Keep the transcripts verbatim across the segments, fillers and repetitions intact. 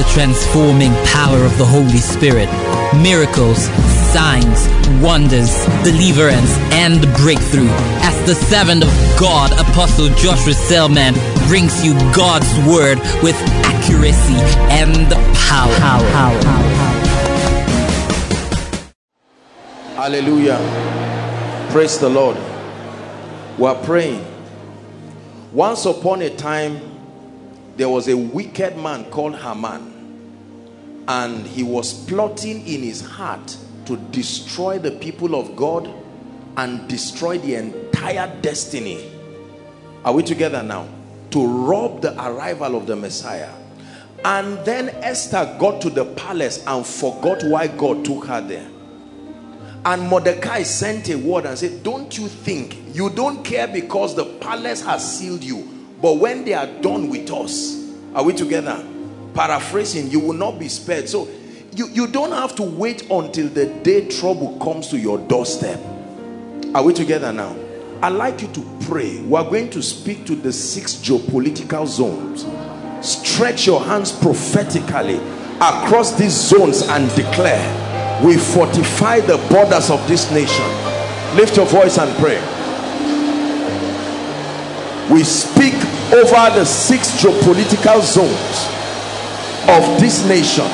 the transforming power of the Holy Spirit. Miracles, signs, wonders, deliverance, and breakthrough. As the servant of God, Apostle Joshua Selman brings you God's word with accuracy and power. Power, power, power, power. Hallelujah. Praise the Lord. We are praying. Once upon a time, there was a wicked man called Haman, and he was plotting in his heart to destroy the people of God and destroy the entire destiny. Are we together now? To rob the arrival of the Messiah. And then Esther got to the palace and forgot why God took her there. And Mordecai sent a word and said, don't you think, you don't care because the palace has sealed you, but when they are done with us, are we together? Paraphrasing, you will not be spared. So you, you don't have to wait until the day trouble comes to your doorstep. Are we together now? I'd like you to pray. We're going to speak to the six geopolitical zones. Stretch your hands prophetically across these zones and declare, we fortify the borders of this nation. Lift your voice and pray. We speak over the six geopolitical zones of this nation.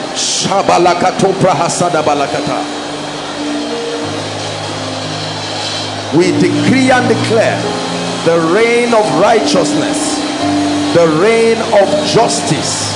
We decree and declare the reign of righteousness, the reign of justice.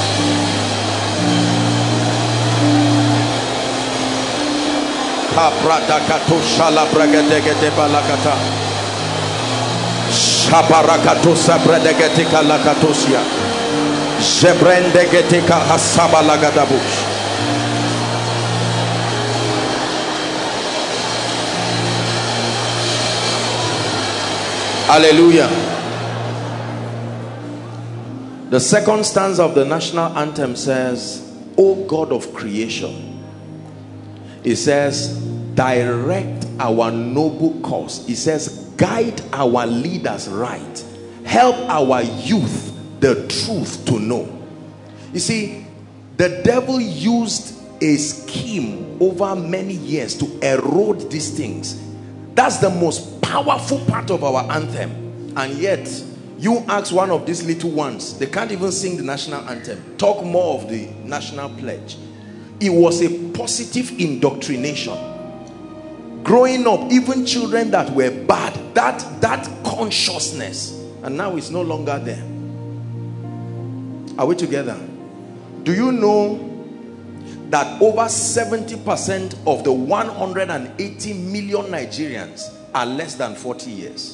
Hallelujah. The second stanza of the national anthem says, O God of creation. It says, direct our noble cause. It says, guide our leaders right. Help our youth the truth to know. You see, the devil used a scheme over many years to erode these things. That's the most powerful part of our anthem. And yet, you ask one of these little ones, they can't even sing the national anthem. Talk more of the national pledge. It was a positive indoctrination. Growing up, even children that were bad, that, that consciousness, and now it's no longer there. Are we together? Do you know that over seventy percent of the one hundred eighty million Nigerians are less than forty years?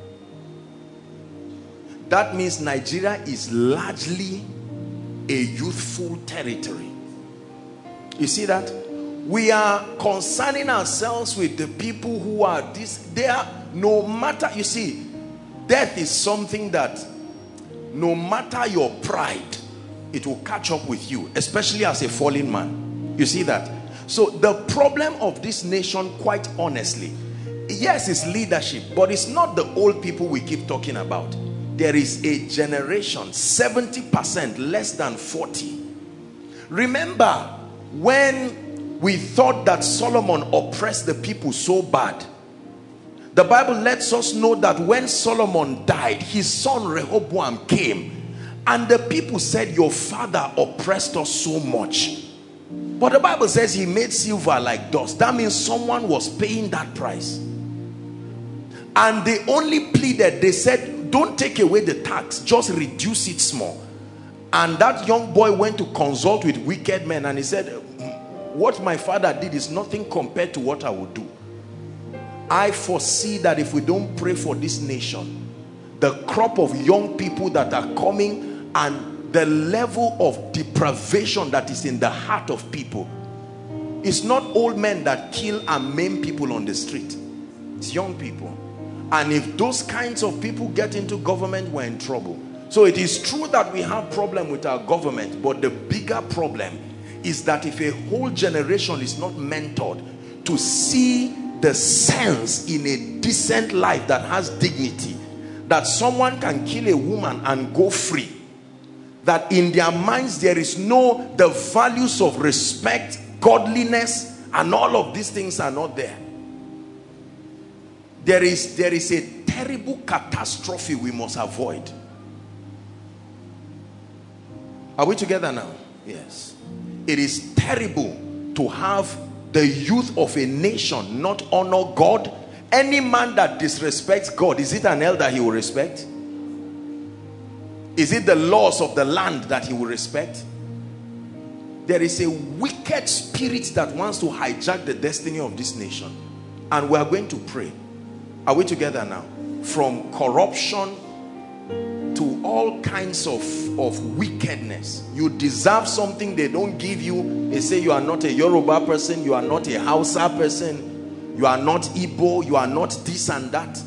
That means Nigeria is largely a youthful territory. You see that? We are concerning ourselves with the people who are this. They are, no matter, you see, death is something that no matter your pride, it will catch up with you, especially as a fallen man. You see that? So the problem of this nation, quite honestly, yes, it's leadership, but it's not the old people we keep talking about. There is a generation, seventy percent less than forty. Remember, when we thought that Solomon oppressed the people so bad, the Bible lets us know that when Solomon died, his son Rehoboam came, and the people said, your father oppressed us so much. But the Bible says he made silver like dust. That means someone was paying that price. And they only pleaded, they said, don't take away the tax, just reduce it small. And that young boy went to consult with wicked men, and he said, what my father did is nothing compared to what I would do. I foresee that if we don't pray for this nation, the crop of young people that are coming and the level of deprivation that is in the heart of people, it's not old men that kill and maim people on the street. It's young people. And if those kinds of people get into government, we're in trouble. So it is true that we have problem with our government, but the bigger problem is that if a whole generation is not mentored to see the sense in a decent life that has dignity, that someone can kill a woman and go free, that in their minds there is no, the values of respect, godliness, and all of these things are not there. There is, there is a terrible catastrophe we must avoid. Are we together now? Yes. It is terrible to have the youth of a nation not honor God. Any man that disrespects God, is it an elder he will respect? Is it the laws of the land that he will respect? There is a wicked spirit that wants to hijack the destiny of this nation. And we are going to pray. Are we together now? From corruption to all kinds of, of wickedness. You deserve something they don't give you. They say you are not a Yoruba person, you are not a Hausa person, you are not Igbo, you are not this and that.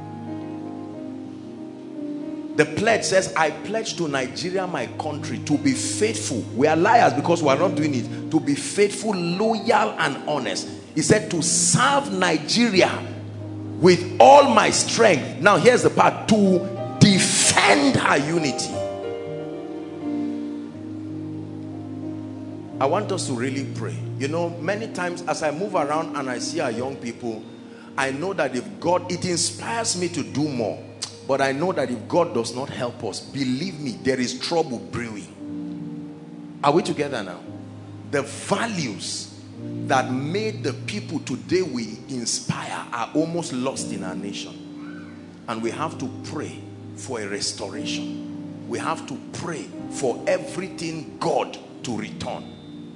The pledge says, I pledge to Nigeria, my country, to be faithful. We are liars because we are not doing it. To be faithful, loyal, and honest. He said to serve Nigeria with all my strength. Now here's the part. To defend her unity. I want us to really pray. You know, many times as I move around and I see our young people, I know that if God, it inspires me to do more. But I know that if God does not help us, believe me, there is trouble brewing. Are we together now? The values that made the people today we inspire are almost lost in our nation. And we have to pray for a restoration. We have to pray for everything God to return.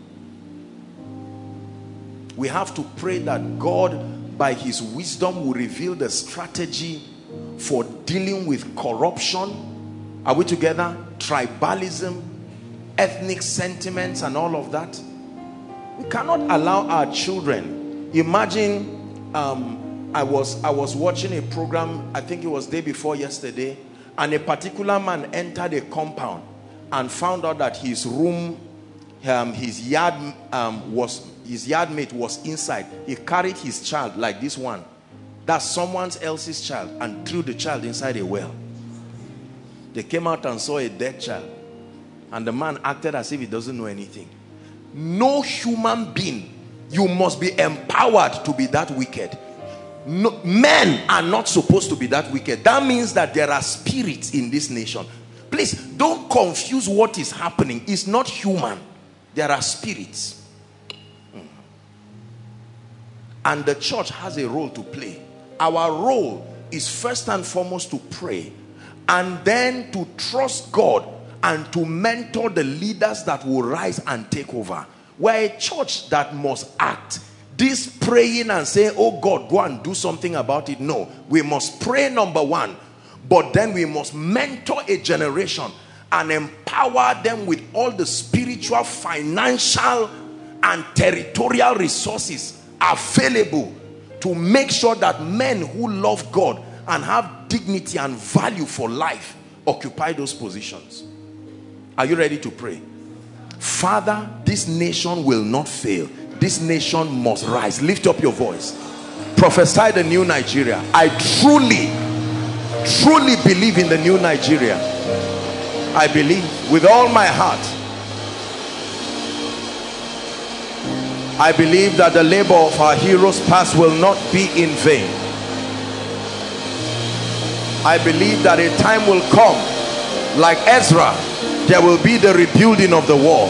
We have to pray that God, by his wisdom, will reveal the strategy for dealing with corruption. Are we together? Tribalism, ethnic sentiments, and all of that. We cannot allow our children. Imagine, um, I was I was watching a program, I think it was day before yesterday, and a particular man entered a compound and found out that his room, um, his yard um, was his yard mate was inside. He carried his child like this one. That's someone else's child, and threw the child inside a well. They came out and saw a dead child, and the man acted as if he doesn't know anything. No human being, you must be empowered to be that wicked. No, men are not supposed to be that wicked. That means that there are spirits in this nation. Please don't confuse what is happening. It's not human. There are spirits. And the church has a role to play. Our role is first and foremost to pray, and then to trust God and to mentor the leaders that will rise and take over. We're a church that must act. This praying and saying, oh God, go and do something about it. No, we must pray, number one, but then we must mentor a generation and empower them with all the spiritual, financial, and territorial resources available to make sure that men who love God and have dignity and value for life occupy those positions. Are you ready to pray? Father, this nation will not fail. This nation must rise. Lift up your voice. Prophesy the new Nigeria. I truly, truly believe in the new Nigeria. I believe with all my heart. I believe that the labor of our heroes past will not be in vain. I believe that a time will come, like Ezra, there will be the rebuilding of the wall.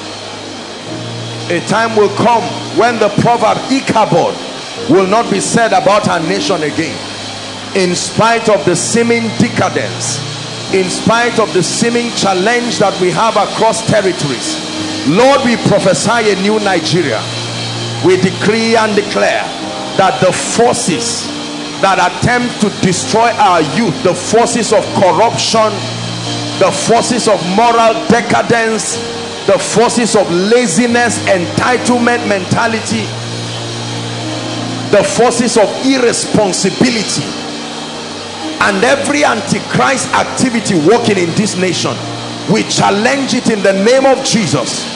A time will come when the proverb Ichabod will not be said about our nation again. In spite of the seeming decadence, in spite of the seeming challenge that we have across territories, Lord, we prophesy a new Nigeria. We decree and declare that the forces that attempt to destroy our youth, the forces of corruption, the forces of moral decadence, the forces of laziness, entitlement mentality, the forces of irresponsibility, and every antichrist activity working in this nation, we challenge it in the name of Jesus.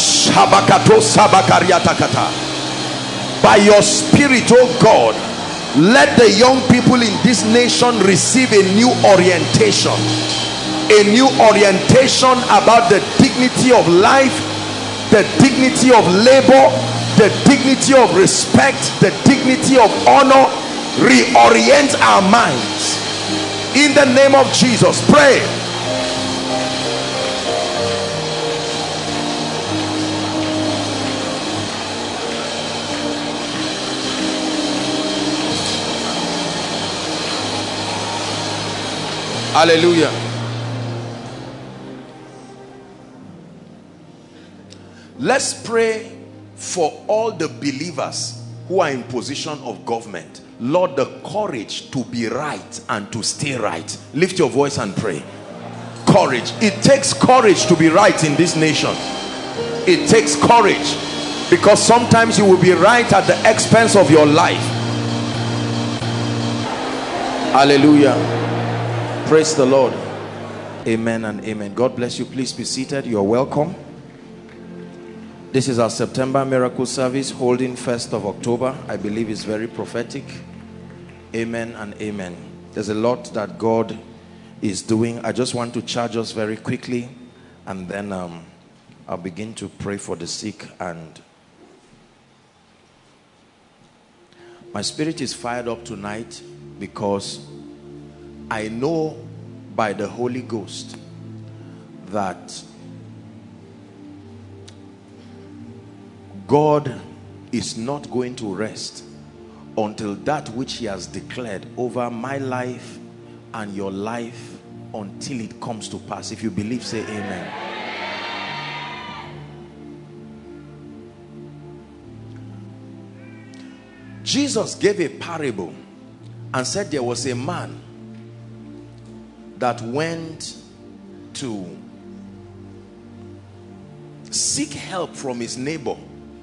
By your spirit, oh God, Let the young people in this nation receive a new orientation. A new orientation about the dignity of life, the dignity of labor, the dignity of respect, the dignity of honor. Reorient our minds. In the name of Jesus, pray. Hallelujah. Let's pray for all the believers who are in position of government. Lord, the courage to be right and to stay right. Lift your voice and pray. Courage. It takes courage to be right in this nation. It takes courage, because sometimes you will be right at the expense of your life. Hallelujah. Praise the Lord. Amen and amen. God bless you. Please be seated. You're welcome. This is our September miracle service holding first of October. I believe it's very prophetic. Amen and amen. There's a lot that God is doing. I just want to charge us very quickly, and then um, I'll begin to pray for the sick. And my spirit is fired up tonight, because I know by the Holy Ghost that God is not going to rest until that which he has declared over my life and your life, until it comes to pass. If you believe, say amen. Jesus gave a parable and said there was a man that went to seek help from his neighbor.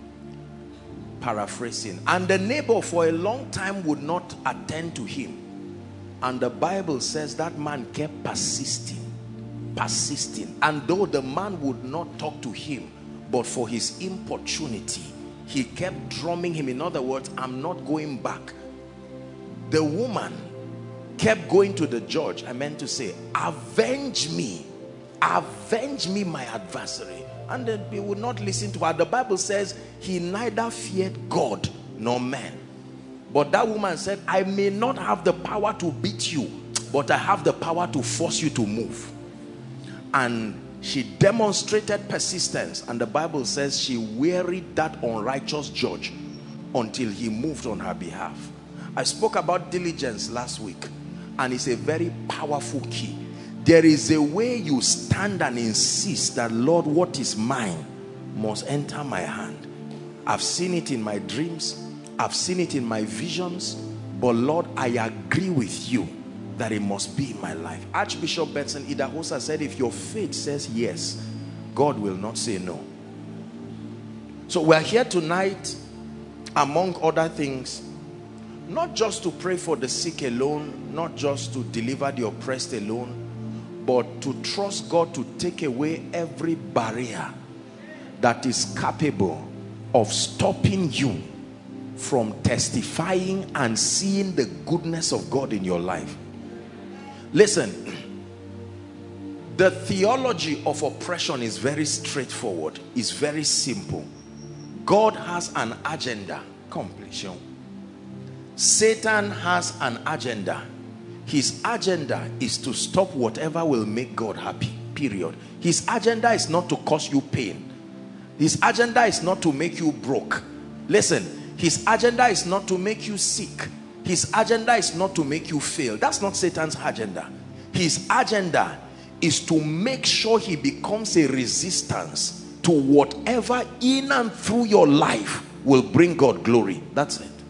Paraphrasing. And the neighbor for a long time would not attend to him. And the Bible says that man kept persisting, persisting. And though the man would not talk to him, but for his importunity, he kept drumming him. In other words, I'm not going back. The woman kept going to the judge. I meant to say, avenge me, avenge me, my adversary. And then he would not listen to her. The Bible says he neither feared God nor man. But that woman said, I may not have the power to beat you, but I have the power to force you to move. And she demonstrated persistence, and the Bible says she wearied that unrighteous judge until he moved on her behalf. I spoke about diligence last week, and it's a very powerful key. There is a way you stand and insist that, Lord, what is mine must enter my hand. I've seen it in my dreams, I've seen it in my visions, but Lord, I agree with you that it must be in my life. Archbishop Benson Idahosa said, if your faith says yes, God will not say no. So we're here tonight, among other things, not just to pray for the sick alone, not just to deliver the oppressed alone, but to trust God to take away every barrier that is capable of stopping you from testifying and seeing the goodness of God in your life. Listen, the theology of oppression is very straightforward. It's very simple. God has an agenda. Completion. Satan has an agenda. His agenda is to stop whatever will make God happy, period. His agenda is not to cause you pain. His agenda is not to make you broke. Listen, his agenda is not to make you sick. His agenda is not to make you fail. That's not Satan's agenda. His agenda is to make sure he becomes a resistance to whatever in and through your life will bring God glory. That's it.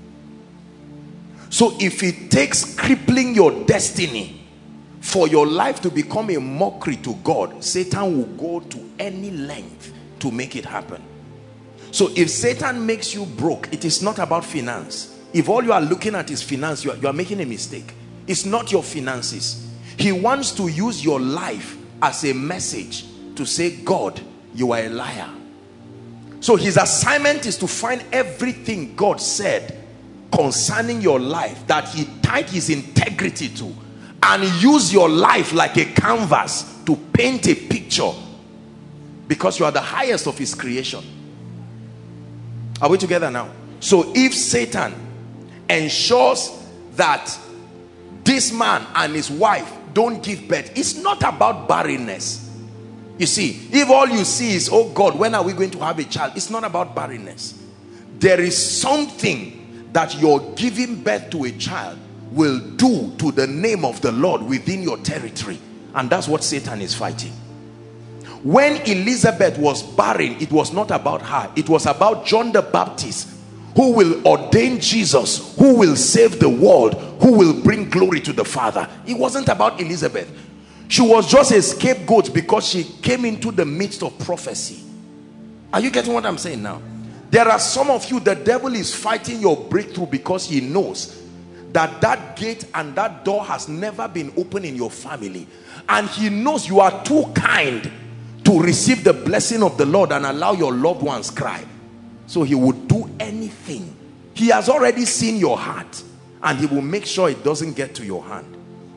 So if it takes crippling your destiny for your life to become a mockery to God, Satan will go to any length to make it happen. So if Satan makes you broke, it is not about finance. If all you are looking at is finance, you are, you are making a mistake. It's not your finances. He wants to use your life as a message to say, God, you are a liar. So his assignment is to find everything God said concerning your life that he tied his integrity to, and use your life like a canvas to paint a picture, because you are the highest of his creation. Are we together now? So if Satan ensures that this man and his wife don't give birth, it's not about barrenness. You see, if all you see is, oh God, when are we going to have a child? It's not about barrenness. There is something that your giving birth to a child will do to the name of the Lord within your territory. And that's what Satan is fighting. When Elizabeth was barren, it was not about her. It was about John the Baptist, who will ordain Jesus, who will save the world, who will bring glory to the Father. It wasn't about Elizabeth. She was just a scapegoat because she came into the midst of prophecy. Are you getting what I'm saying now? There are some of you, the devil is fighting your breakthrough because he knows that that gate and that door has never been open in your family. And he knows you are too kind to receive the blessing of the Lord and allow your loved ones cry. So he would do anything. He has already seen your heart, and he will make sure it doesn't get to your hand.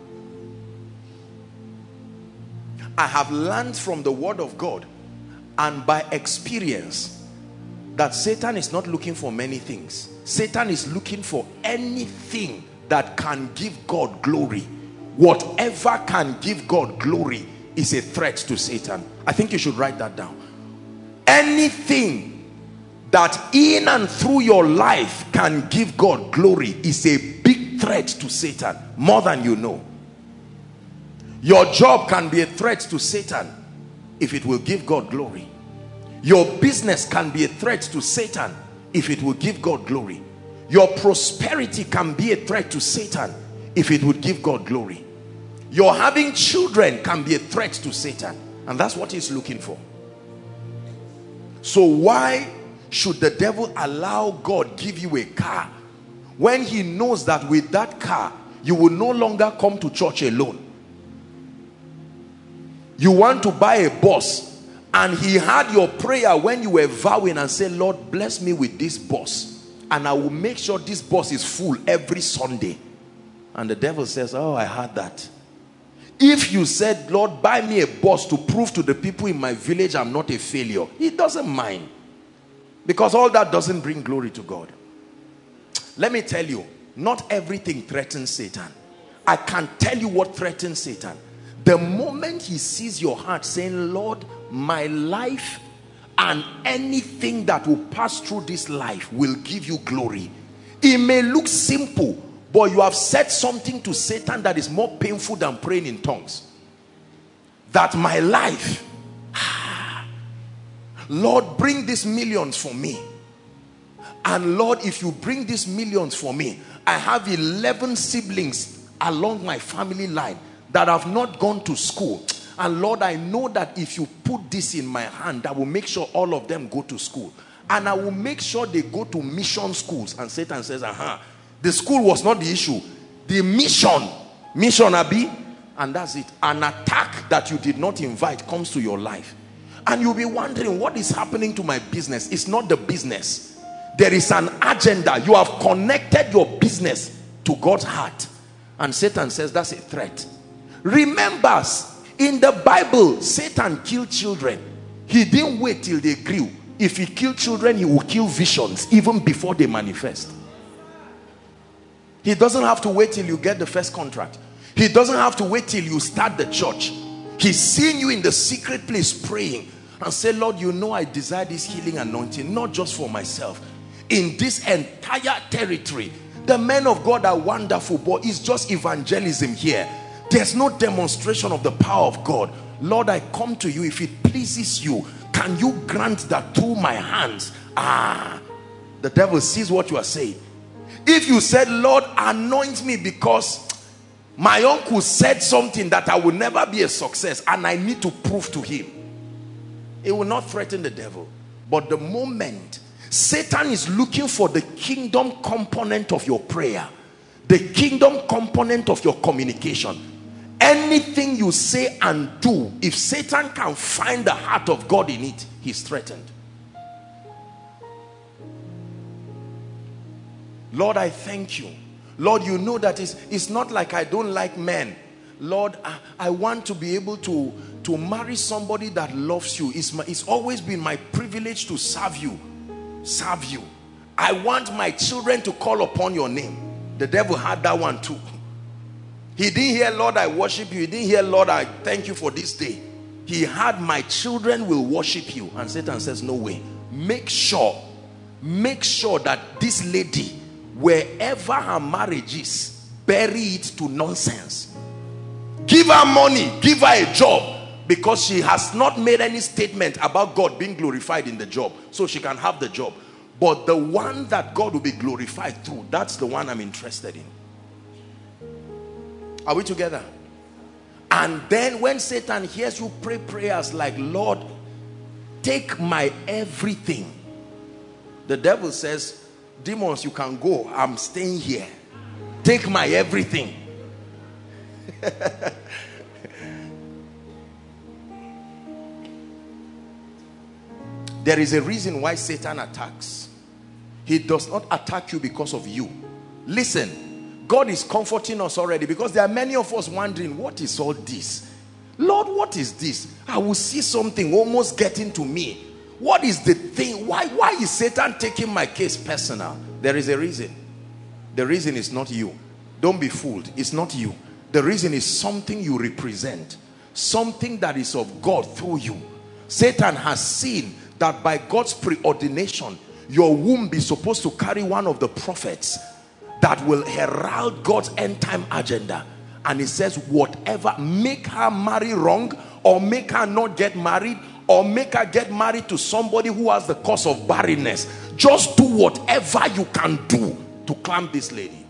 I have learned from the word of God and by experience that Satan is not looking for many things. Satan is looking for anything that can give God glory. Whatever can give God glory is a threat to Satan. I think you should write that down. Anything that in and through your life can give God glory is a big threat to Satan, more than you know. Your job can be a threat to Satan if it will give God glory. Your business can be a threat to Satan if it will give God glory. Your prosperity can be a threat to Satan if it would give God glory. Your having children can be a threat to Satan, and that's what he's looking for. So why should the devil allow God give you a car when he knows that with that car you will no longer come to church alone? You want to buy a bus, and he had your prayer when you were vowing and said, Lord, bless me with this bus, and I will make sure this bus is full every Sunday. And the devil says, oh, I heard that. If you said, Lord, buy me a bus to prove to the people in my village I'm not a failure, he doesn't mind, because all that doesn't bring glory to God. Let me tell you, not everything threatens Satan. I can tell you what threatens Satan. The moment he sees your heart saying, Lord, my life and anything that will pass through this life will give you glory. It may look simple, but you have said something to Satan that is more painful than praying in tongues. That my life, Lord, bring these millions for me. And Lord, if you bring these millions for me, I have eleven siblings along my family line that have not gone to school. And Lord, I know that if you put this in my hand, I will make sure all of them go to school. And I will make sure they go to mission schools. And Satan says, aha, the school was not the issue. The mission, mission Abi, and that's it. An attack that you did not invite comes to your life. And you'll be wondering, what is happening to my business? It's not the business. There is an agenda. You have connected your business to God's heart. And Satan says that's a threat. Remember, in the Bible, Satan killed children. He didn't wait till they grew. If he killed children, he will kill visions even before they manifest. He doesn't have to wait till you get the first contract. He doesn't have to wait till you start the church. He's seeing you in the secret place praying and say, Lord, you know I desire this healing anointing, not just for myself. In this entire territory, the men of God are wonderful, but it's just evangelism here. There's no demonstration of the power of God. Lord, I come to you. If it pleases you, can you grant that through my hands? Ah, the devil sees what you are saying. If you said, Lord, anoint me because my uncle said something that I will never be a success and I need to prove to him, it will not threaten the devil. But the moment Satan is looking for the kingdom component of your prayer, the kingdom component of your communication, anything you say and do, if Satan can find the heart of God in it, he's threatened. Lord, I thank you. Lord, you know that it's, it's not like I don't like men. Lord, I, I want to be able to, to marry somebody that loves you. It's, my, it's always been my privilege to serve you. Serve you. I want my children to call upon your name. The devil had that one too. He didn't hear, Lord, I worship you. He didn't hear, Lord, I thank you for this day. He had, my children will worship you. And Satan says, no way. Make sure, make sure that this lady, wherever her marriage is, bury it to nonsense. Give her money, give her a job, because she has not made any statement about God being glorified in the job, so she can have the job. But the one that God will be glorified through, that's the one I'm interested in. Are we together? And then when Satan hears you pray prayers like, Lord, take my everything, the devil says, demons, you can go. I'm staying here. Take my everything. There is a reason why Satan attacks. He does not attack you because of you. Listen, God is comforting us already, because there are many of us wondering, what is all this? Lord, what is this? I will see something almost getting to me. What is the thing? Why, why is Satan taking my case personal? There is a reason. The reason is not you. Don't be fooled. It's not you. The reason is something you represent. Something that is of God through you. Satan has seen that by God's preordination, your womb is supposed to carry one of the prophets that will herald God's end time agenda. And he says, whatever, make her marry wrong, or make her not get married, or make her get married to somebody who has the cause of barrenness. Just do whatever you can do to clamp this lady.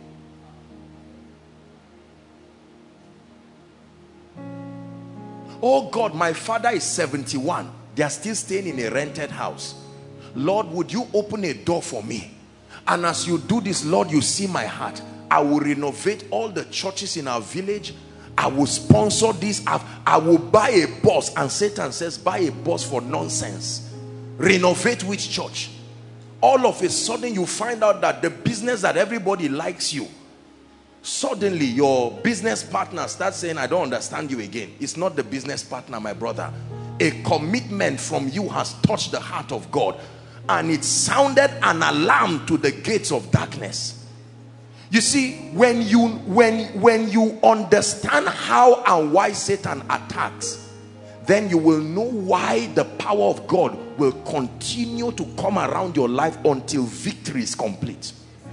Oh God, my father is seventy-one. They are still staying in a rented house. Lord, would you open a door for me? And as you do this, Lord, you see my heart. I will renovate all the churches in our village. I will sponsor this. I, I will buy a bus. And Satan says, buy a bus for nonsense. Renovate which church? All of a sudden you find out that the business that everybody likes you, suddenly your business partner starts saying, I don't understand you again. It's not the business partner, my brother. A commitment from you has touched the heart of God, and it sounded an alarm to the gates of darkness. You see, when you when when you understand how and why Satan attacks, then you will know why the power of God will continue to come around your life until victory is complete.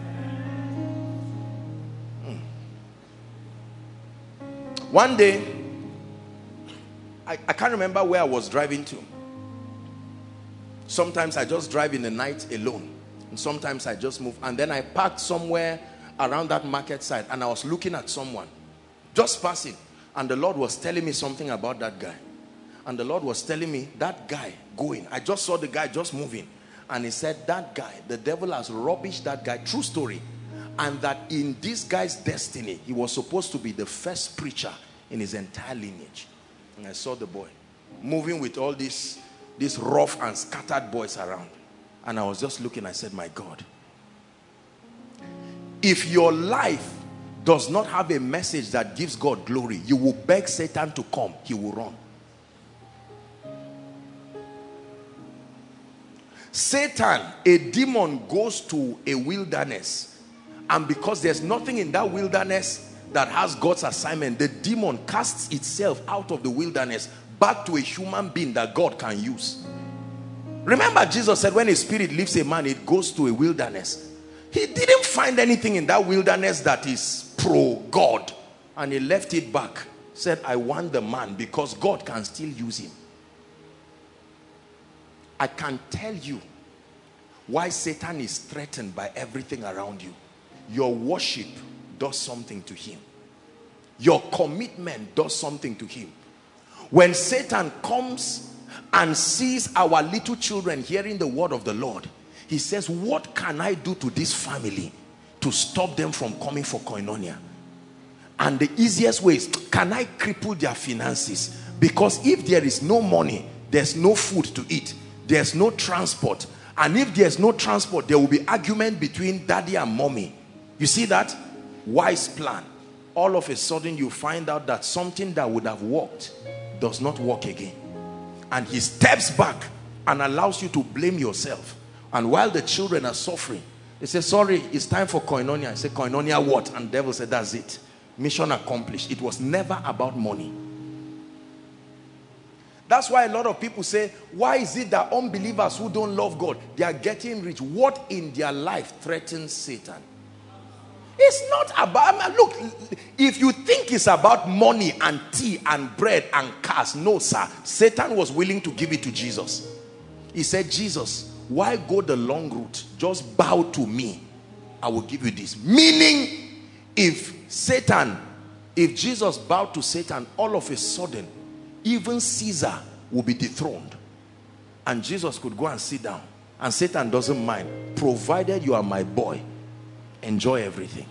Hmm. One day, I, I can't remember where I was driving to. Sometimes I just drive in the night alone, and sometimes I just move. And then I parked somewhere around that market side, and I was looking at someone just passing, and the Lord was telling me something about that guy. And the Lord was telling me, that guy going, I just saw the guy just moving, and he said, that guy, the devil has rubbished that guy. True story. And that in this guy's destiny, he was supposed to be the first preacher in his entire lineage. And I saw the boy moving with all these these rough and scattered boys around, and I was just looking. I said, my God, if your life does not have a message that gives God glory, you will beg Satan to come. He will run. Satan, a demon, goes to a wilderness, and because there's nothing in that wilderness that has God's assignment, the demon casts itself out of the wilderness back to a human being that God can use. Remember, Jesus said when a spirit leaves a man, it goes to a wilderness. He didn't find anything in that wilderness that is pro-God, and he left it back. Said, I want the man, because God can still use him. I can tell you why Satan is threatened by everything around you. Your worship does something to him. Your commitment does something to him. When Satan comes and sees our little children hearing the word of the Lord, he says, what can I do to this family to stop them from coming for koinonia? And the easiest way is, can I cripple their finances? Because if there is no money, there's no food to eat, there's no transport. And if there's no transport, there will be argument between daddy and mommy. You see that? Wise plan. All of a sudden you find out that something that would have worked does not work again. And he steps back and allows you to blame yourself. And while the children are suffering, they say, sorry, it's time for koinonia. I say, koinonia what? And the devil said, that's it. Mission accomplished. It was never about money. That's why a lot of people say, why is it that unbelievers who don't love God, they are getting rich? What in their life threatens Satan? It's not about, I mean, look, if you think it's about money and tea and bread and cars, no sir. Satan was willing to give it to Jesus. He said, Jesus, why go the long route? Just bow to me. I will give you this. Meaning, if Satan, if Jesus bowed to Satan, all of a sudden, even Caesar will be dethroned. And Jesus could go and sit down. And Satan doesn't mind. Provided you are my boy, enjoy everything.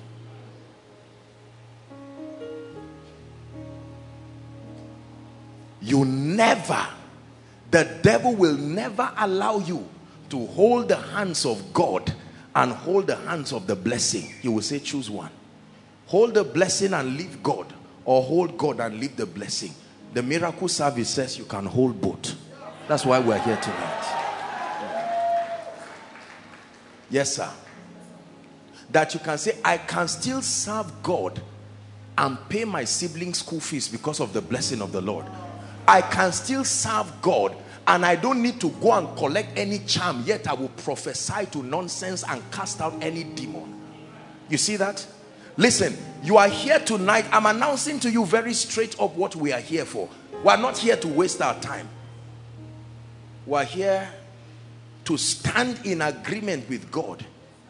You never, the devil will never allow you to hold the hands of God and hold the hands of the blessing. He will say, choose one. Hold the blessing and leave God, or hold God and leave the blessing. The miracle service says you can hold both. That's why we're here tonight. Yes, sir. That you can say, I can still serve God and pay my siblings' school fees because of the blessing of the Lord. I can still serve God and I don't need to go and collect any charm, yet I will prophesy to nonsense and cast out any demon. You see that? Listen, you are here tonight. I'm announcing to you very straight up what we are here for. We are not here to waste our time. We are here to stand in agreement with God.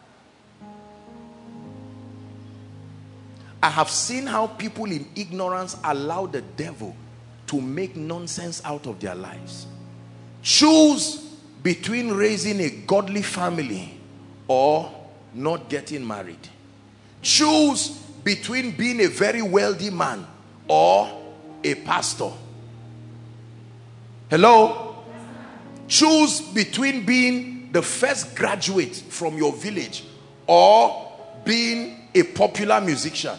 I have seen how people in ignorance allow the devil to make nonsense out of their lives. Choose between raising a godly family or not getting married. Choose between being a very wealthy man or a pastor. Hello? Choose between being the first graduate from your village or being a popular musician.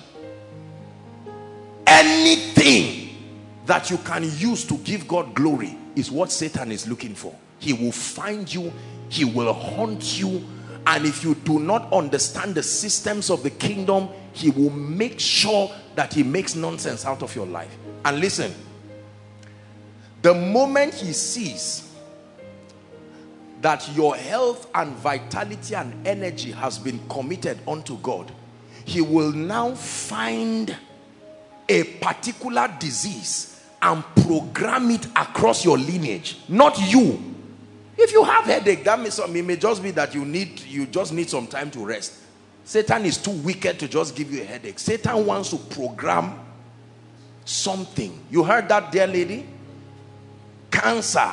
Anything that you can use to give God glory is what Satan is looking for. He will find you, he will hunt you, and if you do not understand the systems of the kingdom, he will make sure that he makes nonsense out of your life. And listen, the moment he sees that your health and vitality and energy has been committed unto God, he will now find a particular disease and program it across your lineage, not you. If you have headache, that may, it may just be that you need you just need some time to rest. Satan is too wicked to just give you a headache. Satan wants to program something. You heard that, dear lady? Cancer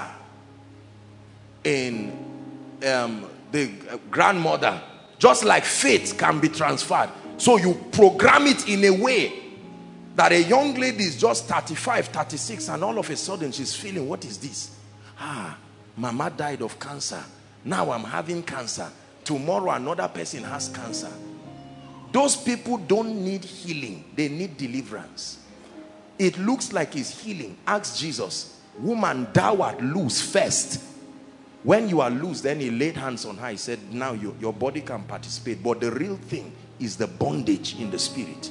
in um, the grandmother, just like faith can be transferred. So you program it in a way that a young lady is just thirty-five, thirty-six, and all of a sudden she's feeling, what is this? Ah, mama died of cancer. Now I'm having cancer. Tomorrow another person has cancer. Those people don't need healing. They need deliverance. It looks like it's healing. Ask Jesus, woman, thou art loose first. When you are loose, then he laid hands on her. He said, now you, your body can participate. But the real thing is the bondage in the spirit.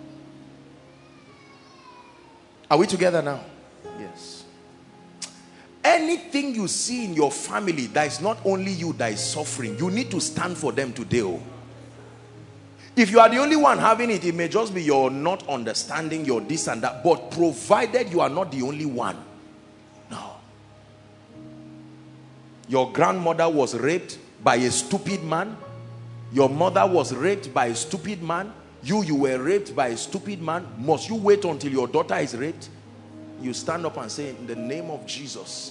Are we together now? Yes. Anything you see in your family that is not only you that is suffering, you need to stand for them today. Oh. If you are the only one having it, it may just be your not understanding, your this and that. But provided you are not the only one. No. Your grandmother was raped by a stupid man. Your mother was raped by a stupid man. You, you were raped by a stupid man. Must you wait until your daughter is raped? You stand up and say, in the name of Jesus.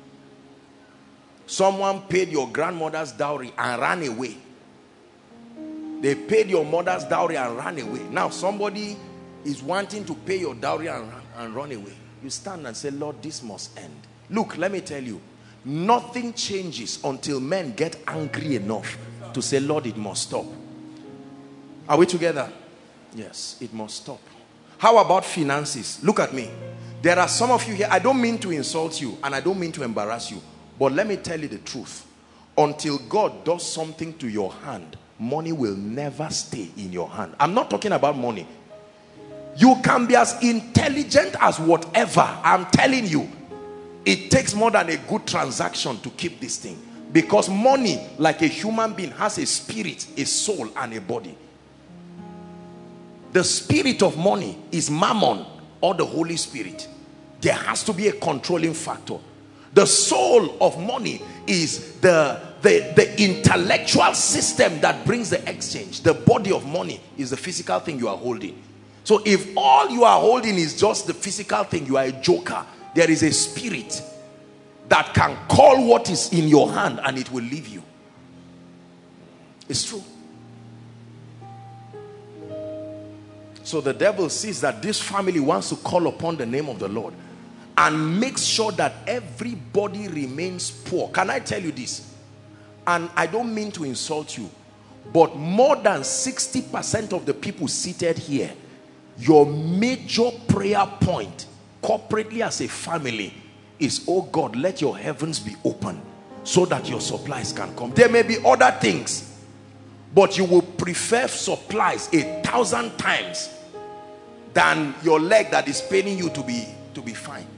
Someone paid your grandmother's dowry and ran away. They paid your mother's dowry and ran away. Now somebody is wanting to pay your dowry and, and run away. You stand and say, Lord, this must end. Look, let me tell you, nothing changes until men get angry enough to say, Lord, it must stop. Are we together? Yes, it must stop. How about finances? Look at me. There are some of you here, I don't mean to insult you and I don't mean to embarrass you, but let me tell you the truth. Until God does something to your hand, money will never stay in your hand. I'm not talking about money. You can be as intelligent as whatever. I'm telling you, it takes more than a good transaction to keep this thing. Because money, like a human being, has a spirit, a soul, and a body. The spirit of money is Mammon or the Holy Spirit. There has to be a controlling factor. The soul of money is the, the, the intellectual system that brings the exchange. The body of money is the physical thing you are holding. So if all you are holding is just the physical thing, you are a joker. There is a spirit that can call what is in your hand and it will leave you. It's true. So the devil sees that this family wants to call upon the name of the Lord and makes sure that everybody remains poor. Can I tell you this? And I don't mean to insult you, but more than sixty percent of the people seated here, your major prayer point corporately as a family is, oh God, let your heavens be open so that your supplies can come. There may be other things, but you will prefer supplies a thousand times than your leg that is paining you to be to be fine.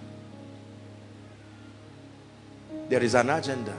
There is an agenda.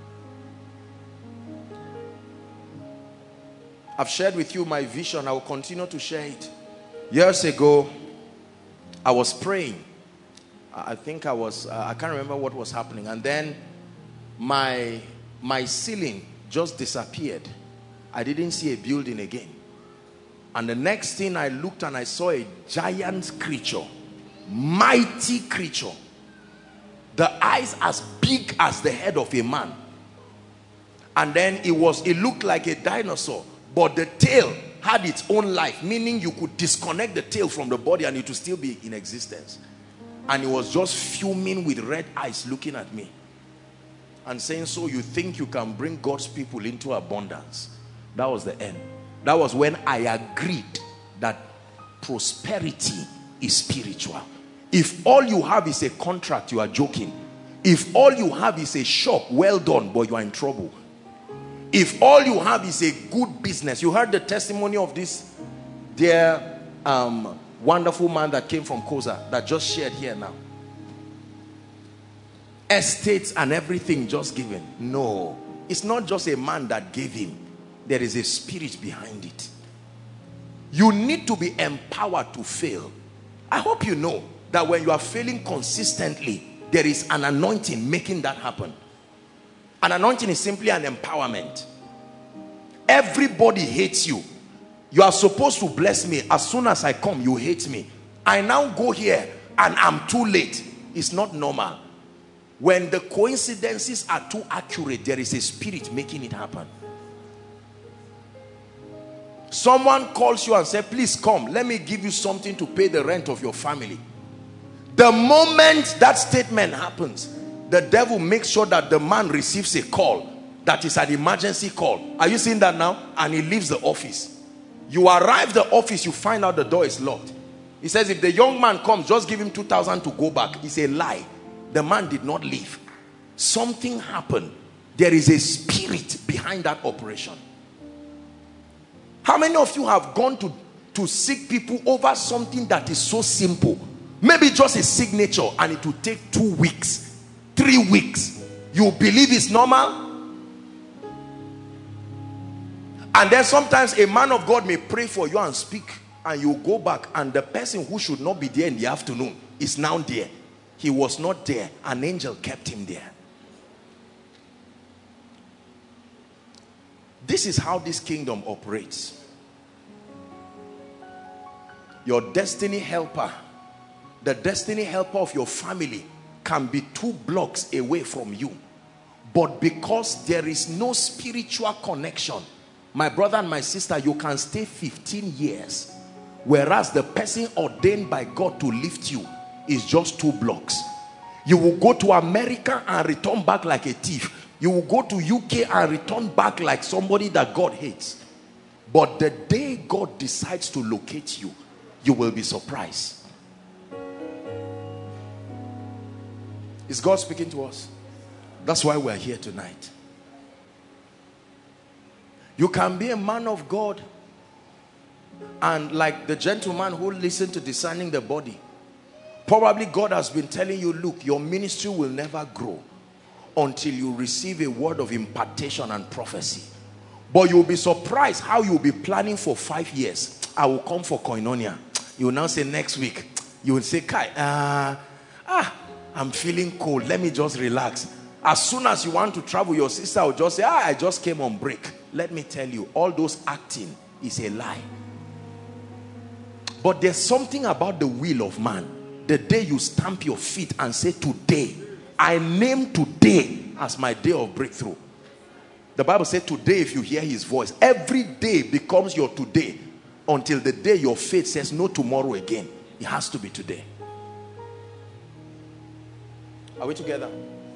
I've shared with you my vision. I will continue to share it. Years ago, I was praying. I think I was, uh, I can't remember what was happening. And then my, my ceiling just disappeared. I didn't see a building again. And the next thing I looked and I saw a giant creature, mighty creature. The eyes as big as the head of a man. And then it was, it looked like a dinosaur, but the tail had its own life, meaning you could disconnect the tail from the body and it would still be in existence. And it was just fuming with red eyes looking at me and saying, so you think you can bring God's people into abundance? That was the end. That was when I agreed that prosperity is spiritual. If all you have is a contract, you are joking. If all you have is a shop, well done, but you are in trouble. If all you have is a good business, you heard the testimony of this dear um, wonderful man that came from Koza that just shared here now. Estates and everything just given. No, it's not just a man that gave him. There is a spirit behind it. You need to be empowered to fail. I hope you know that when you are failing consistently, there is an anointing making that happen. An anointing is simply an empowerment. Everybody hates you. You are supposed to bless me. As soon as I come, you hate me. I now go here and I'm too late. It's not normal. When the coincidences are too accurate, there is a spirit making it happen. Someone calls you and says, please come, let me give you something to pay the rent of your family. The moment that statement happens, the devil makes sure that the man receives a call that is an emergency call. Are you seeing that now? And he leaves the office. You arrive the office, you find out the door is locked. He says if the young man comes, just give him two thousand to go back. It's a lie. The man did not leave. Something happened. There is a spirit behind that operation. How many of you have gone to, to seek people over something that is so simple? Maybe just a signature and it will take two weeks, three weeks. You believe it's normal? And then sometimes a man of God may pray for you and speak and you go back and the person who should not be there in the afternoon is now there. He was not there. An angel kept him there. This is how this kingdom operates. Your destiny helper, the destiny helper of your family can be two blocks away from you. But because there is no spiritual connection, my brother and my sister, you can stay fifteen years. Whereas the person ordained by God to lift you is just two blocks. You will go to America and return back like a thief. You will go to U K and return back like somebody that God hates. But the day God decides to locate you, you will be surprised. Is God speaking to us? That's why we're here tonight. You can be a man of God, and like the gentleman who listened to Discerning the Body, probably God has been telling you, look, your ministry will never grow until you receive a word of impartation and prophecy. But you'll be surprised how you'll be planning for five years. I will come for Koinonia. You will now say next week. You will say, Kai, uh, ah, I'm feeling cold. Let me just relax. As soon as you want to travel, your sister will just say, ah, I just came on break. Let me tell you, all those acting is a lie. But there's something about the will of man. The day you stamp your feet and say, today, I name today as my day of breakthrough. The Bible said today, if you hear his voice, every day becomes your today until the day your faith says no tomorrow again. It has to be today. Are we together?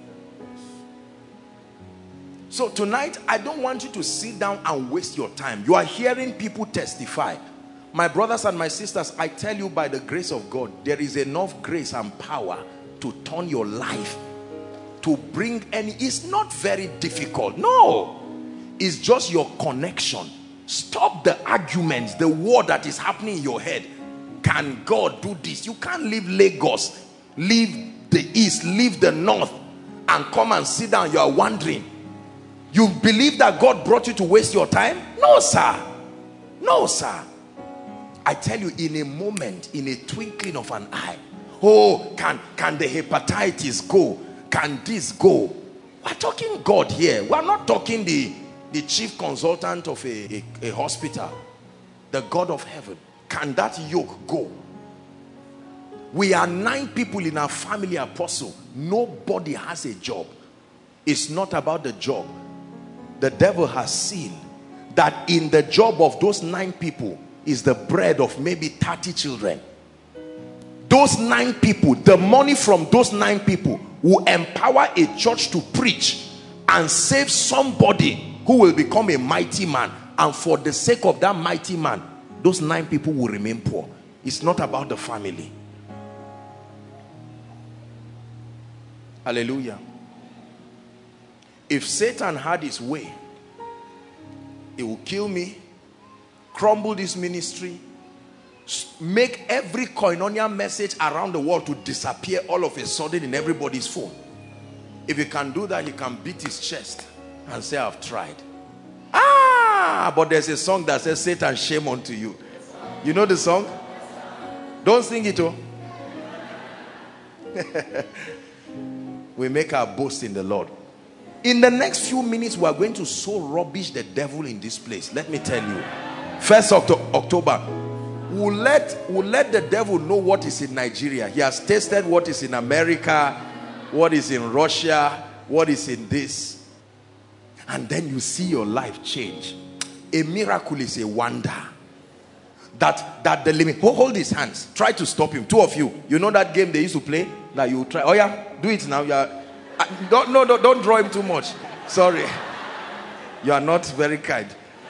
So tonight, I don't want you to sit down and waste your time. You are hearing people testify. My brothers and my sisters, I tell you, by the grace of God, there is enough grace and power to turn your life, to bring any. It's not very difficult. No. It's just your connection. Stop the arguments, the war that is happening in your head. Can God do this? You can't leave Lagos, leave the east, leave the north, and come and sit down. You are wondering. You believe that God brought you to waste your time? No, sir. No, sir. I tell you, in a moment, in a twinkling of an eye. Oh, can, can the hepatitis go? Can this go? We're talking God here. We're not talking the, the chief consultant of a, a, a hospital. The God of heaven. Can that yoke go? We are nine people in our family, apostle. Nobody has a job. It's not about the job. The devil has seen that in the job of those nine people is the bread of maybe thirty children. Those nine people, the money from those nine people will empower a church to preach and save somebody who will become a mighty man. And for the sake of that mighty man, those nine people will remain poor. It's not about the family. Hallelujah. If Satan had his way, he will kill me, crumble this ministry, make every Koinonia message around the world to disappear all of a sudden in everybody's phone. If he can do that, he can beat his chest and say, I've tried. Ah, but there's a song that says, Satan, shame unto you. You know the song? Don't sing it, oh. We make our boast in the Lord. In the next few minutes, we are going to sow rubbish the devil in this place. Let me tell you. First of October, we'll let, we'll let the devil know what is in Nigeria. He has tasted what is in America, what is in Russia, what is in this. And then you see your life change. A miracle is a wonder. That, that the limit. Hold, hold his hands. Try to stop him. Two of you. You know that game they used to play? That you try. Oh yeah, do it now. You are, uh, don't, no, no, don't draw him too much. Sorry. You are not very kind.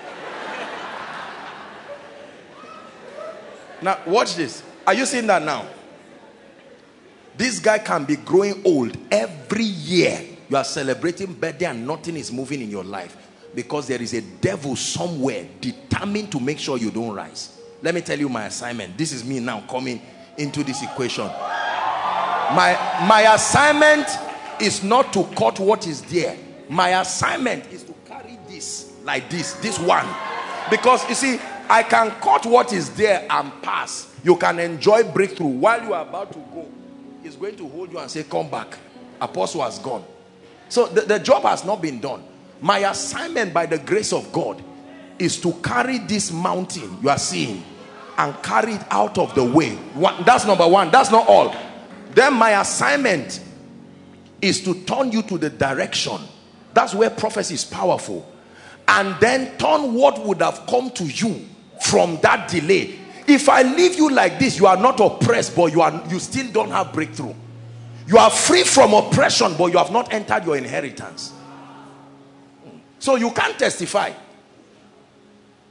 Now, watch this. Are you seeing that now? This guy can be growing old every year. You are celebrating birthday and nothing is moving in your life because there is a devil somewhere determined to make sure you don't rise. Let me tell you my assignment. This is me now coming into this equation. My, my assignment is not to cut what is there. My assignment is to carry this like this, this one. Because you see, I can cut what is there and pass. You can enjoy breakthrough while you are about to go. He's going to hold you and say, come back. Apostle has gone. So the, the job has not been done. My assignment by the grace of God is to carry this mountain you are seeing and carry it out of the way. One, that's number one. That's not all. Then my assignment is to turn you to the direction. That's where prophecy is powerful. And then turn what would have come to you from that delay. If I leave you like this, you are not oppressed, but you are you still don't have breakthrough. You are free from oppression, but you have not entered your inheritance. So you can't testify.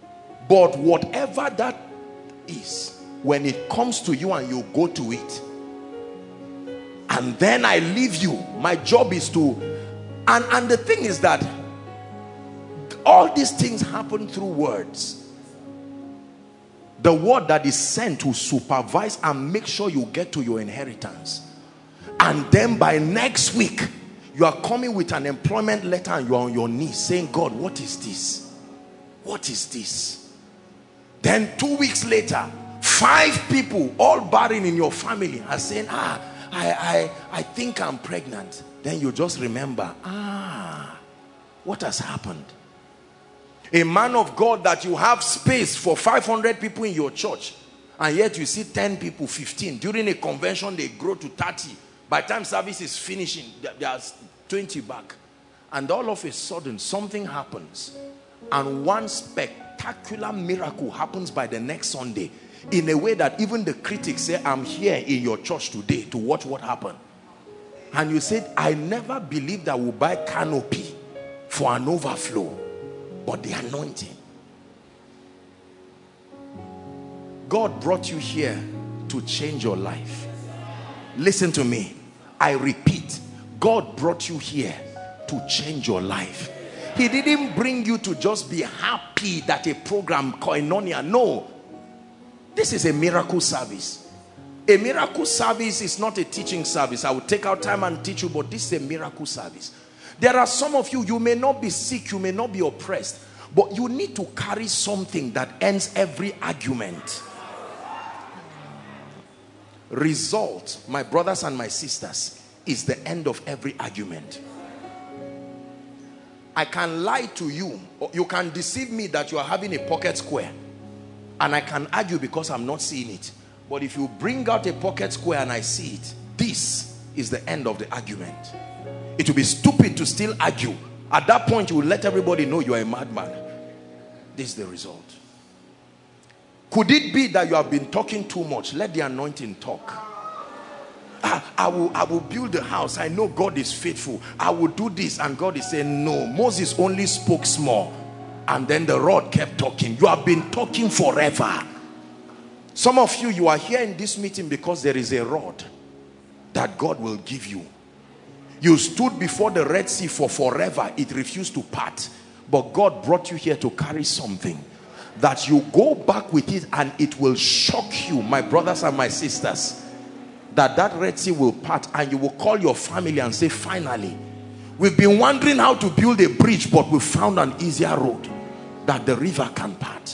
But whatever that is, when it comes to you and you go to it, and then I leave you, my job is to, and, and the thing is that all these things happen through words. The word that is sent to supervise and make sure you get to your inheritance. And then by next week, you are coming with an employment letter and you are on your knees saying, God, what is this? What is this? Then two weeks later, five people, all barren in your family, are saying, ah, I, I, I think I'm pregnant. Then you just remember, ah, what has happened? A man of God that you have space for five hundred people in your church, and yet you see ten people, fifteen. During a convention, they grow to thirty. By the time service is finishing, there's twenty back. And all of a sudden, something happens. And one spectacular miracle happens by the next Sunday, in a way that even the critics say, I'm here in your church today to watch what happened. And you said, I never believed I would buy canopy for an overflow. But the anointing. God brought you here to change your life. Listen to me. I repeat, God brought you here to change your life. He didn't bring you to just be happy that a program, Koinonia. No. This is a miracle service. A miracle service is not a teaching service. I will take out time and teach you, but this is a miracle service. There are some of you, you may not be sick, you may not be oppressed, but you need to carry something that ends every argument. Result, my brothers and my sisters, is the end of every argument. I can lie to you, or you can deceive me that you are having a pocket square, and I can argue because I'm not seeing it. But if you bring out a pocket square and I see it, this is the end of the argument. It will be stupid to still argue. At that point, you will let everybody know you are a madman. This is the result. Could it be that you have been talking too much? Let the anointing talk. Ah, I will, I will build a house. I know God is faithful. I will do this. And God is saying, no. Moses only spoke small. And then the rod kept talking. You have been talking forever. Some of you, you are here in this meeting because there is a rod that God will give you. You stood before the Red Sea for forever. It refused to part. But God brought you here to carry something that you go back with it, and it will shock you, my brothers and my sisters, that that Red Sea will part, and you will call your family and say, finally, we've been wondering how to build a bridge, but we found an easier road that the river can part.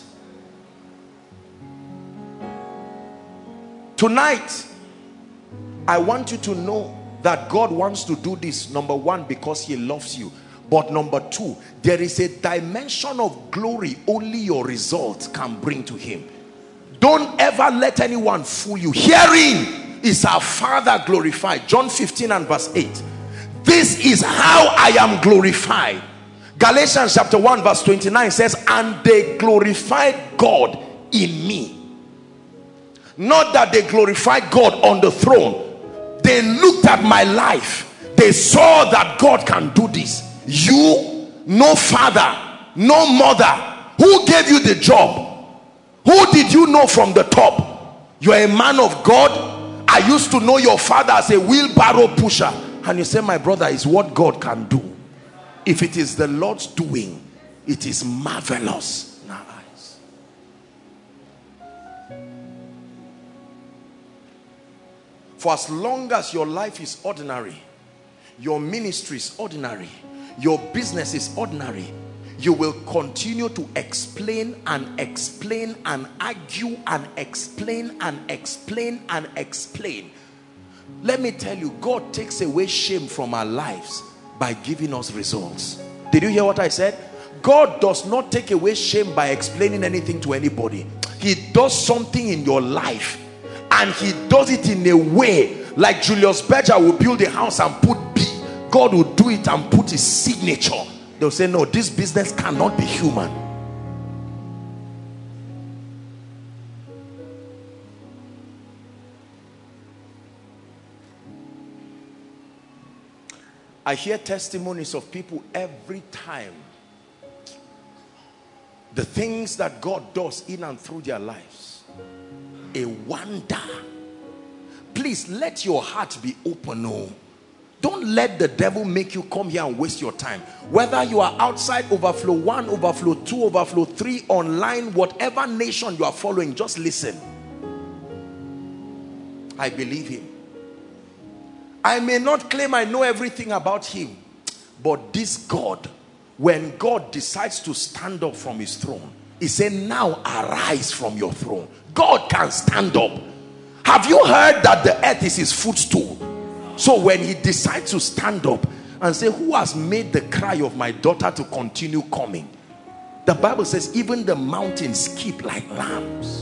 Tonight, I want you to know that God wants to do this, number one, because he loves you. But number two, there is a dimension of glory only your results can bring to him. Don't ever let anyone fool you. Herein is our Father glorified. John fifteen and verse eight. This is how I am glorified. Galatians chapter one verse twenty-nine says, and they glorified God in me. Not that they glorified God on the throne. They looked at my life. They saw that God can do this. You, no father, no mother. Who gave you the job? Who did you know from the top? You are a man of God. I used to know your father as a wheelbarrow pusher. And you say, my brother, is what God can do. If it is the Lord's doing, it is marvelous in our eyes. For as long as your life is ordinary, your ministry is ordinary, your business is ordinary, you will continue to explain and explain and argue and explain and explain and explain. Let me tell you, God takes away shame from our lives by giving us results. Did you hear what I said? God does not take away shame by explaining anything to anybody. He does something in your life, and he does it in a way like Julius Berger will build a house and put B. God will do it and put his signature. They'll say, no, this business cannot be human. I hear testimonies of people every time The things that God does in and through their lives. A wonder. Please let your heart be open. No. Don't let the devil make you come here and waste your time. Whether you are outside Overflow one, Overflow two, Overflow three, online, whatever nation you are following, just listen. I believe him. I may not claim I know everything about him, but this God, when God decides to stand up from his throne, he said, now arise from your throne. God can stand up. Have you heard that the earth is his footstool? So when he decides to stand up and say, who has made the cry of my daughter to continue coming? The Bible says even the mountains skip like lambs.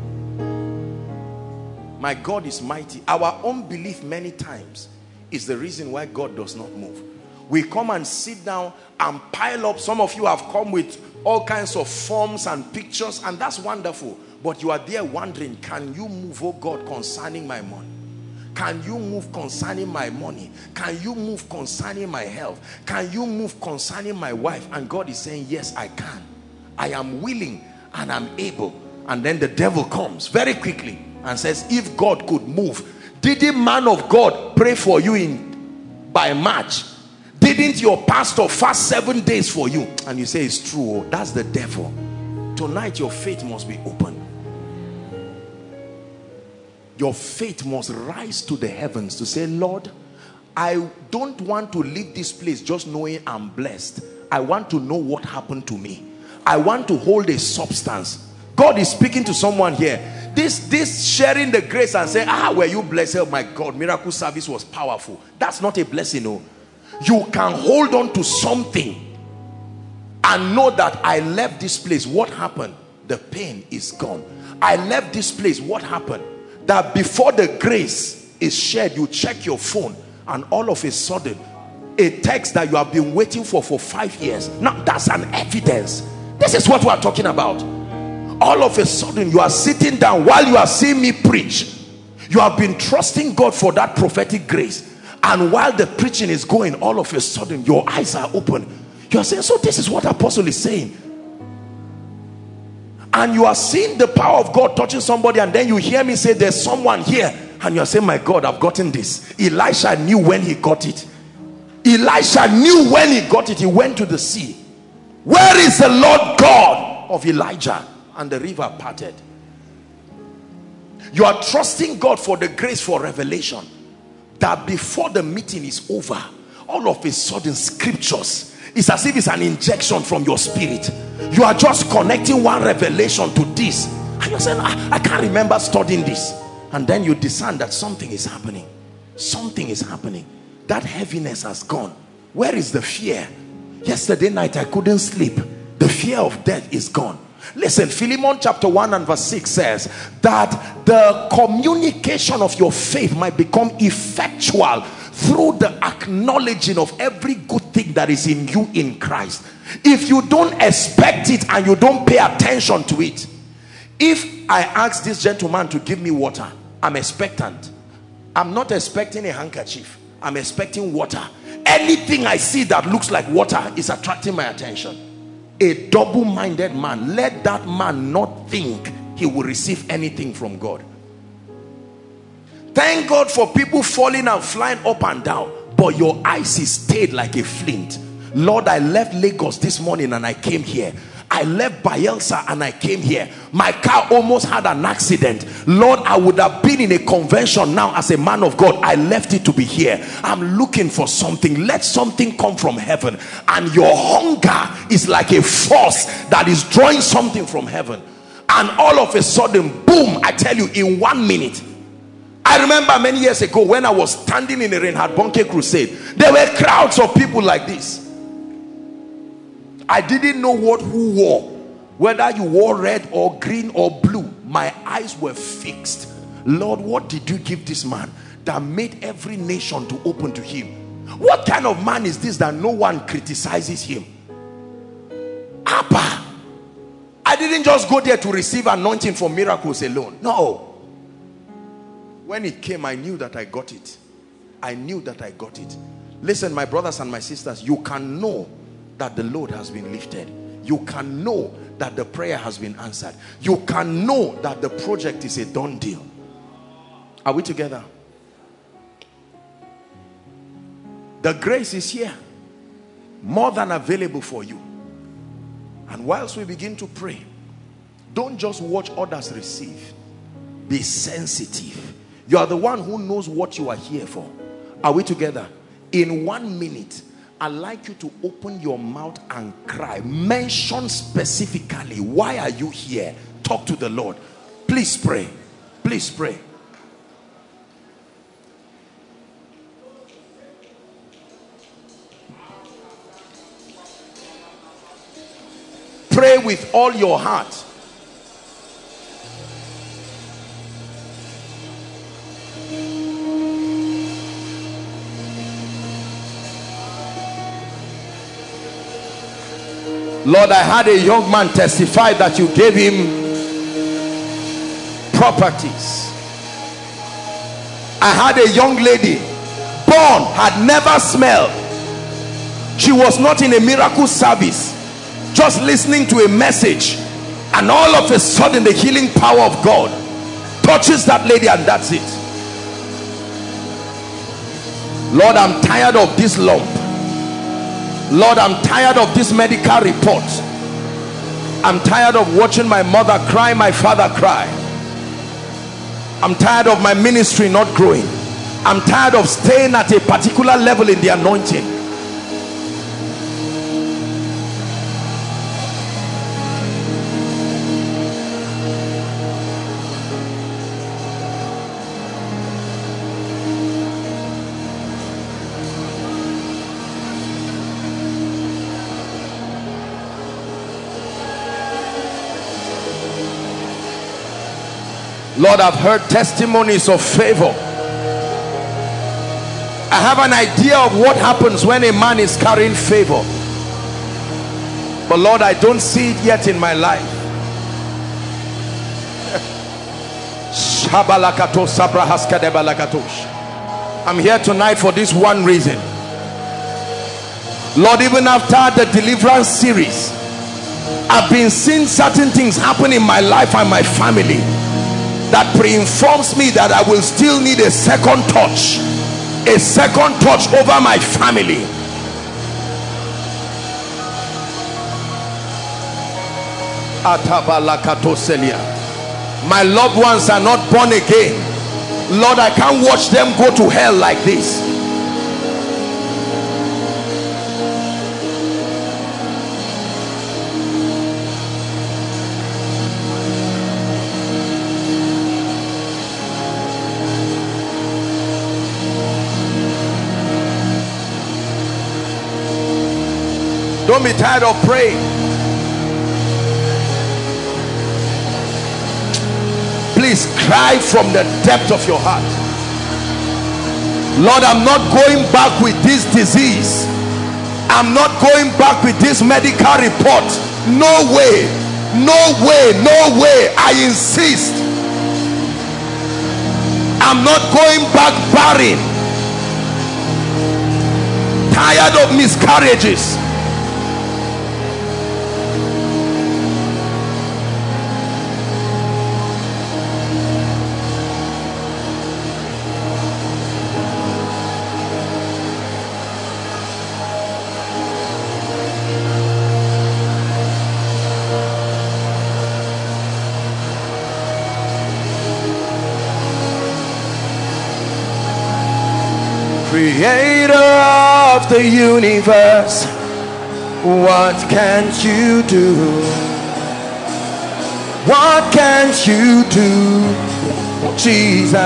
My God is mighty. Our unbelief many times is the reason why God does not move. We come and sit down and pile up. Some of you have come with all kinds of forms and pictures, and that's wonderful. But you are there wondering, can you move, oh God, concerning my money? Can you move concerning my money? Can you move concerning my health? Can you move concerning my wife? And God is saying, yes, I can. I am willing and I'm able. And then the devil comes very quickly and says, if God could move, didn't man of God pray for you in by March? Didn't your pastor fast seven days for you? And you say it's true. That's the devil. Tonight your faith must be open. Your faith must rise to the heavens to say, Lord, I don't want to leave this place just knowing I'm blessed. I want to know what happened to me. I want to hold a substance. God is speaking to someone here. This, this sharing the grace and saying, ah, were you blessed? Oh my God, miracle service was powerful. That's not a blessing. No. You can hold on to something and know that I left this place. What happened? The pain is gone. I left this place. What happened? That before the grace is shared, you check your phone and all of a sudden a text that you have been waiting for for five years. Now that's an evidence. This is what we are talking about. All of a sudden you are sitting down while you are seeing me preach. You have been trusting God for that prophetic grace, and while the preaching is going, all of a sudden your eyes are open. You are saying, so this is what Apostle is saying. And you are seeing the power of God touching somebody, and then you hear me say there's someone here, and you are saying, my God, I've gotten this. Elisha knew when he got it. Elisha knew when he got it. He went to the sea. Where is the Lord God of Elijah? And the river parted. You are trusting God for the grace for revelation, that before the meeting is over, all of a sudden scriptures, it's as if it's an injection from your spirit. You are just connecting one revelation to this, and you're saying, I, I can't remember studying this. And then you discern that something is happening. Something is happening. That heaviness has gone. Where is the fear? Yesterday night I couldn't sleep. The fear of death is gone. Listen, Philemon chapter one and verse six says that the communication of your faith might become effectual through the acknowledging of every good thing that is in you in Christ. If you don't expect it and you don't pay attention to it, if I ask this gentleman to give me water, I'm expectant. I'm not expecting a handkerchief. I'm expecting water. Anything I see that looks like water is attracting my attention. A double-minded man, let that man not think he will receive anything from God. Thank God for people falling and flying up and down, but your eyes is stayed like a flint. Lord, I left Lagos this morning and I came here. I left Bayelsa and I came here. My car almost had an accident. Lord, I would have been in a convention now as a man of God. I left it to be here. I'm looking for something. Let something come from heaven. And your hunger is like a force that is drawing something from heaven. And all of a sudden, boom, I tell you, in one minute. I remember many years ago when I was standing in the Reinhard Bonnke crusade, there were crowds of people like this. I didn't know what who wore, whether you wore red or green or blue. My eyes were fixed. Lord, what did you give this man that made every nation to open to him? What kind of man is this that no one criticizes him? Abba. I didn't just go there to receive anointing for miracles alone. No. When it came, I knew that I got it. I knew that I got it. Listen, my brothers and my sisters, you can know that the load has been lifted. you can know that the prayer has been answered. You can know that the project is a done deal. Are we together? The grace is here, more than available for you. And whilst we begin to pray, don't just watch others receive. Be sensitive. You are the one who knows what you are here for. Are we together? In one minute, I'd like you to open your mouth and cry. Mention specifically, why are you here? Talk to the Lord. Please pray. Please pray. Pray with all your heart. Lord, I had a young man testify that you gave him properties. I had a young lady, born, had never smelled. She was not in a miracle service, just listening to a message, and all of a sudden the healing power of God touches that lady, and that's it. Lord, I'm tired of this lump. Lord, I'm tired of this medical report. I'm tired of watching my mother cry, my father cry. I'm tired of my ministry not growing. I'm tired of staying at a particular level in the anointing. Lord, I've heard testimonies of favor. I have an idea of what happens when a man is carrying favor. But Lord, I don't see it yet in my life. I'm here tonight for this one reason. Lord, even after the deliverance series, I've been seeing certain things happen in my life and my family that pre-informs me that I will still need a second touch, a second touch over my family. My loved ones are not born again. Lord, I can't watch them go to hell like this. Don't be tired of praying. Please cry from the depth of your heart. Lord, I'm not going back with this disease. I'm not going back with this medical report. No way, no way, no way. I insist. I'm not going back barren. Tired of miscarriages. Creator of the universe, what can't you do? What can't you do, Jesus?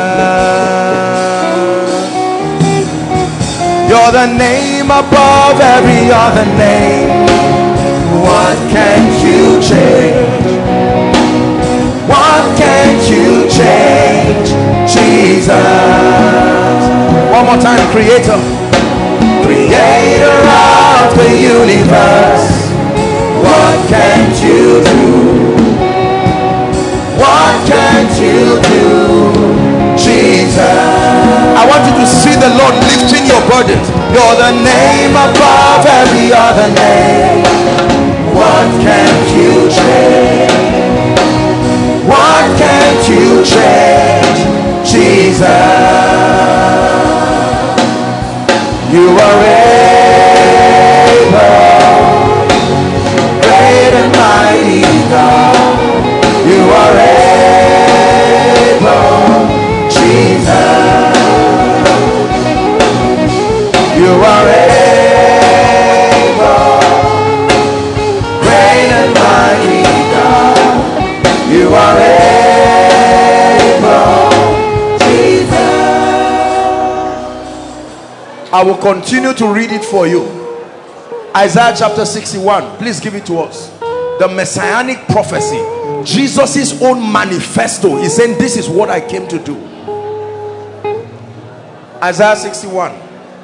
You're the name above every other name. What can't you change? What can't you change, Jesus? One more time, Creator. Creator of the universe, what can't you do? What can't you do, Jesus? I want you to see the Lord lifting your burdens. You're the name above every other name. What What can't you change? What can't you change? Jesus, you are able, great and mighty God. You are able, Jesus. You are able, great and mighty God. You are able, Jesus. I will continue to read it for you. Isaiah chapter sixty-one. Please give it to us. The messianic prophecy, Jesus' own manifesto. He's saying, this is what I came to do. Isaiah sixty-one.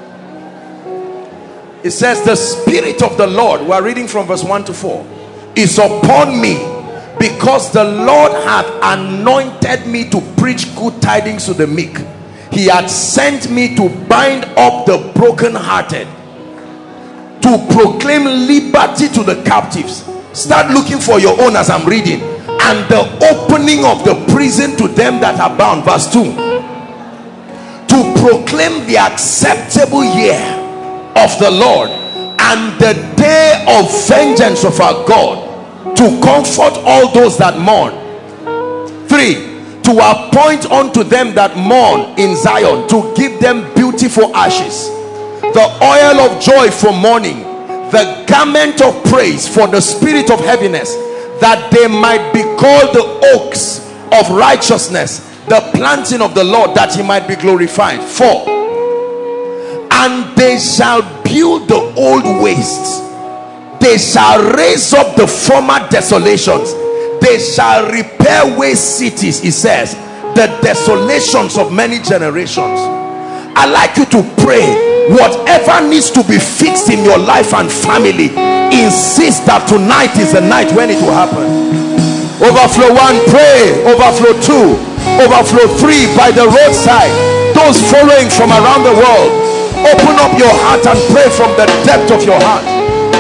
It says, the Spirit of the Lord, we are reading from verse one to four, is upon me, because the Lord hath anointed me to preach good tidings to the meek. He hath sent me to bind up the brokenhearted, to proclaim liberty to the captives. Start looking for your own as I'm reading. And the opening of the prison to them that are bound. Verse two. To proclaim the acceptable year of the Lord, and the day of vengeance of our God, to comfort all those that mourn. Three. To appoint unto them that mourn in Zion, to give them beautiful ashes, the oil of joy for mourning, the garment of praise for the spirit of heaviness, that they might be called the oaks of righteousness, the planting of the Lord, that he might be glorified. Four. And they shall build the old wastes, they shall raise up the former desolations, they shall repair waste cities. He says, the desolations of many generations. I like you to pray, whatever needs to be fixed in your life and family, insist that tonight is the night when it will happen. Overflow one, pray. Overflow two, overflow three, by the roadside. Those following from around the world, open up your heart and pray from the depth of your heart.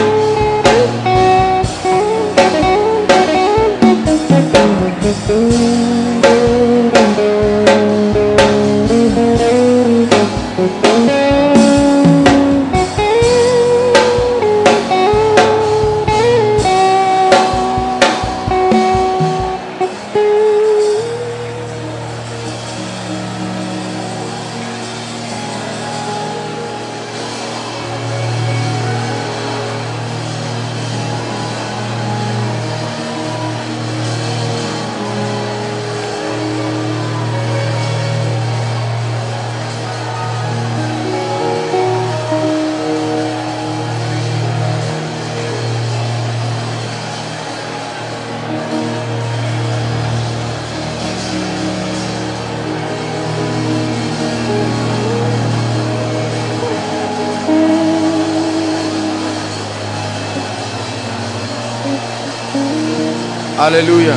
Hallelujah.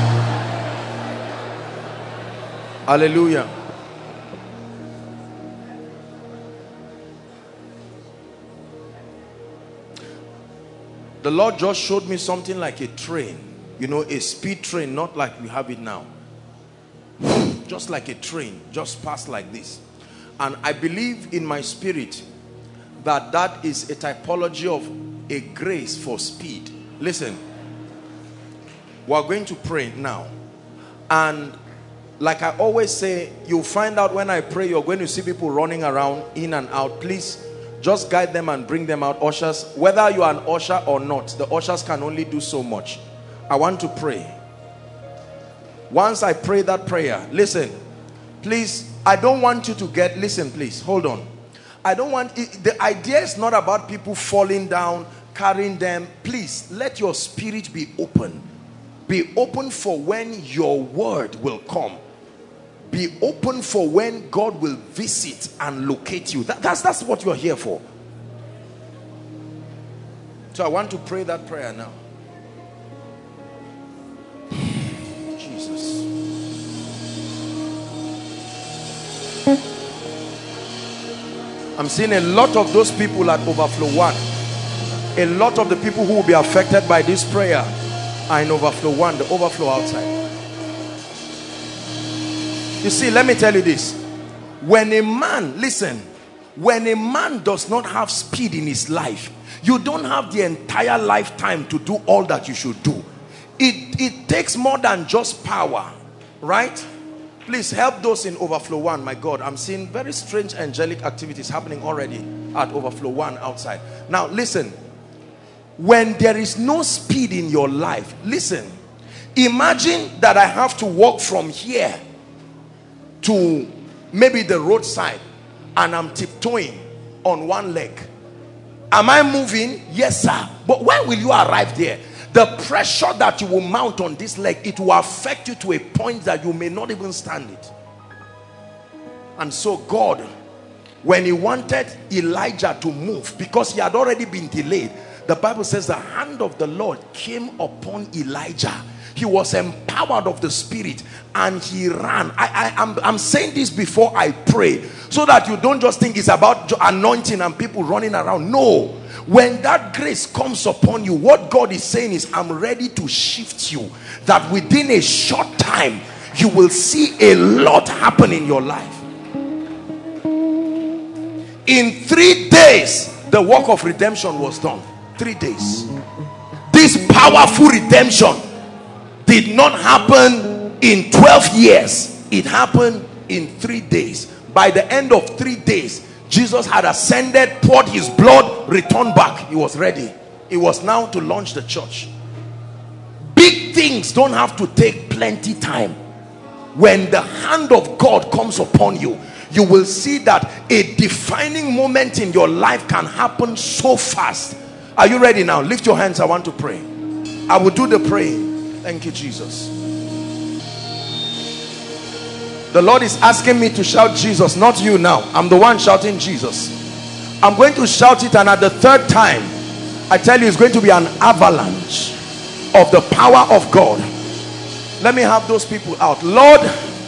Hallelujah. The Lord just showed me something like a train, you know, a speed train, not like we have it now, just like a train, just passed like this. And I believe in my spirit that that is a typology of a grace for speed. Listen, we're going to pray now, and like I always say, you'll find out when I pray, you're going to see people running around in and out. Please just guide them and bring them out. Ushers, whether you are an usher or not, the ushers can only do so much. I want to pray. Once I pray that prayer, listen, please, I don't want you to get, listen please, hold on. I don't want, it, the idea is not about people falling down, carrying them. Please, let your spirit be open. Be open for when your word will come. Be open for when God will visit and locate you. That, that's, that's what you're here for. So I want to pray that prayer now. Jesus. I'm seeing a lot of those people at Overflow One. A lot of the people who will be affected by this prayer are in overflow one, the overflow outside. You see, let me tell you this. When a man, listen, when a man does not have speed in his life, you don't have the entire lifetime to do all that you should do. It, it takes more than just power, right? Please help those in overflow one. My God, I'm seeing very strange angelic activities happening already at overflow one outside. Now listen, when there is no speed in your life, listen, imagine that I have to walk from here to maybe the roadside and I'm tiptoeing on one leg. Am I moving? Yes, sir. But when will you arrive there? The pressure that you will mount on this leg, it will affect you to a point that you may not even stand it. And so God, when he wanted Elijah to move, because he had already been delayed, the Bible says the hand of the Lord came upon Elijah. He was empowered of the Spirit and he ran. I, I, I'm, I'm saying this before I pray, so that you don't just think it's about anointing and people running around. No. When that grace comes upon you, what God is saying is, I'm ready to shift you, that within a short time you will see a lot happen in your life. In three days the work of redemption was done. Three days. This powerful redemption did not happen in twelve years. It happened in three days. By the end of three days, Jesus had ascended, poured his blood, returned back. He was ready. It was now to launch the church. Big things don't have to take plenty time. When the hand of God comes upon you, you will see that a defining moment in your life can happen so fast. Are you ready now? Lift your hands. I want to pray. I will do the praying. Thank you, Jesus. The Lord is asking me to shout Jesus, not you now. I'm the one shouting Jesus. I'm going to shout it, and at the third time, I tell you, it's going to be an avalanche of the power of God. Let me have those people out. Lord,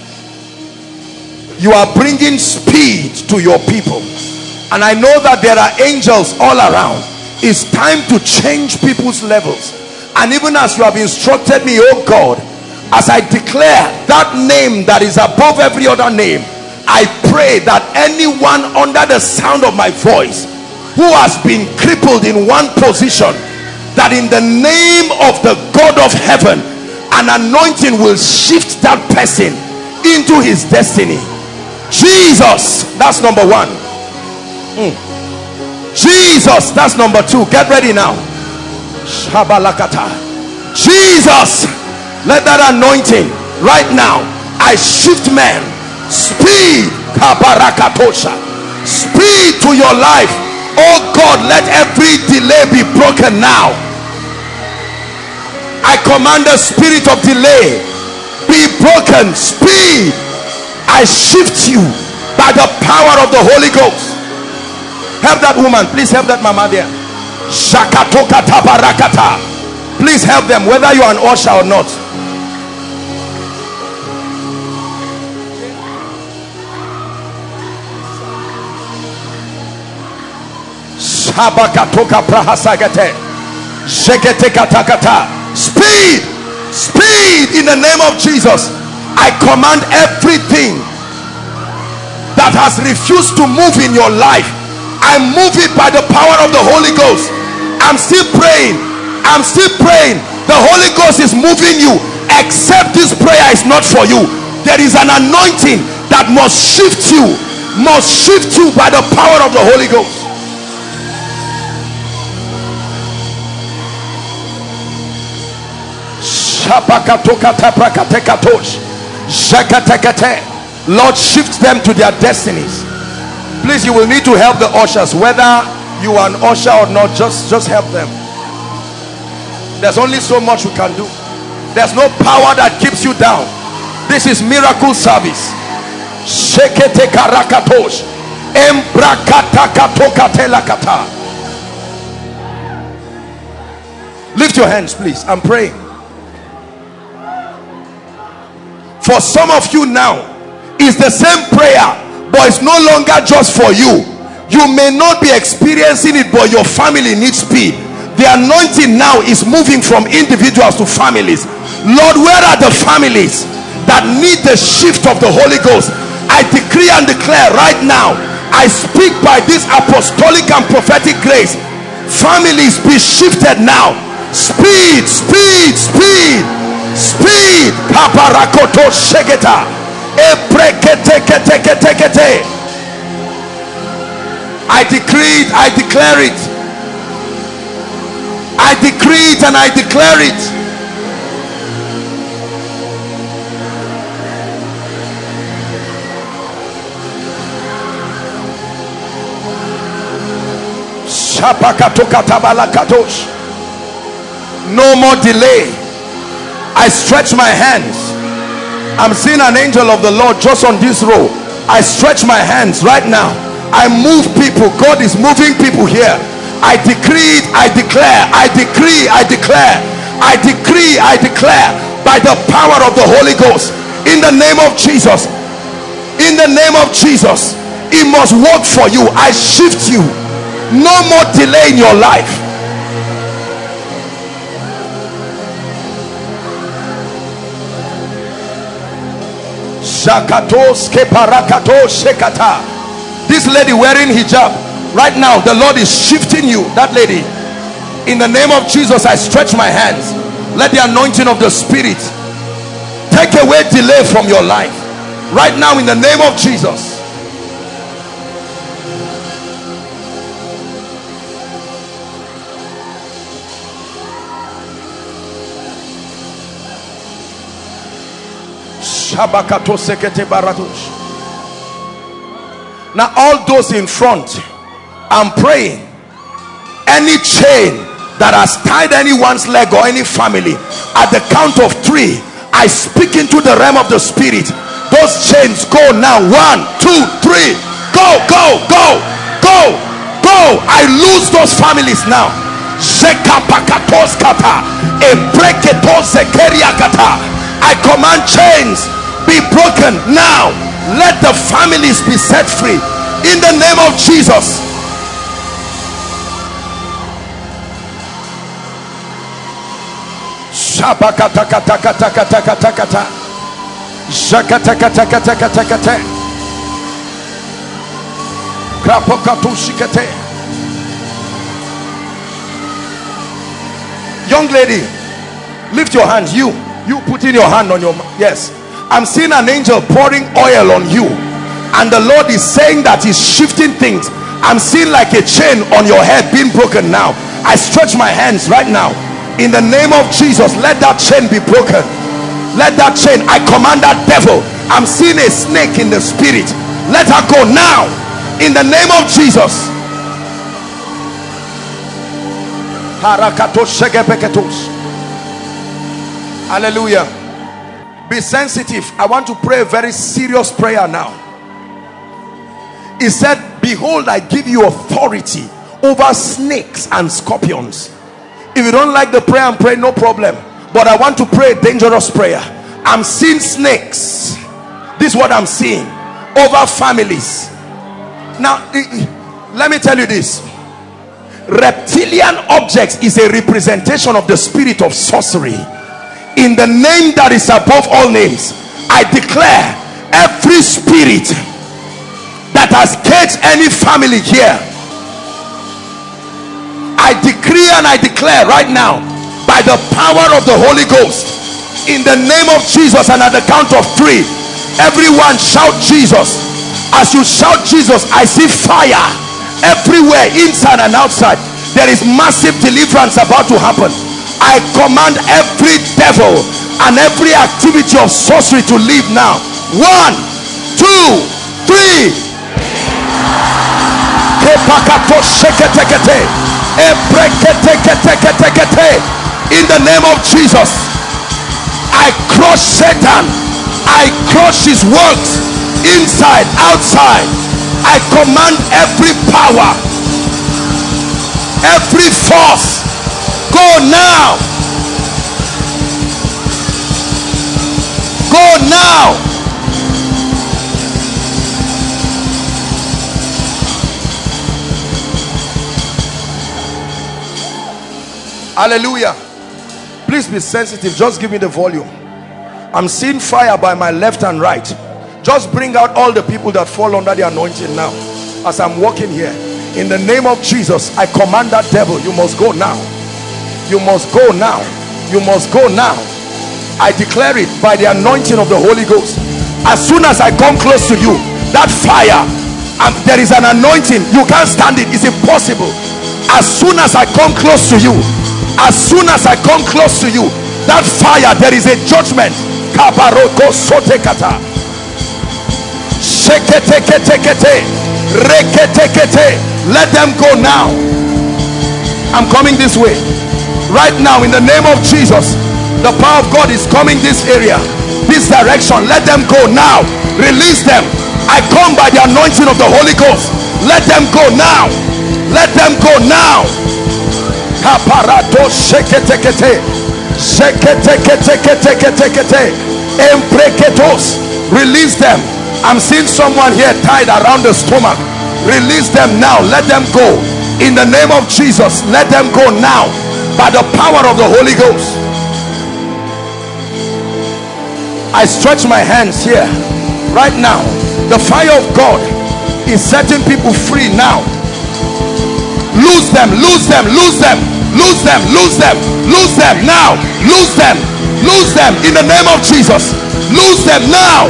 you are bringing speed to your people, and I know that there are angels all around. It's time to change people's levels. And even as you have instructed me, oh God, as I declare that name that is above every other name, I pray that anyone under the sound of my voice who has been crippled in one position, that in the name of the God of heaven, an anointing will shift that person into his destiny. Jesus, that's number one. mm. Jesus, that's number two. Get ready now. Shabalakata. Jesus, let that anointing right now, I shift men. Speed, kabarakatosha. Speed to your life. Oh God, let every delay be broken now. I command the spirit of delay be broken. Speed, I shift you by the power of the Holy Ghost. Help that woman, please help that mama there. Shakatoka tabarakata. Please help them, whether you are an usher or not. Shabakatoka prahasagate. Sheketekata. Speed, speed in the name of Jesus. I command everything that has refused to move in your life, I move it by the power of the Holy Ghost. I'm still praying. I'm still praying. The Holy Ghost is moving you. Except this prayer is not for you. There is an anointing that must shift you. Must shift you by the power of the Holy Ghost. Lord, shift them to their destinies. Please, you will need to help the ushers, whether you are an usher or not. Just just help them. There's only so much we can do. There's no power that keeps you down. This is miracle service. Lift your hands, please. I'm praying. For some of you now, it's the same prayer, but it's no longer just for you. You may not be experiencing it, but your family needs speed. The anointing now is moving from individuals to families. Lord, where are the families that need the shift of the Holy Ghost? I decree and declare right now, I speak by this apostolic and prophetic grace, families be shifted now. Speed, speed, speed, speed. Paparakoto shegeta. I decree it, I declare it. I decree it and I declare it. No more delay. I stretch my hands. I'm seeing an angel of the Lord just on this row. I stretch my hands right now. I move people. God is moving people here. I decree it, I declare, I decree, I declare, I decree, I declare by the power of the Holy Ghost, in the name of Jesus, in the name of Jesus, it must work for you. I shift you. No more delay in your life. This lady wearing hijab, right now the Lord is shifting you. That lady, in the name of Jesus, I stretch my hands. Let the anointing of the Spirit take away delay from your life right now in the name of Jesus. Now all those in front, I'm praying, any chain that has tied anyone's leg or any family, at the count of three, I speak into the realm of the Spirit. Those chains go now. One, two, three. Go, go, go, go, go. I lose those families now. I command chains be broken now. Let the families be set free in the name of Jesus. Young lady, lift your hands. You you put in your hand on your, yes, I'm seeing an angel pouring oil on you, and the Lord is saying that he's shifting things. I'm seeing like a chain on your head being broken now. I stretch my hands right now in the name of Jesus. Let that chain be broken. Let that chain, I command that devil. I'm seeing a snake in the spirit. Let her go now in the name of Jesus. Hallelujah. Be sensitive. I want to pray a very serious prayer now. He said, behold, I give you authority over snakes and scorpions. If you don't like the prayer and pray, no problem, but I want to pray a dangerous prayer. I'm seeing snakes. This is what I'm seeing over families. Now let me tell you this. Reptilian objects is a representation of the spirit of sorcery. In the name that is above all names, I declare every spirit that has caged any family here, I decree and I declare right now by the power of the Holy Ghost, in the name of Jesus, and at the count of three, everyone shout Jesus. As you shout Jesus, I see fire everywhere, inside and outside. There is massive deliverance about to happen. I command every devil and every activity of sorcery to leave now. One, two, three. In the name of Jesus, I crush Satan. I crush his works inside, outside. I command every power, every force, go now. Go now. Hallelujah. Please be sensitive. Just give me the volume. I'm seeing fire by my left and right. Just bring out all the people that fall under the anointing now. As I'm walking here, in the name of Jesus, I command that devil, you must go now. You must go now. You must go now. I declare it by the anointing of the Holy Ghost. As soon as I come close to you, that fire, and there is an anointing, you can't stand it, it's impossible. As soon as I come close to you, as soon as I come close to you, that fire, there is a judgment. Kabaroko sotekata. Sheketeketekete. Reketekete. Let them go now. I'm coming this way. Right now, in the name of Jesus, the power of God is coming this area, this direction. Let them go now. Release them. I come by the anointing of the Holy Ghost. Let them go now. Let them go now. Kaparato sheketekete. Sheketeketeketeketekete. Empreketos. Release them. I'm seeing someone here tied around the stomach. Release them now. Let them go. In the name of Jesus, let them go now. By the power of the Holy Ghost. I stretch my hands here right now. The fire of God is setting people free now. Lose them, lose them, lose them, lose them, lose them, lose them now. Lose them, lose them in the name of Jesus. Lose them now.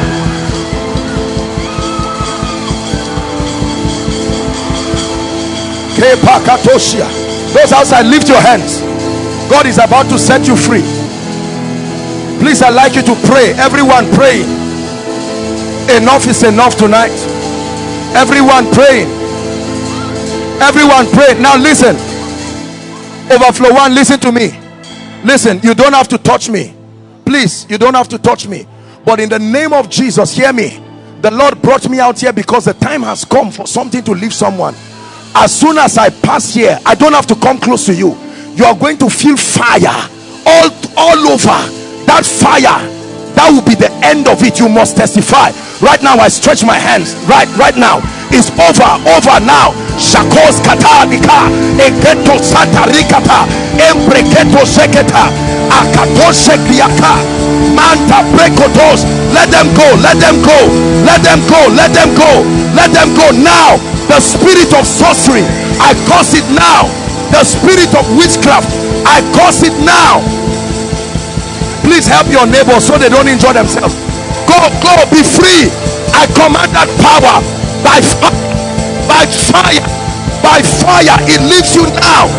Those outside, lift your hands. God is about to set you free. Please, I'd like you to pray. Everyone praying. Enough is enough tonight. Everyone praying. Everyone praying. Now listen. Overflow one, listen to me. Listen, you don't have to touch me. Please, you don't have to touch me. But in the name of Jesus, hear me. The Lord brought me out here because the time has come for something to leave someone. As soon as I pass here, I don't have to come close to you. You are going to feel fire all, all over. That fire, that will be the end of it. You must testify. Right now, I stretch my hands. Right, right now. It's over, over now. Shakos katalika, eketo satarikata, embreketo seketa, akato sekliaka, manta brekotos. Let them go, let them go, let them go, let them go, let them go now. The spirit of sorcery, I curse it now. The spirit of witchcraft, I curse it now. Please help your neighbor so they don't injure themselves. Go, go, be free. I command that power by fire, by fire, by fire. It leaves you now.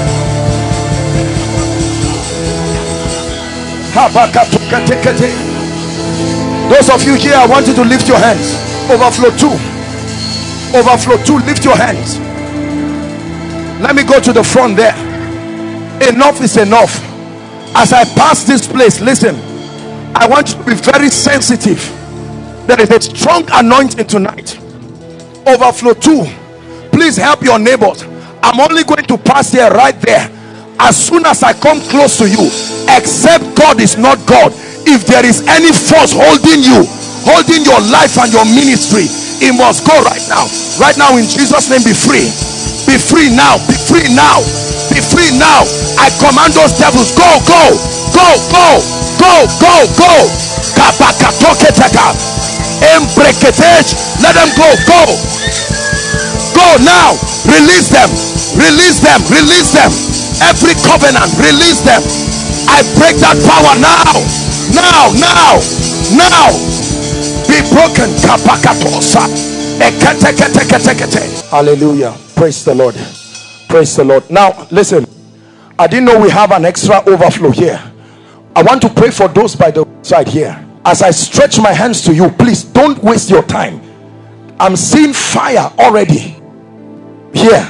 Those of you here, I want you to lift your hands. Overflow two. Overflow two, lift your hands. Let me go to the front there. Enough is enough. As I pass this place, listen, I want you to be very sensitive. There is a strong anointing tonight. Overflow two, please help your neighbors. I'm only going to pass here, right there. As soon as I come close to you, except God is not God, if there is any force holding you, holding your life and your ministry, it must go right now. Right now, in Jesus' name, be free. Be free now. Be free now. Be free now. I command those devils, go, go, go, go, go, go, go. Let them go, go, go now. Release them, release them, release them. Every covenant, release them. I break that power now, now, now, now. Be broken. Hallelujah. Praise the Lord. Praise the Lord. Now listen, I didn't know we have an extra overflow here. I want to pray for those by the side here. As I stretch my hands to you, please don't waste your time. I'm seeing fire already here.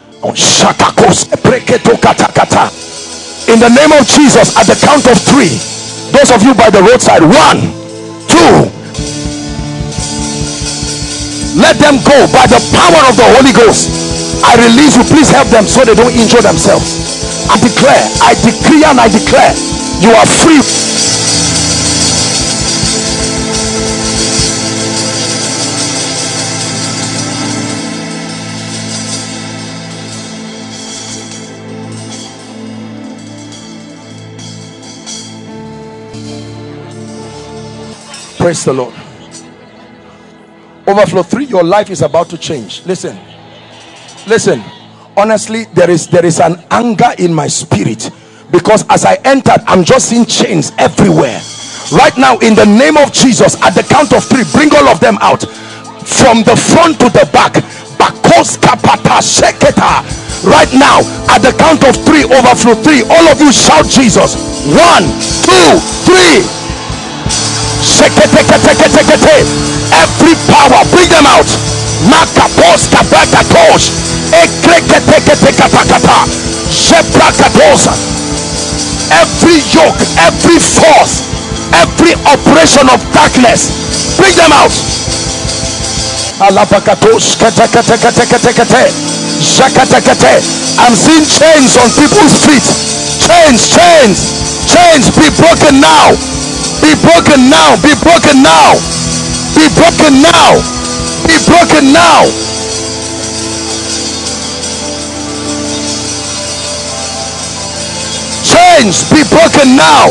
In the name of Jesus, at the count of three, those of you by the roadside, one, two, let them go by the power of the Holy Ghost. I release you. Please help them so they don't injure themselves. I declare, I decree and I declare, you are free. Praise the Lord. Overflow three, your life is about to change. Listen, listen. Honestly, there is there is an anger in my spirit, because as I entered, I'm just seeing chains everywhere. Right now, in the name of Jesus, at the count of three, bring all of them out, from the front to the back. Right now, at the count of three, overflow three, all of you shout Jesus. One, two, three. Every power, bring them out. Every yoke, every force, every operation of darkness, bring them out. I'm seeing chains on people's feet. Chains, chains, chains, be broken now. Be broken now. Be broken now. Be broken now. Be broken now. Chains, be broken now.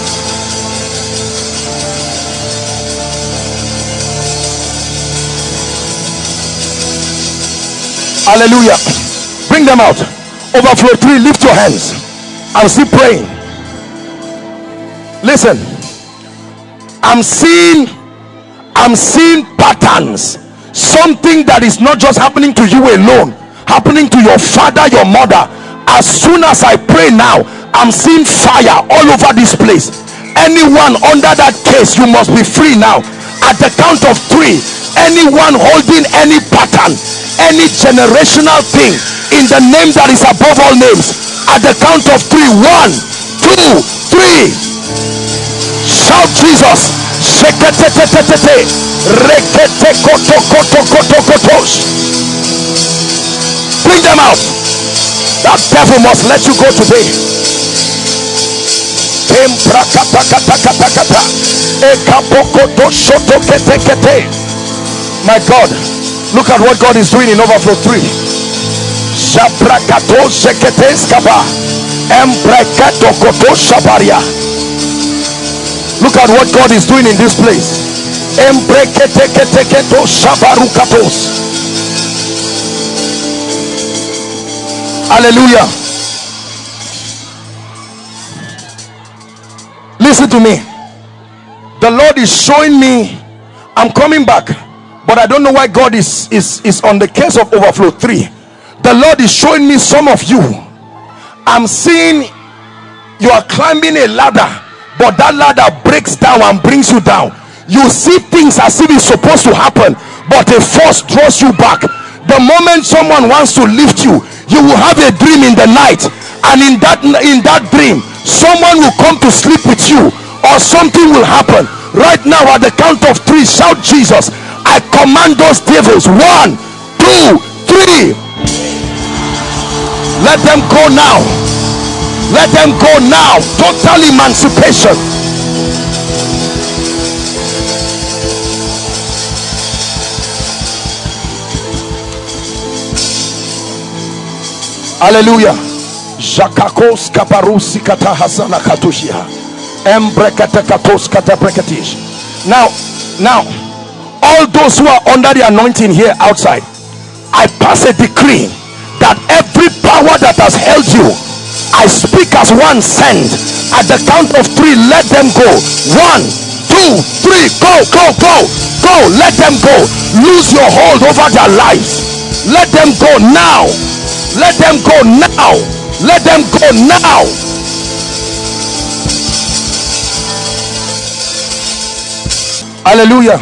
Hallelujah. Bring them out. Overflow three, lift your hands. I'm still praying. Listen, I'm seeing I'm seeing patterns. Something that is not just happening to you alone, happening to your father, your mother. As soon as I pray now, I'm seeing fire all over this place. Anyone under that case, you must be free now. At the count of three, anyone holding any pattern, any generational thing, in the name that is above all names, at the count of three, one, two, three, shout Jesus. Bring them out. That devil must let you go today. My God, look at what God is doing in overflow three. Look at what God is doing in this place. Hallelujah. Listen to me. The Lord is showing me, I'm coming back, but I don't know why God is is is on the case of overflow three. The Lord is showing me some of you. I'm seeing you are climbing a ladder, but that ladder breaks down and brings you down. You see things as if it's supposed to happen, but a force draws you back. The moment someone wants to lift you, you will have a dream in the night, and in that in that dream, someone will come to sleep with you, or something will happen. Right now, at the count of three, shout Jesus. I command those devils. One, two, three. Let them go now. Let them go now. Total emancipation. Hallelujah. Jakakos kaparusi kata hasana katushia. Embrekatekatos kataprekatish. Now, now, all those who are under the anointing here outside, I pass a decree that every power that has held you, I speak as one sent. At the count of three, let them go. One, two, three, go, go, go, go. Let them go. Lose your hold over their lives. Let them go now. Let them go now. Let them go now. Hallelujah.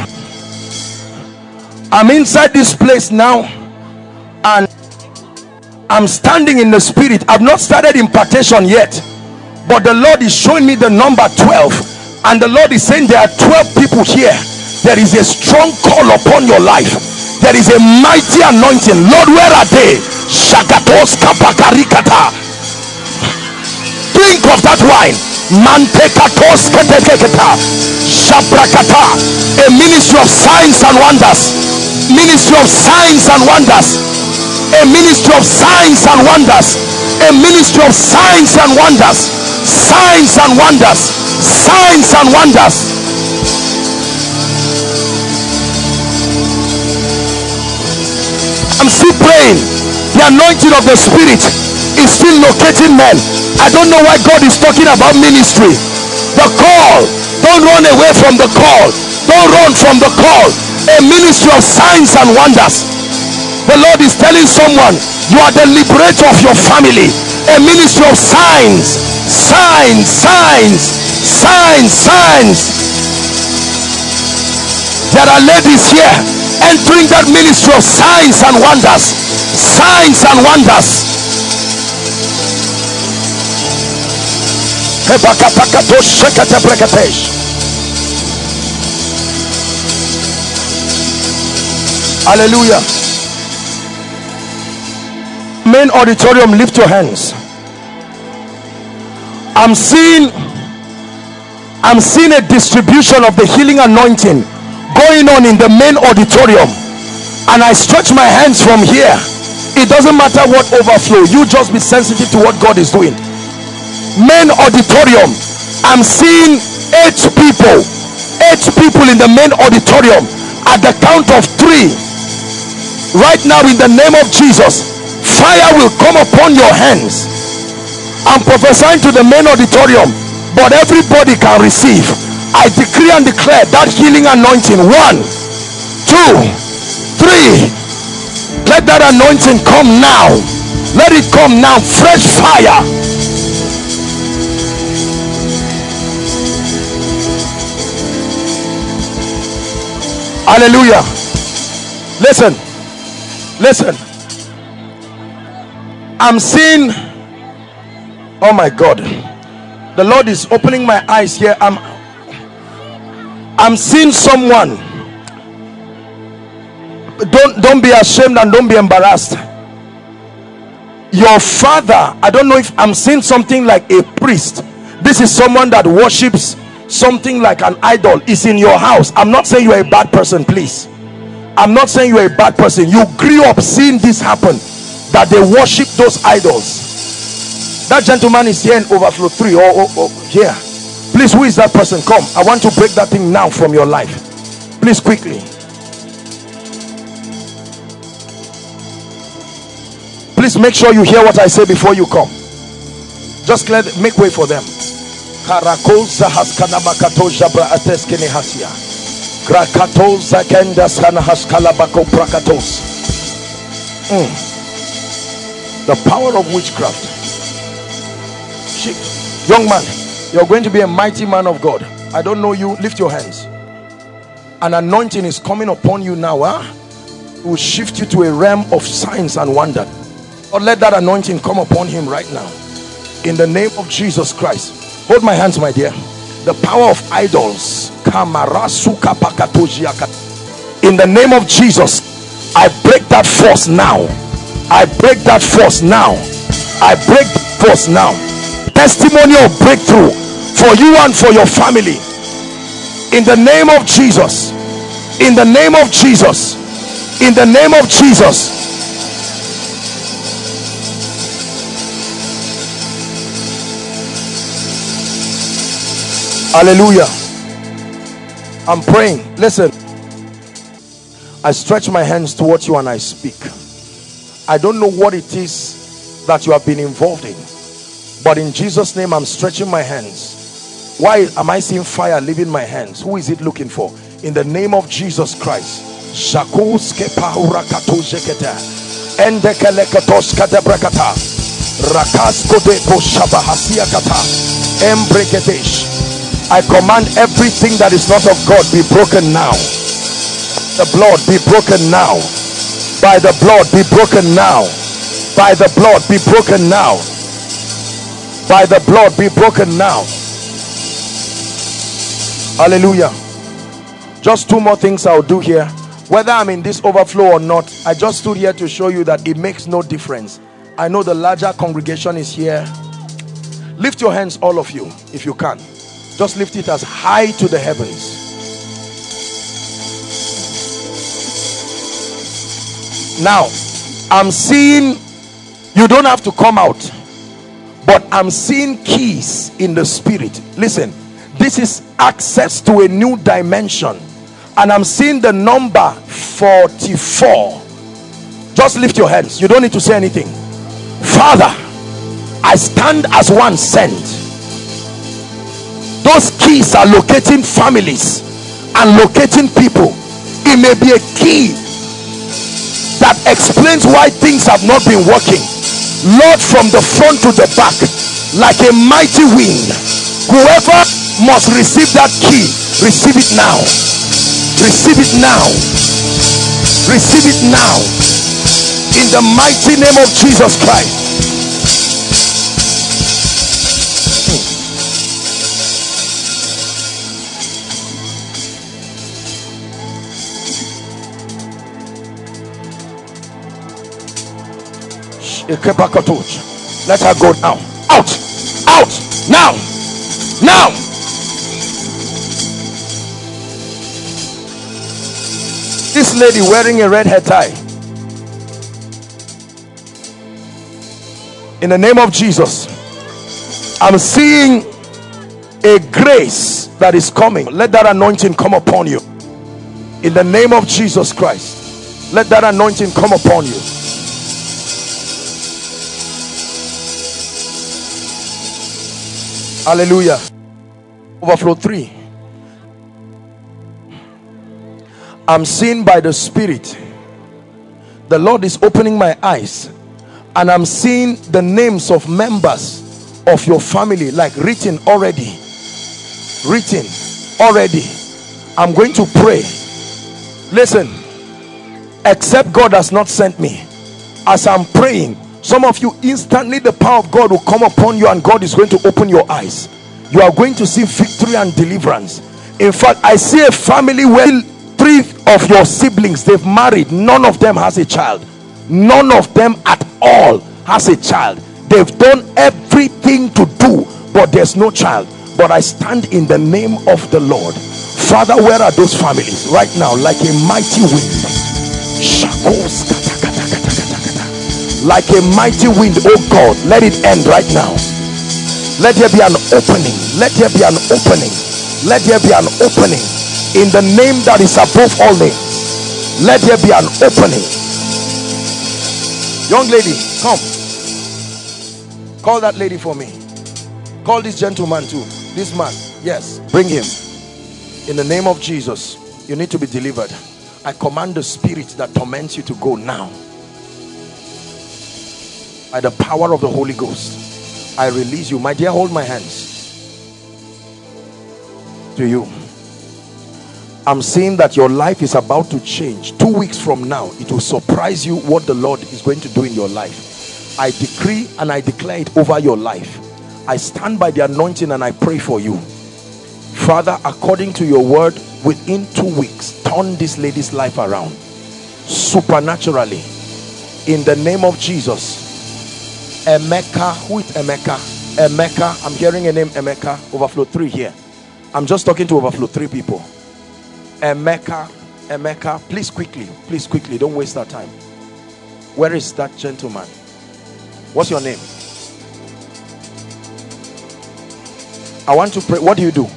I'm inside this place now, and I'm standing in the spirit. I've not started impartation yet, but the Lord is showing me the number twelve, and the Lord is saying there are twelve people here. There is a strong call upon your life. There is a mighty anointing. Lord, where are they? Shagatos kapakarikata. Drink of that wine. Mantekatos ketekeketa. Shabrakata. A ministry of signs and wonders. Ministry of signs and wonders. A ministry of signs and wonders. A ministry of signs and wonders. Signs and wonders. Signs and wonders. I'm still praying. The anointing of the Spirit is still locating men. I don't know why God is talking about ministry. The call. Don't run away from the call. Don't run from the call. A ministry of signs and wonders. The Lord is telling someone, you are the liberator of your family. A ministry of signs, signs, signs, signs, signs. There are ladies here entering that ministry of signs and wonders. Signs and wonders. Hallelujah. Main auditorium, lift your hands. I'm seeing I'm seeing a distribution of the healing anointing going on in the main auditorium, and I stretch my hands from here. It doesn't matter what overflow, you just be sensitive to what God is doing. Main auditorium, I'm seeing eight people eight people in the main auditorium. At the count of three, right now, in the name of Jesus, fire will come upon your hands. I'm prophesying to the main auditorium, but everybody can receive. I decree and declare that healing anointing. One, two, three. Let that anointing come now. Let it come now. Fresh fire. Hallelujah. Listen. Listen. I'm seeing, oh my God, the Lord is opening my eyes here. I'm I'm seeing someone. Don't don't be ashamed and don't be embarrassed. Your father, I don't know if I'm seeing something like a priest. This is someone that worships something like an idol. Is in your house. I'm not saying you're a bad person, please. I'm not saying you're a bad person. You grew up seeing this happen, that they worship those idols. That gentleman is here in overflow three or oh, oh, oh, here. Please, who is that person? Come, I want to break that thing now from your life. Please, quickly. Please make sure you hear what I say before you come. Just let make way for them. Mm. The power of witchcraft. Young man, you're going to be a mighty man of God. I don't know you. Lift your hands. An anointing is coming upon you now. Huh? It will shift you to a realm of signs and wonder. Or let that anointing come upon him right now. In the name of Jesus Christ. Hold my hands, my dear. The power of idols. In the name of Jesus, I break that force now. I break that force now. I break that force now. Testimony of breakthrough for you and for your family. In the name of Jesus. In the name of Jesus. In the name of Jesus. Hallelujah. I'm praying. Listen. I stretch my hands towards you and I speak. I don't know what it is that you have been involved in, but in Jesus' name I'm stretching my hands. Why am I seeing fire leaving my hands? Who is it looking for? In the name of Jesus Christ. I command everything that is not of God be broken now. The blood be broken now. By the blood be broken now. By the blood be broken now. By the blood be broken now. Hallelujah. Just two more things I'll do here. Whether I'm in this overflow or not, I just stood here to show you that it makes no difference. I know the larger congregation is here. Lift your hands, all of you, if you can. Just lift it as high to the heavens. Now, I'm seeing, you don't have to come out, but I'm seeing keys in the spirit. Listen, this is access to a new dimension. And I'm seeing the number forty-four. Just lift your hands. You don't need to say anything. Father, I stand as one sent. Those keys are locating families and locating people. It may be a key that explains why things have not been working. Lord, from the front to the back, like a mighty wind, whoever must receive that key, receive it now. Receive it now. Receive it now. In the mighty name of Jesus Christ. Let her go now. Out. Out. Now. Now. This lady wearing a red hair tie. In the name of Jesus, I'm seeing a grace that is coming. Let that anointing come upon you. In the name of Jesus Christ, let that anointing come upon you. Hallelujah. Overflow three. I'm seeing by the Spirit, the Lord is opening my eyes, and I'm seeing the names of members of your family like written already. Written already. I'm going to pray. Listen, except God has not sent me, as I'm praying, some of you instantly the power of God will come upon you, and God is going to open your eyes. You are going to see victory and deliverance. In fact, I see a family where three of your siblings, they've married, none of them has a child. None of them at all has a child. They've done everything to do, but there's no child. But I stand in the name of the Lord. Father, where are those families right now? Like a mighty wind, like a mighty wind, oh God, let it end right now. Let there be an opening. Let there be an opening. Let there be an opening. In the name that is above all names, let there be an opening. Young lady, come. Call that lady for me. Call this gentleman too. This man, yes, bring him. In the name of Jesus, you need to be delivered. I command the spirit that torments you to go now. By the power of the Holy Ghost, I release you. My dear, hold my hands to you. I'm seeing that your life is about to change. Two weeks from now, it will surprise you what the Lord is going to do in your life. I decree and I declare it over your life. I stand by the anointing and I pray for you. Father, according to your word, within two weeks, turn this lady's life around supernaturally. In the name of Jesus. Emeka, who is Emeka? Emeka, I'm hearing a name, Emeka. Overflow three here. I'm just talking to overflow three people. Emeka, Emeka, please quickly, please quickly, don't waste our time. Where is that gentleman? What's your name? I want to pray. What do you do?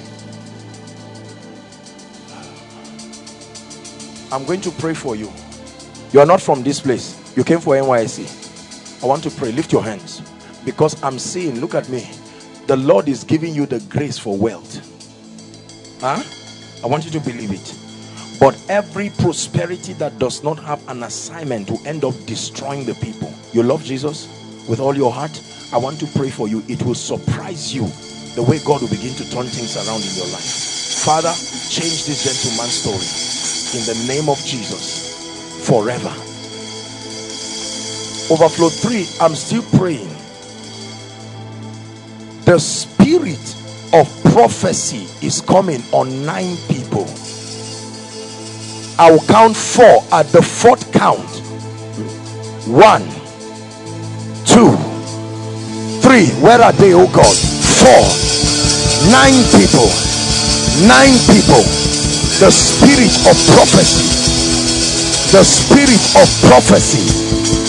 I'm going to pray for you. You are not from this place. You came for N Y C. I want to pray. Lift your hands, because I'm seeing, look at me, the Lord is giving you the grace for wealth. Huh? I want you to believe it. But every prosperity that does not have an assignment will end up destroying the people. You love Jesus with all your heart. I want to pray for you. It will surprise you the way God will begin to turn things around in your life. Father, change this gentleman's story in the name of Jesus forever. Overflow three, I'm still praying. The spirit of prophecy is coming on nine people. I will count four. At the fourth count, one, two, three. Where are they, oh God? Four, nine people, nine people. The spirit of prophecy, the spirit of prophecy.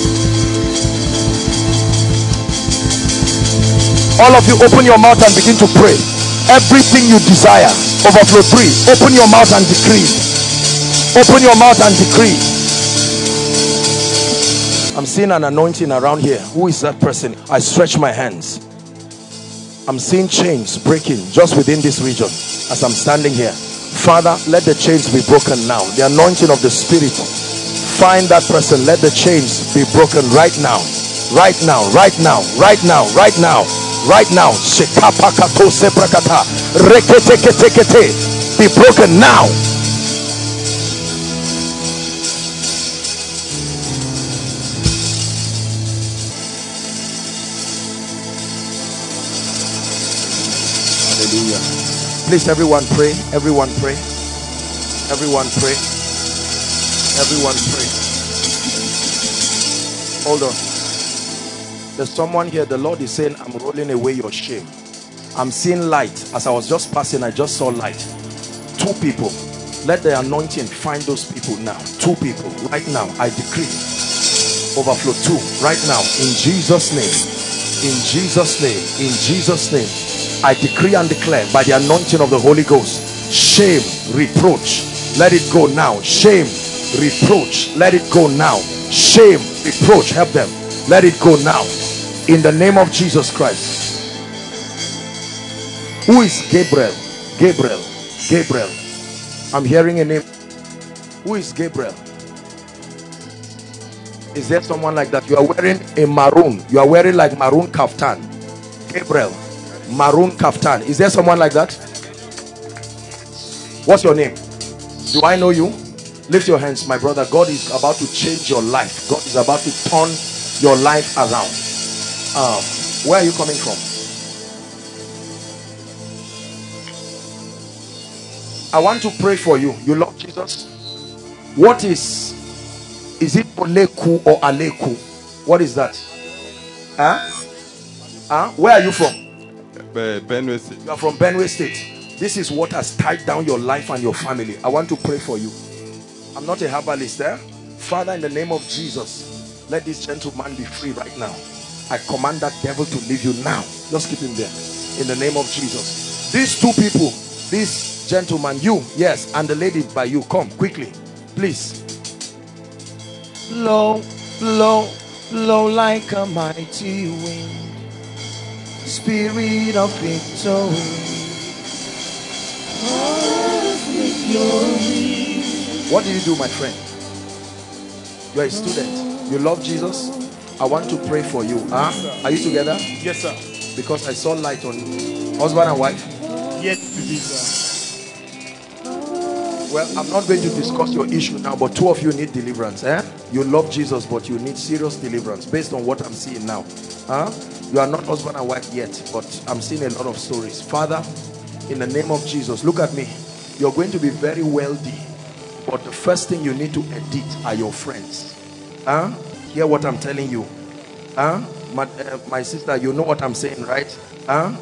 All of you, open your mouth and begin to pray. Everything you desire. Overflow three. Open your mouth and decree. Open your mouth and decree. I'm seeing an anointing around here. Who is that person? I stretch my hands. I'm seeing chains breaking just within this region as I'm standing here. Father, let the chains be broken now. The anointing of the Spirit. Find that person. Let the chains be broken right now. Right now. Right now. Right now. Right now. Right now. Be broken now. Hallelujah. Please, everyone pray. Everyone pray. Everyone pray. Everyone pray. Hold on. There's someone here. The Lord is saying, I'm rolling away your shame. I'm seeing light. As I was just passing, I just saw light. Two people. Let the anointing find those people now. Two people. Right now. I decree. Overflow. Two. Right now. In Jesus' name. In Jesus' name. In Jesus' name. I decree and declare by the anointing of the Holy Ghost, shame, reproach, let it go now. Shame, reproach, let it go now. Shame, reproach, help them. Let it go now. In the name of Jesus Christ. Who is Gabriel? Gabriel. Gabriel. I'm hearing a name. Who is Gabriel? Is there someone like that? You are wearing a maroon. You are wearing like maroon kaftan. Gabriel. Maroon kaftan. Is there someone like that? What's your name? Do I know you? Lift your hands, my brother. God is about to change your life. God is about to turn your life around. Um, where are you coming from? I want to pray for you. You love Jesus? What is is it Oleku or Aleku? What is that? Huh? Huh? Where are you from? Benue State. You are from Benue State. This is what has tied down your life and your family. I want to pray for you. I'm not a herbalist, eh? Father, in the name of Jesus, let this gentleman be free right now. I command that devil to leave you now. Just keep him there. In the name of Jesus. These two people, this gentleman, you, yes, and the lady by you, come quickly, please. Blow, blow, blow like a mighty wind. Spirit of victory. What did you do, my friend? You are a student. You love Jesus. I want to pray for you. Huh? Yes, are you together? Yes, sir. Because I saw light on husband and wife. Yes, sir. Well, I'm not going to discuss your issue now, but two of you need deliverance. Eh? You love Jesus, but you need serious deliverance based on what I'm seeing now. Huh? You are not husband and wife yet, but I'm seeing a lot of stories. Father, in the name of Jesus, look at me. You're going to be very wealthy, but the first thing you need to edit are your friends. Huh? Hear what I'm telling you. Huh? My, uh, my sister, you know what I'm saying, right? Huh?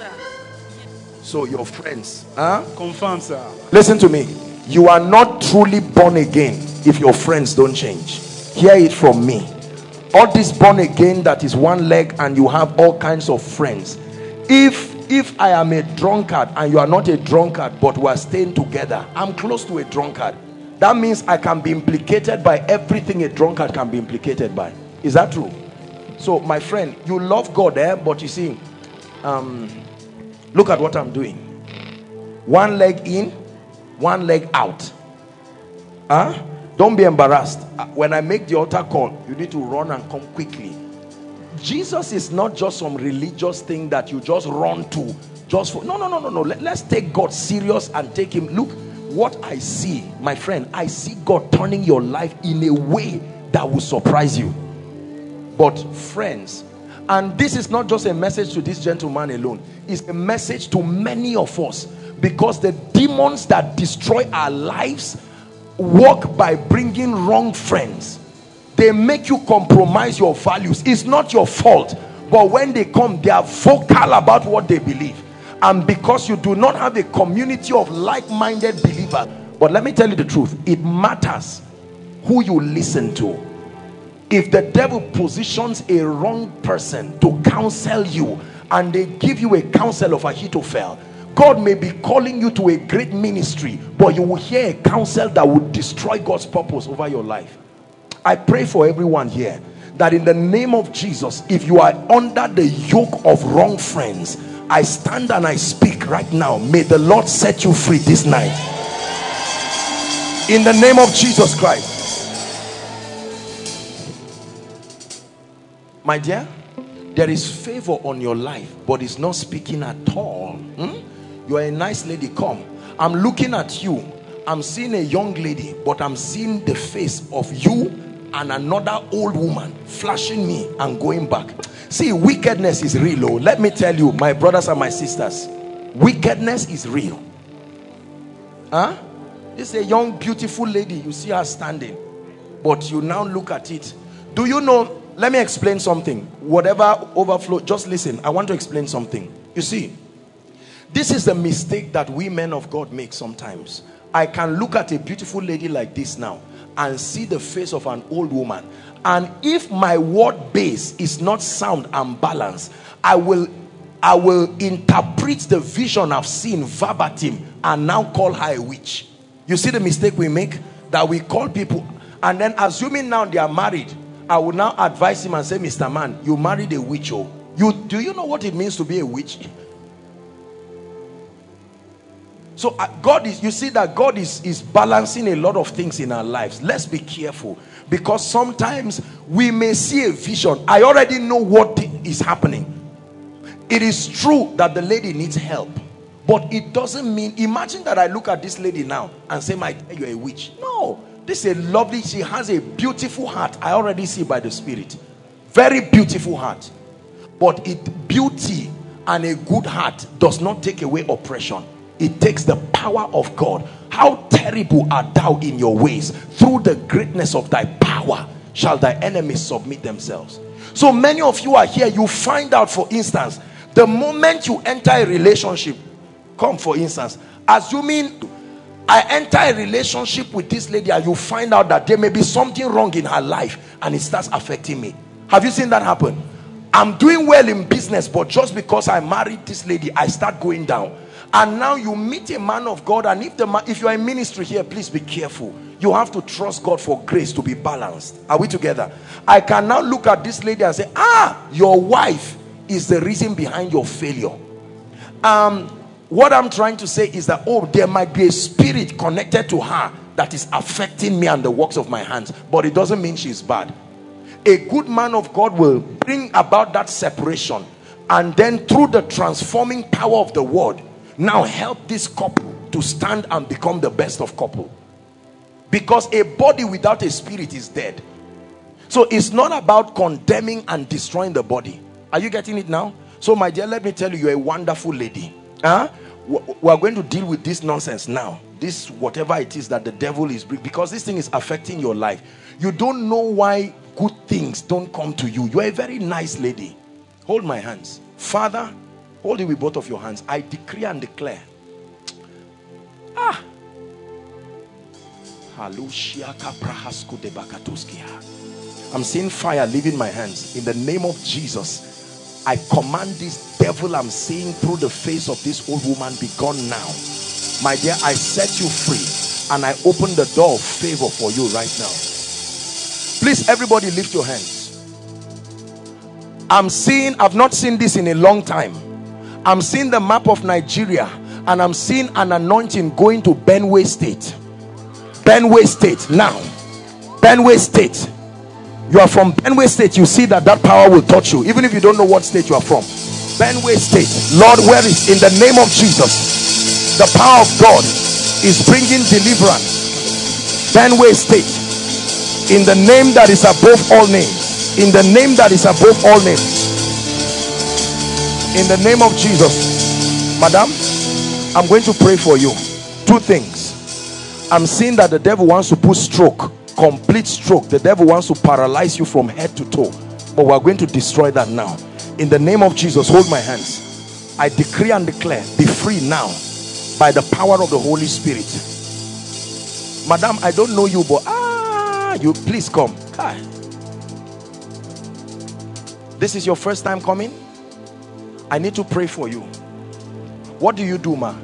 So your friends. Huh? Confirm, sir. Listen to me. You are not truly born again if your friends don't change. Hear it from me. All this born again that is one leg and you have all kinds of friends. If if I am a drunkard and you are not a drunkard but we are staying together, I'm close to a drunkard. That means I can be implicated by everything a drunkard can be implicated by. Is that true? So my friend, you love God there, eh? But you see, um, look at what I'm doing. One leg in, one leg out. Huh? Don't be embarrassed. When I make the altar call, you need to run and come quickly. Jesus is not just some religious thing that you just run to. Just for no, no, no, no, no. Let, let's take God serious and take him. Look, what I see, my friend, I see God turning your life in a way that will surprise you. But friends, and this is not just a message to this gentleman alone. It's a message to many of us. Because the demons that destroy our lives work by bringing wrong friends. They make you compromise your values. It's not your fault, but when they come, they are vocal about what they believe. And because you do not have a community of like-minded believers, but let me tell you the truth, it matters who you listen to. If the devil positions a wrong person to counsel you and they give you a counsel of Ahithophel, God may be calling you to a great ministry, but you will hear a counsel that will destroy God's purpose over your life. I pray for everyone here that in the name of Jesus, if you are under the yoke of wrong friends, I stand and I speak right now, may the Lord set you free this night in the name of Jesus Christ. My dear, there is favor on your life, but it's not speaking at all. hmm? You are a nice lady. Come, I'm looking at you. I'm seeing a young lady, but I'm seeing the face of you and another old woman flashing me and going back. See, wickedness is real. Oh, let me tell you, my brothers and my sisters, wickedness is real. Huh? This is a young, beautiful lady. You see her standing, but you now look at it. Do you know? Let me explain something. Whatever overflow, just listen. I want to explain something. You see, this is the mistake that we men of God make sometimes. I can look at a beautiful lady like this now and see the face of an old woman, and if my word base is not sound and balanced, I will I will interpret the vision I've seen verbatim and now call her a witch. You see the mistake we make, that we call people, and then assuming now they are married, I will now advise him and say, Mister Man, you married a witch. Oh, you do you know what it means to be a witch? So uh, God is, you see that God is, is balancing a lot of things in our lives. Let's be careful, because sometimes we may see a vision. I already know what is happening. It is true that the lady needs help, but it doesn't mean, imagine that I look at this lady now and say, my, you're a witch. No, this is a lovely, she has a beautiful heart. I already see by the Spirit. Very beautiful heart. But it, beauty and a good heart does not take away oppression. It takes the power of God. How terrible art thou in your ways! Through the greatness of thy power shall thy enemies submit themselves. So many of you are here, you find out, for instance, the moment you enter a relationship, come for instance, assuming I enter a relationship with this lady and you find out that there may be something wrong in her life and it starts affecting me. Have you seen that happen? I'm doing well in business, but just because I married this lady, I start going down. And now you meet a man of God, and if the man, if you are in ministry here, please be careful. You have to trust God for grace to be balanced. Are we together? I can now look at this lady and say, ah, your wife is the reason behind your failure. Um, what I'm trying to say is that, oh, there might be a spirit connected to her that is affecting me and the works of my hands, but it doesn't mean she's bad. A good man of God will bring about that separation, and then through the transforming power of the word, now help this couple to stand and become the best of couple. Because a body without a spirit is dead. So it's not about condemning and destroying the body. Are you getting it now? So my dear, let me tell you, you're a wonderful lady. Huh? We are going to deal with this nonsense now. This whatever it is that the devil is bringing, because this thing is affecting your life. You don't know why good things don't come to you. You're a very nice lady. Hold my hands. Father, hold it with both of your hands. I decree and declare. Ah. I'm seeing fire leaving my hands. In the name of Jesus, I command this devil I'm seeing through the face of this old woman be gone now. My dear, I set you free and I open the door of favor for you right now. Please, everybody lift your hands. I'm seeing, I've not seen this in a long time. I'm seeing the map of Nigeria, and I'm seeing an anointing going to Benue State. Benue State now. Benue State. You are from Benue State. You see that that power will touch you, even if you don't know what state you are from. Benue State. Lord, where is, in the name of Jesus, the power of God is bringing deliverance. Benue State. In the name that is above all names. In the name that is above all names. In the name of Jesus. Madam, I'm going to pray for you. Two things. I'm seeing that the devil wants to put stroke, complete stroke. The devil wants to paralyze you from head to toe, but we're going to destroy that now. In the name of Jesus, hold my hands. I decree and declare, be free now by the power of the Holy Spirit. Madam, I don't know you, but ah, you please come. Hi. This is your first time coming? I need to pray for you. What do you do, ma?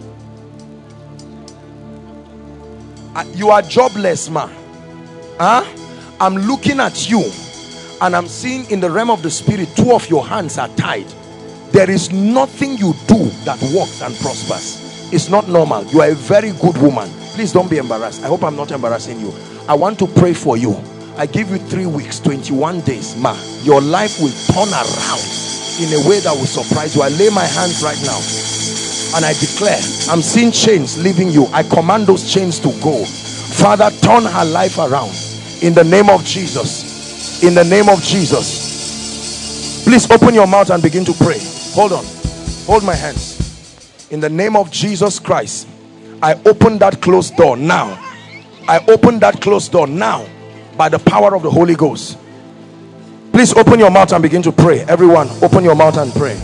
Uh, you are jobless, ma. Huh? I'm looking at you And I'm seeing in the realm of the spirit, two of your hands are tied. There is nothing you do that works and prospers. It's not normal. You are a very good woman. Please don't be embarrassed. I hope I'm not embarrassing you. I want to pray for you. I give you three weeks, twenty-one days, ma. Your life will turn around in a way that will surprise you. I lay my hands right now and I declare, I'm seeing chains leaving you. I command those chains to go. Father, turn her life around in the name of Jesus. In the name of Jesus. Please open your mouth and begin to pray. Hold on. Hold my hands. In the name of Jesus Christ, I open that closed door now. I open that closed door now by the power of the Holy Ghost. Please open your mouth and begin to pray. Everyone, open your mouth and pray.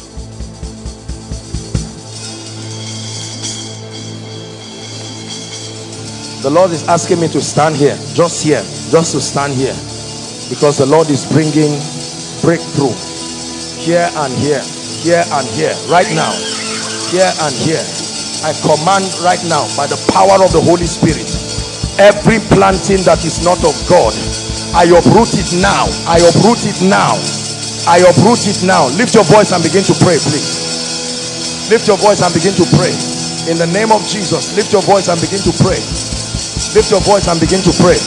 The Lord is asking me to stand here, just here, just to stand here, because the Lord is bringing breakthrough here and here, here and here, right now, here and here. I command right now by the power of the Holy Spirit, every planting that is not of God, I uproot it now. I uproot it now. I uproot it now. Lift your voice and begin to pray, please. Lift your voice and begin to pray. In the name of Jesus, lift your voice and begin to pray. Lift your voice and begin to pray.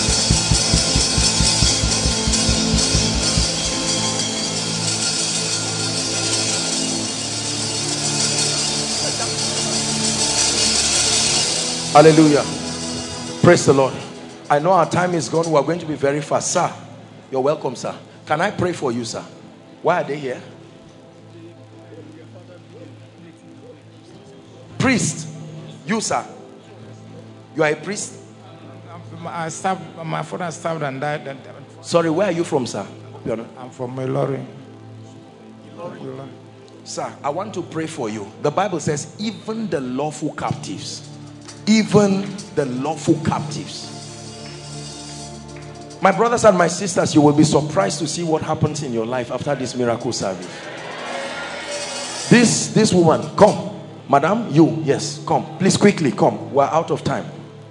Hallelujah. Praise the Lord. I know our time is gone. We are going to be very fast. Sir, you're welcome, sir. Can I pray for you, sir? Why are they here? Priest. You, sir. You are a priest? I served, my father served and died. Sorry, where are you from, sir? I'm from Melori. Sir, I want to pray for you. The Bible says, even the lawful captives, even the lawful captives. My brothers and my sisters, you will be surprised to see what happens in your life after this miracle service. This, this woman, come. Madam, you, yes, come. Please quickly come. We're out of time.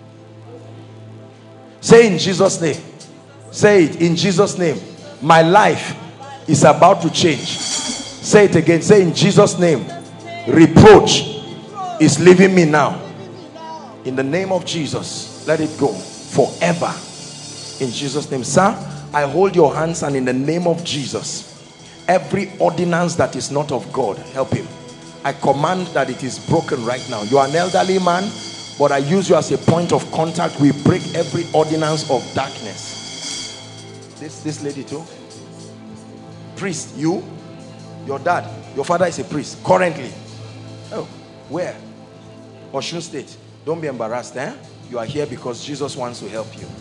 Say in Jesus' name. Say it in Jesus' name. My life is about to change. Say it again. Say in Jesus' name. Reproach is leaving me now. In the name of Jesus, let it go forever. In Jesus' name. Sir, I hold your hands, and in the name of Jesus, every ordinance that is not of God, help him. I command that it is broken right now. You are an elderly man, but I use you as a point of contact. We break every ordinance of darkness. This, this lady too. Priest, you, your dad, your father is a priest currently. Oh, where? Osun State. Don't be embarrassed, eh? You are here because Jesus wants to help you.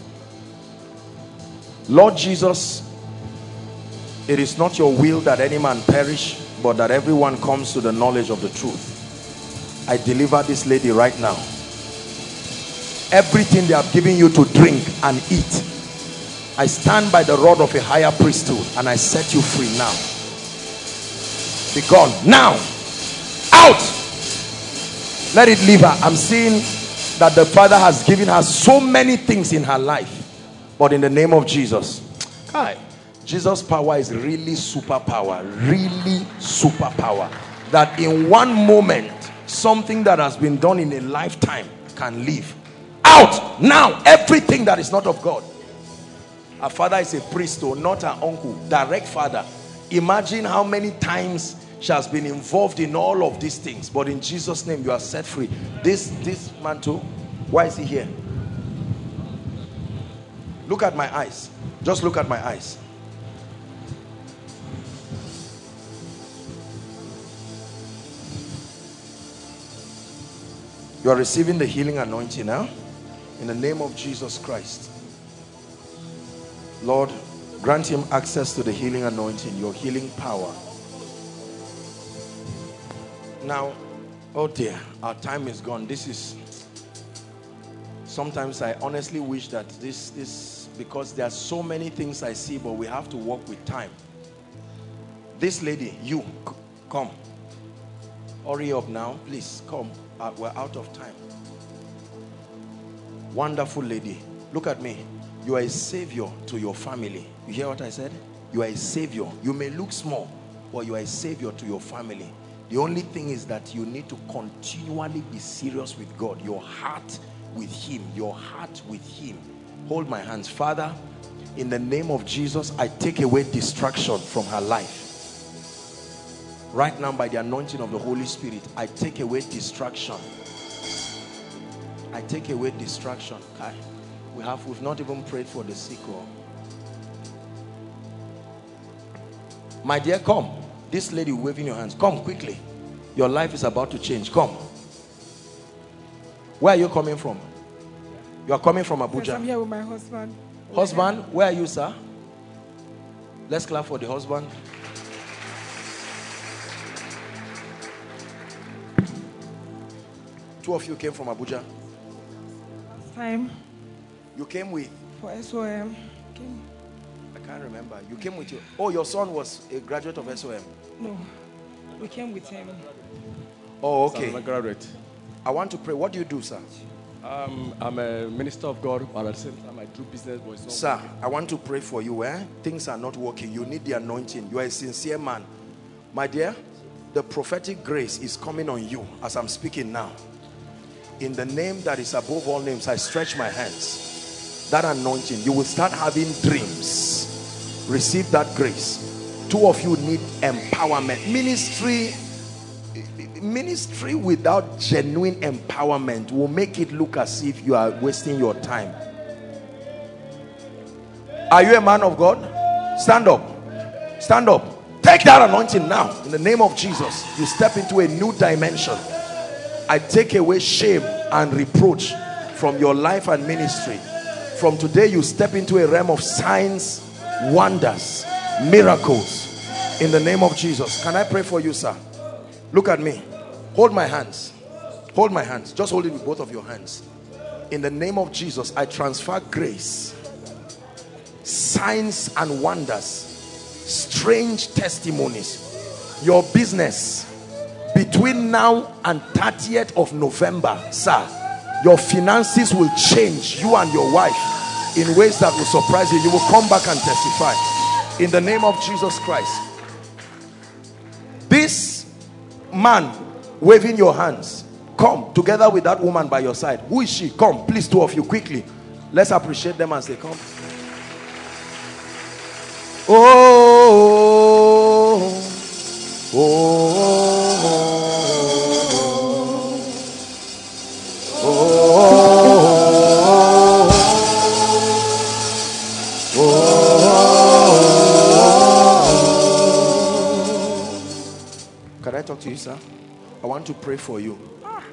Lord Jesus, it is not your will that any man perish, but that everyone comes to the knowledge of the truth. I deliver this lady right now. Everything they have given you to drink and eat, I stand by the rod of a higher priesthood and I set you free now. Be gone now. Out. Let it leave her. I'm seeing that the Father has given her so many things in her life, but in the name of Jesus, hi, Jesus' power is really superpower, really superpower, that in one moment something that has been done in a lifetime can leave. Out now, everything that is not of God. Our father is a priest, or not her uncle, direct father. Imagine how many times she has been involved in all of these things, but in Jesus' name you are set free. This this man too, why is he here? Look at my eyes. Just look at my eyes. You are receiving the healing anointing now, in the name of Jesus Christ. Lord, grant him access to the healing anointing, your healing power. Now, oh dear, our time is gone. This is, sometimes I honestly wish that this, this, because there are so many things I see, but we have to work with time. This lady, you, come. Hurry up now, please, come. Uh, we're out of time. Wonderful lady. Look at me. You are a savior to your family. You hear what I said? You are a savior. You may look small, but you are a savior to your family. The only thing is that you need to continually be serious with God. Your heart with him. Your heart with him. Hold my hands. Father, in the name of Jesus, I take away distraction from her life. Right now, by the anointing of the Holy Spirit, I take away distraction. I take away distraction. I, we have, we've not even prayed for the sick. Or... My dear, come. This lady waving your hands. Come quickly. Your life is about to change. Come. Where are you coming from? You are coming from Abuja. Yes, I'm here with my husband. Husband, where are you, sir? Let's clap for the husband. Two of you came from Abuja. Last time. You came with? For S O M. Came. I can't remember. You came with your... Oh, your son was a graduate of S O M? No. We came with him. Oh, okay. I'm a graduate. I want to pray. What do you do, sir? Um, I'm a minister of God, but at the same time I do business. But it's not Sir, working. I want to pray for you. Eh? Things are not working. You need the anointing. You are a sincere man. My dear, the prophetic grace is coming on you as I'm speaking now. In the name that is above all names, I stretch my hands. That anointing, you will start having dreams. Receive that grace. Two of you need empowerment. Ministry, ministry without genuine empowerment will make it look as if you are wasting your time. Are you a man of God? Stand up. Stand up. Take that anointing now. In the name of Jesus, you step into a new dimension. I take away shame and reproach from your life and ministry. From today, you step into a realm of signs, wonders, miracles. In the name of Jesus. Can I pray for you, sir? Look at me. Hold my hands. Hold my hands. Just hold it with both of your hands. In the name of Jesus, I transfer grace, signs and wonders, strange testimonies. Your business between now and thirtieth of November, sir, your finances will change, you and your wife, in ways that will surprise you. You will come back and testify in the name of Jesus Christ. This man waving your hands, come together with that woman by your side. Who is she? Come, please, two of you, quickly. Let's appreciate them as they come. Oh, oh, oh, oh, oh. Can I talk to you, sir? I want to pray for you.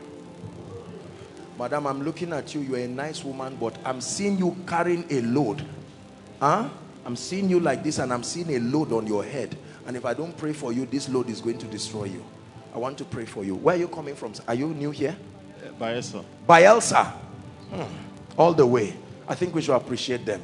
Madam, I'm looking at you. You're a nice woman, but I'm seeing you carrying a load. Huh? I'm seeing you like this, and I'm seeing a load on your head. And if I don't pray for you, this load is going to destroy you. I want to pray for you. Where are you coming from? Are you new here? Uh, Bayelsa. Bayelsa. Hmm. All the way. I think we should appreciate them.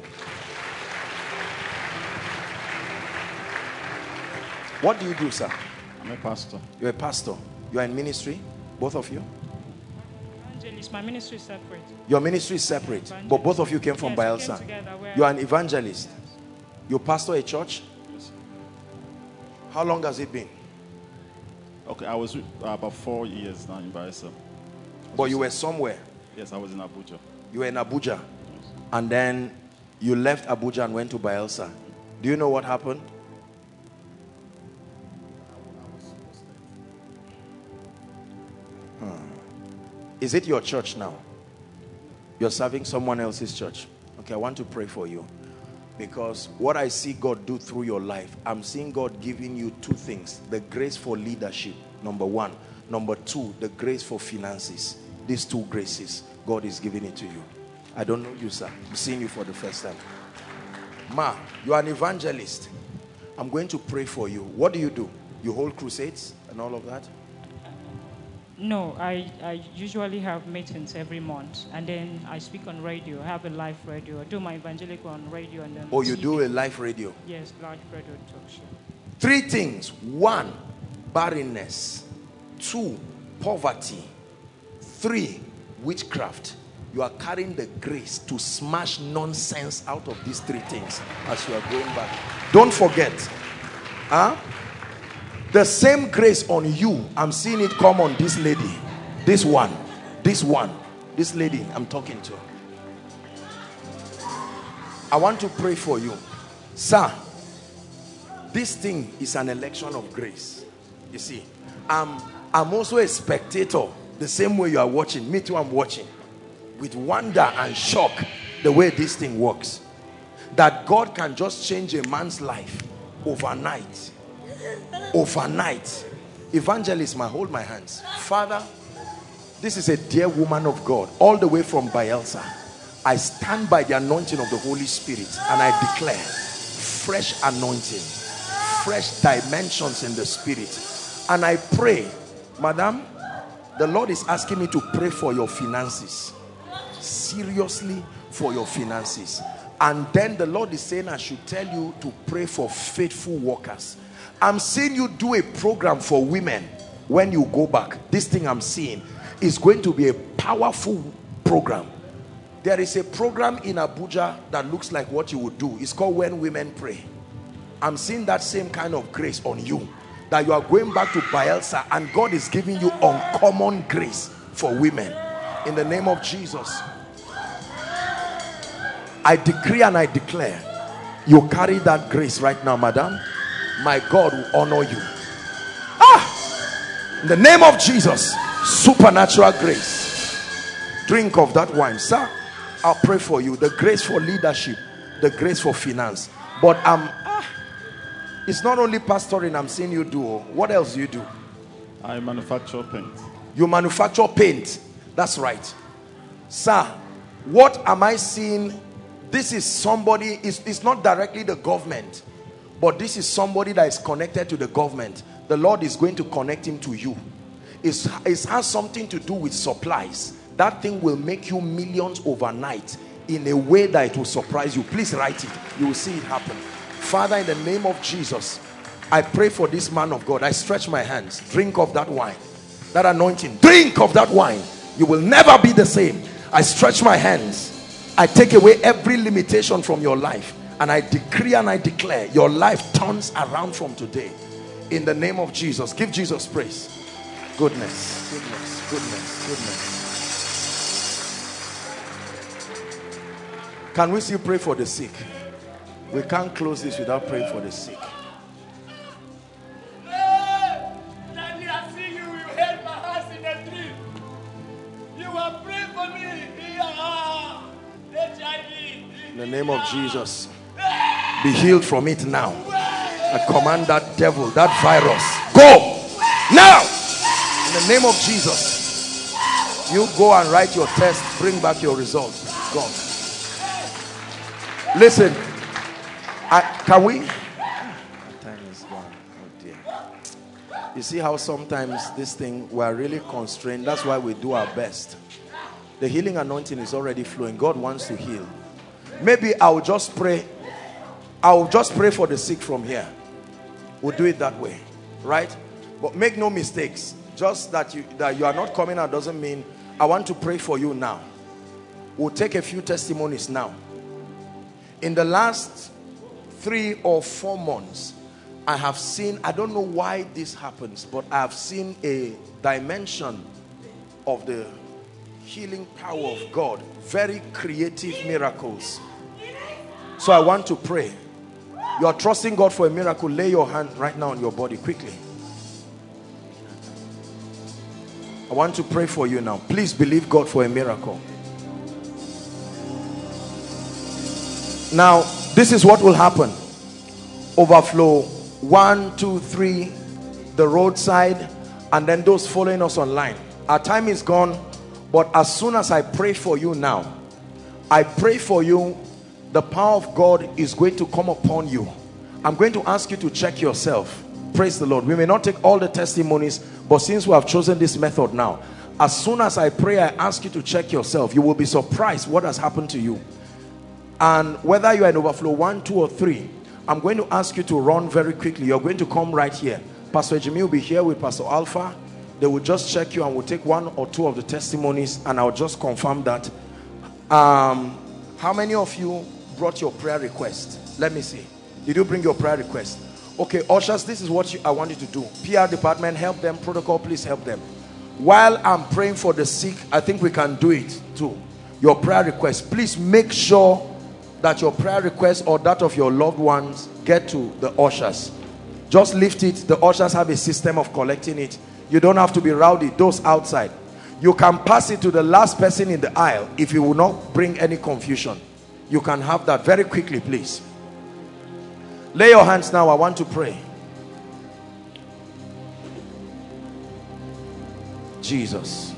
What do you do, sir? I'm a pastor. You're a pastor. You are in ministry, both of you? Evangelist. My ministry is separate. Your ministry is separate, but both of you came from Yes, we came Bayelsa. together. We're- You are an evangelist. You pastor a church? How long has it been? Okay, I was uh, about four years now in Bayelsa. But you were somewhere. Yes, I was in Abuja. You were in Abuja. And then you left Abuja and went to Bayelsa. Do you know what happened? Hmm. Is it your church now? You're serving someone else's church. Okay, I want to pray for you. Because what I see God do through your life, I'm seeing God giving you two things. The grace for leadership, number one. Number two, the grace for finances. These two graces, God is giving it to you. I don't know you, sir. I'm seeing you for the first time. Ma, you are an evangelist. I'm going to pray for you. What do you do? You hold crusades and all of that? No, I, I usually have meetings every month, and then I speak on radio. I have a live radio. I do my evangelical on radio, and then Oh, you T V. do a live radio? Yes, live radio talk show. Three things. One, barrenness. Two, poverty. Three, witchcraft. you are carrying the grace to smash nonsense out of these three things as you are going back. Don't forget, huh? The same grace on you, I'm seeing it come on this lady, this one, this one, this lady I'm talking to. I want to pray for you. Sir, this thing is an election of grace. You see, I'm, I'm also a spectator, the same way you are watching. Me too, I'm watching with wonder and shock the way this thing works. That God can just change a man's life overnight. Overnight. Evangelist, my hold my hands. Father, this is a dear woman of God, all the way from Bielsa. I stand by the anointing of the Holy Spirit and I declare fresh anointing, fresh dimensions in the spirit. And I pray, madam, the Lord is asking me to pray for your finances. Seriously, for your finances. And then the Lord is saying I should tell you to pray for faithful workers. I'm seeing you do a program for women when you go back. This thing I'm seeing is going to be a powerful program. There is a program in Abuja that looks like what you would do. It's called When Women Pray. I'm seeing that same kind of grace on you, that you are going back to Bielsa and God is giving you uncommon grace for women. In the name of Jesus, I decree and I declare you carry that grace right now, madam. My God will honor you. Ah! In the name of Jesus, supernatural grace. Drink of that wine. Sir, I'll pray for you. The grace for leadership, the grace for finance. But um, ah, it's not only pastoring I'm seeing you do. What else do you do? I manufacture paint. You manufacture paint. That's right. Sir, what am I seeing? This is somebody, it's, it's not directly the government, but this is somebody that is connected to the government. The Lord is going to connect him to you. It's, it has something to do with supplies. That thing will make you millions overnight in a way that it will surprise you. Please write it. You will see it happen. Father, in the name of Jesus, I pray for this man of God. I stretch my hands. Drink of that wine. That anointing. Drink of that wine. You will never be the same. I stretch my hands. I take away every limitation from your life. And I decree and I declare your life turns around from today. In the name of Jesus. Give Jesus praise. Goodness. Goodness. Goodness. Goodness. Can we still pray for the sick? We can't close this without praying for the sick. In the name of Jesus, be healed from it now. I command that devil, that virus, go now. In the name of Jesus, you go and write your test, bring back your results. Go. Listen, I, can we? Time is gone. Oh dear. You see how sometimes this thing, we are really constrained. That's why we do our best. The healing anointing is already flowing. God wants to heal. Maybe I'll just pray. I'll just pray for the sick from here. We'll do it that way, right? But make no mistakes. Just that you that you are not coming out doesn't mean I want to pray for you now. We'll take a few testimonies now. In the last three or four months, I have seen, I don't know why this happens, but I have seen a dimension of the healing power of God. Very creative miracles. So I want to pray. You are trusting God for a miracle. Lay your hand right now on your body quickly. I want to pray for you now. Please believe God for a miracle. Now, this is what will happen. Overflow. One, two, three. The roadside. And then those following us online. Our time is gone. But as soon as I pray for you now, I pray for you, the power of God is going to come upon you. I'm going to ask you to check yourself. Praise the Lord. We may not take all the testimonies, but since we have chosen this method now, as soon as I pray, I ask you to check yourself. You will be surprised what has happened to you. And whether you are in overflow one, two, or three, I'm going to ask you to run very quickly. You're going to come right here. Pastor Jimmy will be here with Pastor Alpha. They will just check you and we'll take one or two of the testimonies and I'll just confirm that. Um, how many of you brought your prayer request? Let me see. Did you bring your prayer request? Okay, ushers, this is what you, I want you to do. P R department, help them. Protocol, please help them. While I'm praying for the sick, I think we can do it too. Your prayer request. Please make sure that your prayer request or that of your loved ones get to the ushers. Just lift it. The ushers have a system of collecting it. You don't have to be rowdy. Those outside, you can pass it to the last person in the aisle if you will not bring any confusion. You can have that very quickly, please. Lay your hands now. I want to pray. Jesus.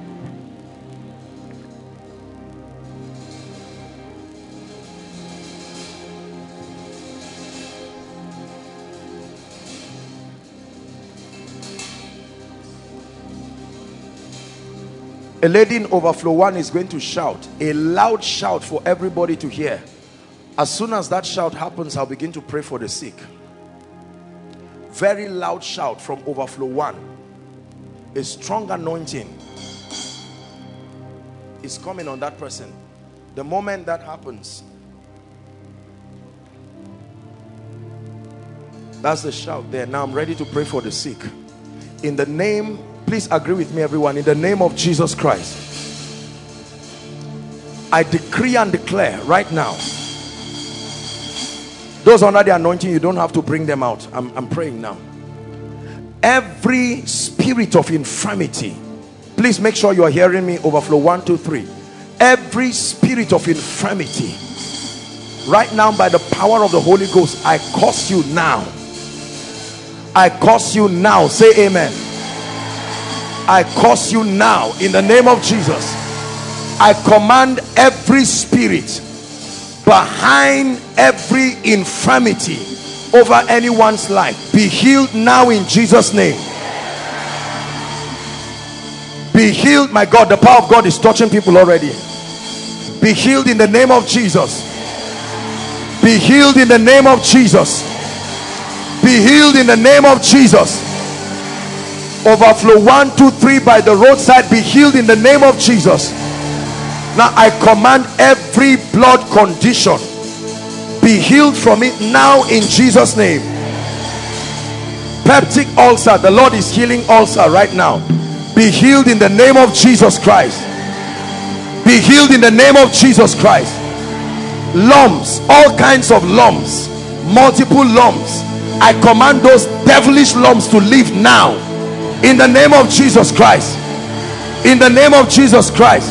A lady in overflow one is going to shout a loud shout for everybody to hear. As soon as that shout happens, I'll begin to pray for the sick. Very loud shout from overflow one. A strong anointing is coming on that person. The moment that happens, that's the shout there. Now I'm ready to pray for the sick. In the name, please agree with me everyone, in the name of Jesus Christ, I decree and declare right now, those under the anointing, you don't have to bring them out. I'm, I'm praying now. Every spirit of infirmity, please make sure you are hearing me. Overflow one, two, three. Every spirit of infirmity, right now by the power of the Holy Ghost, I curse you now. I curse you now. Say amen. I curse you now in the name of Jesus. I command every spirit behind every infirmity over anyone's life, be healed now in Jesus' name. Be healed. My God, the power of God is touching people already. Be healed in the name of Jesus. Be healed in the name of Jesus. Be healed in the name of Jesus. Overflow one, two, three by the roadside, be healed in the name of Jesus. Now I command every blood condition, be healed from it now in Jesus' name. Peptic ulcer, the Lord is healing ulcer right now. Be healed in the name of Jesus Christ. Be healed in the name of Jesus Christ. Lumps, all kinds of lumps, multiple lumps, I command those devilish lumps to leave now in the name of Jesus Christ. In the name of Jesus Christ.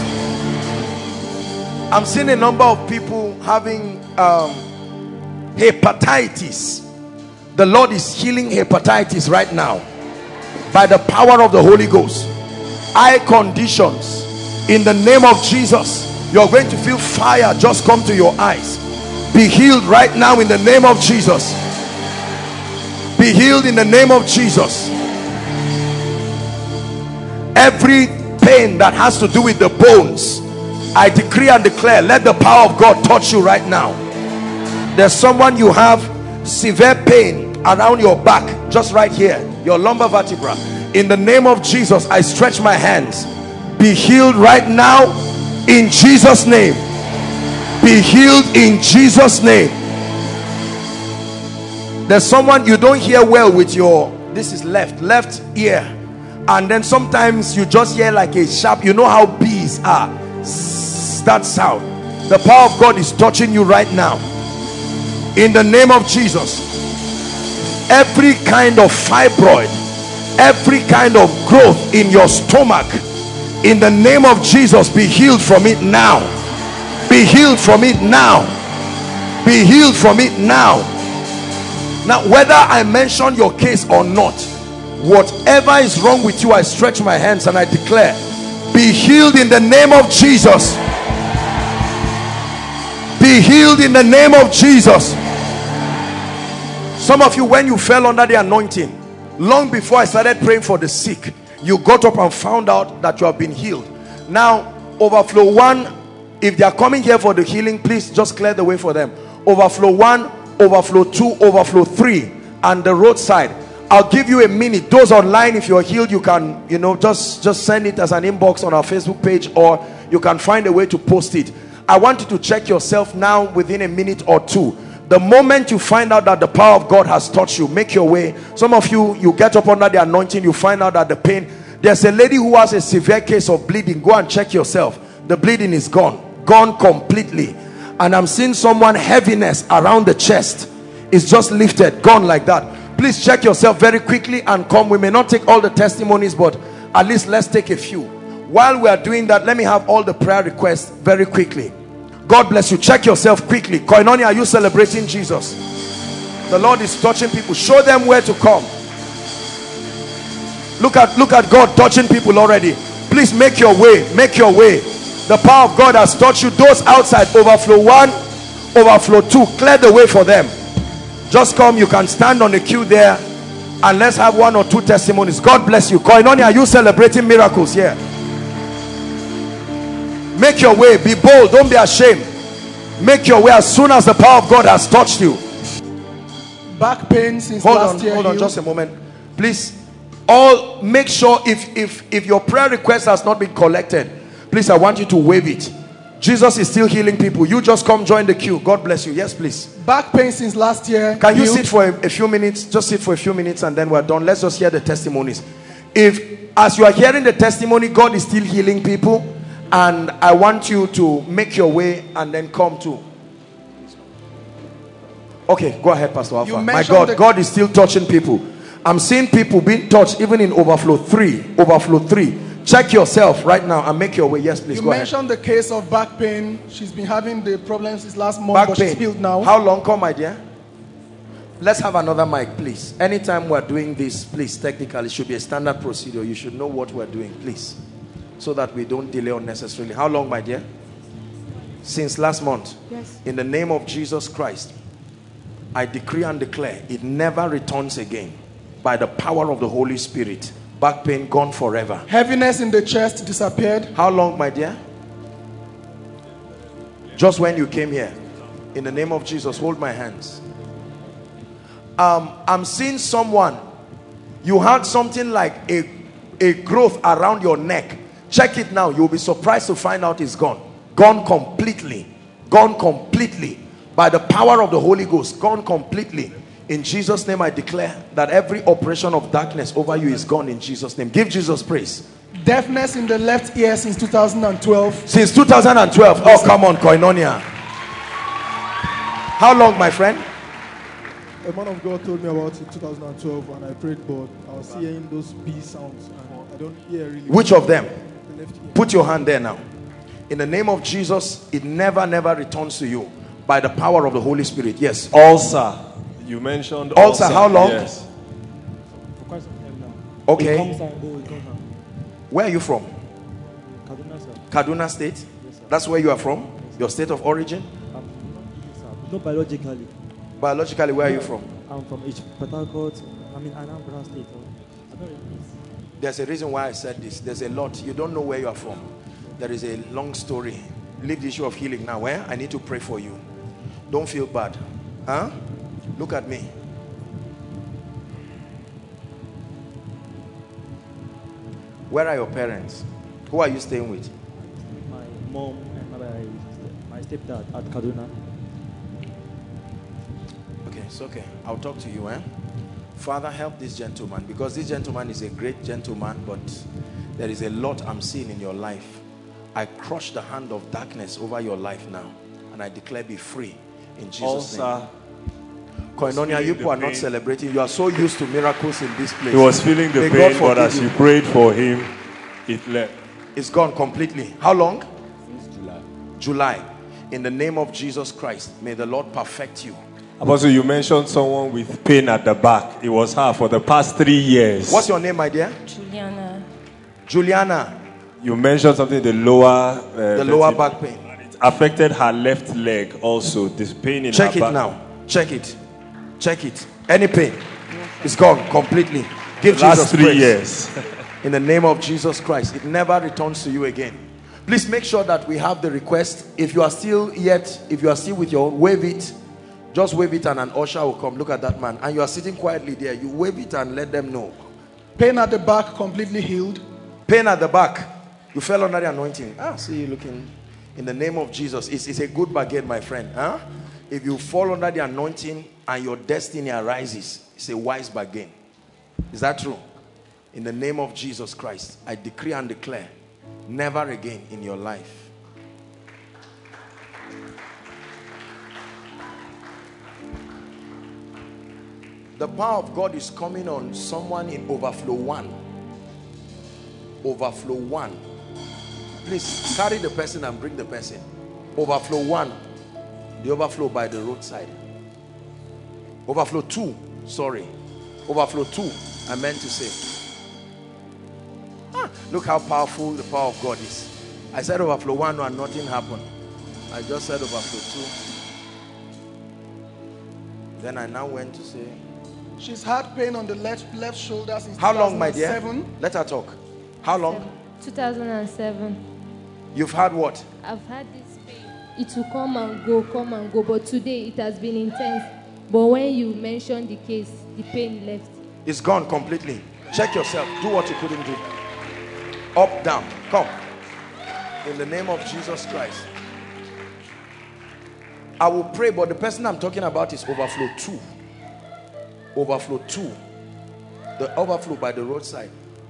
I'm seeing a number of people having um, hepatitis. The Lord is healing hepatitis right now by the power of the Holy Ghost. Eye conditions, in the name of Jesus, you're going to feel fire just come to your eyes. Be healed right now in the name of Jesus. Be healed in the name of Jesus. Every pain that has to do with the bones, I decree and declare, let the power of God touch you right now. There's someone, you have severe pain around your back, just right here, your lumbar vertebra. In the name of Jesus, I stretch my hands. Be healed right now in Jesus' name. Be healed in Jesus' name. There's someone, you don't hear well with your, this is left left ear, and then sometimes you just hear like a sharp, you know how bees are, that sound. The power of God is touching you right now in the name of Jesus. Every kind of fibroid, every kind of growth in your stomach, in the name of Jesus, be healed from it now. Be healed from it now. Be healed from it now. Now, whether I mention your case or not, whatever is wrong with you, I stretch my hands and I declare, be healed in the name of Jesus. Be healed in the name of Jesus. Some of you, when you fell under the anointing, long before I started praying for the sick, you got up and found out that you have been healed. Now, overflow one, if they are coming here for the healing, please just clear the way for them. Overflow one, overflow two, overflow three, and the roadside. I'll give you a minute. Those online, if you're healed, you can, you know, just just send it as an inbox on our Facebook page, or you can find a way to post it. I want you to check yourself now within a minute or two. The moment you find out that the power of God has touched you, make your way. Some of you, you get up under the anointing, you find out that the pain. There's a lady who has a severe case of bleeding. Go and check yourself. The bleeding is gone. Gone completely. And I'm seeing someone, heaviness around the chest is just lifted. Gone like that. Please check yourself very quickly and come. We may not take all the testimonies, but at least let's take a few. While we are doing that, let me have all the prayer requests very quickly. God bless you. Check yourself quickly. Koinonia, are you celebrating Jesus? The Lord is touching people. Show them where to come. Look at, look at God touching people already. Please make your way. Make your way. The power of God has touched you. Those outside, overflow one, overflow two. Clear the way for them. Just come. You can stand on the queue there. And let's have one or two testimonies. God bless you. Koinonia, are you celebrating miracles here? Make your way. Be bold. Don't be ashamed. Make your way as soon as the power of God has touched you. Back pain since hold last on, year. Hold on healed. just a moment. Please, all make sure if, if, if your prayer request has not been collected, please, I want you to wave it. Jesus is still healing people. You just come join the queue. God bless you. Yes, please. Back pain since last year. Can you healed. sit for a, a few minutes? Just sit for a few minutes and then we're done. Let's just hear the testimonies. If, as you are hearing the testimony, God is still healing people, and I want you to make your way and then come to. Okay, go ahead, Pastor Alpha. My God, God is still touching people. I'm seeing people being touched even in overflow three. Overflow three. Check yourself right now and make your way. Yes, please. You go mentioned ahead. the case of back pain. She's been having the problems since last month, Back but pain. she's healed now. How long? Come, my dear. Let's have another mic, please. Anytime we're doing this, please, technically, it should be a standard procedure. You should know what we're doing, please, so that we don't delay unnecessarily. How long, my dear? Since last month. Yes. In the name of Jesus Christ, I decree and declare it never returns again. By the power of the Holy Spirit, back pain gone forever. Heaviness in the chest disappeared. How long, my dear? Just when you came here. In the name of Jesus, hold my hands. Um, I'm seeing someone. You had something like a, a growth around your neck. Check it now. You'll be surprised to find out it's gone. Gone completely. Gone completely. By the power of the Holy Ghost. Gone completely. In Jesus' name I declare that every operation of darkness over you is gone in Jesus' name. Give Jesus praise. Deafness in the left ear since two thousand twelve. Since two thousand twelve. Oh, come on, Koinonia. How long, my friend? A man of God told me about it in two thousand twelve, and I prayed, but I was hearing those B sounds and I don't hear really. Which of them? The left ear. Put your hand there now. In the name of Jesus, it never, never returns to you. By the power of the Holy Spirit. Yes. Ulcer. You mentioned ulcer. ulcer. How long? Yes. For quite some time now. Okay. It comes and goes, it comes and Where are you from? Kaduna, sir. Kaduna State? Yes, sir. That's where you are from? Your state of origin? Um, yes, sir. Not biologically. Biologically, where are you from? I'm from H. Port Harcourt. I mean, Anambra State. I don't really. There's a reason why I said this. There's a lot. You don't know where you are from. There is a long story. Leave the issue of healing now. Where? I need to pray for you. Don't feel bad. Huh? Look at me. Where are your parents? Who are you staying with? My mom and my, my stepdad at Kaduna. Okay, it's okay. I'll talk to you, eh? Father, help this gentleman, because this gentleman is a great gentleman, but there is a lot I'm seeing in your life. I crush the hand of darkness over your life now, and I declare be free in Jesus' name. Koinonia, you people are not celebrating. You are so used to miracles in this place. He was feeling the May pain, God but as forgive you you. prayed for him, it left. It's gone completely. How long? Since July. July. In the name of Jesus Christ, may the Lord perfect you. Apostle, you mentioned someone with pain at the back. It was her for the past three years. What's your name, my dear? Juliana. Juliana. You mentioned something, the lower... Uh, The lower back pain. It affected her left leg also. This pain in Check her it back. now. Check it. Check it. Any pain? It's gone completely. Give Last Jesus three praise. years. In the name of Jesus Christ, it never returns to you again. Please make sure that we have the request. If you are still yet, if you are still with your, wave it. Just wave it and an usher will come. Look at that man. And you are sitting quietly there. You wave it and let them know. Pain at the back completely healed. Pain at the back. You fell under the anointing. Ah, see you looking. In the name of Jesus. It's, it's a good bargain, my friend. Huh? If you fall under the anointing and your destiny arises, it's a wise bargain. Is that true? In the name of Jesus Christ, I decree and declare, never again in your life. The power of God is coming on someone in overflow one. Overflow one. Please carry the person and bring the person. Overflow one. The overflow by the roadside. Overflow two. Sorry. Overflow two. I meant to say. Ah, look how powerful the power of God is. I said overflow one and nothing happened. I just said overflow two. Then I now went to say. She's had pain on the left left shoulder since How long, my dear? Seven. Let her talk. How long? two thousand seven. You've had what? I've had this pain. It will come and go, come and go. But today it has been intense. But when you mentioned the case, the pain left. It's gone completely. Check yourself. Do what you couldn't do. Up, down. Come. In the name of Jesus Christ. I will pray, but the person I'm talking about is overflow two. Overflow two. The overflow by the roadside.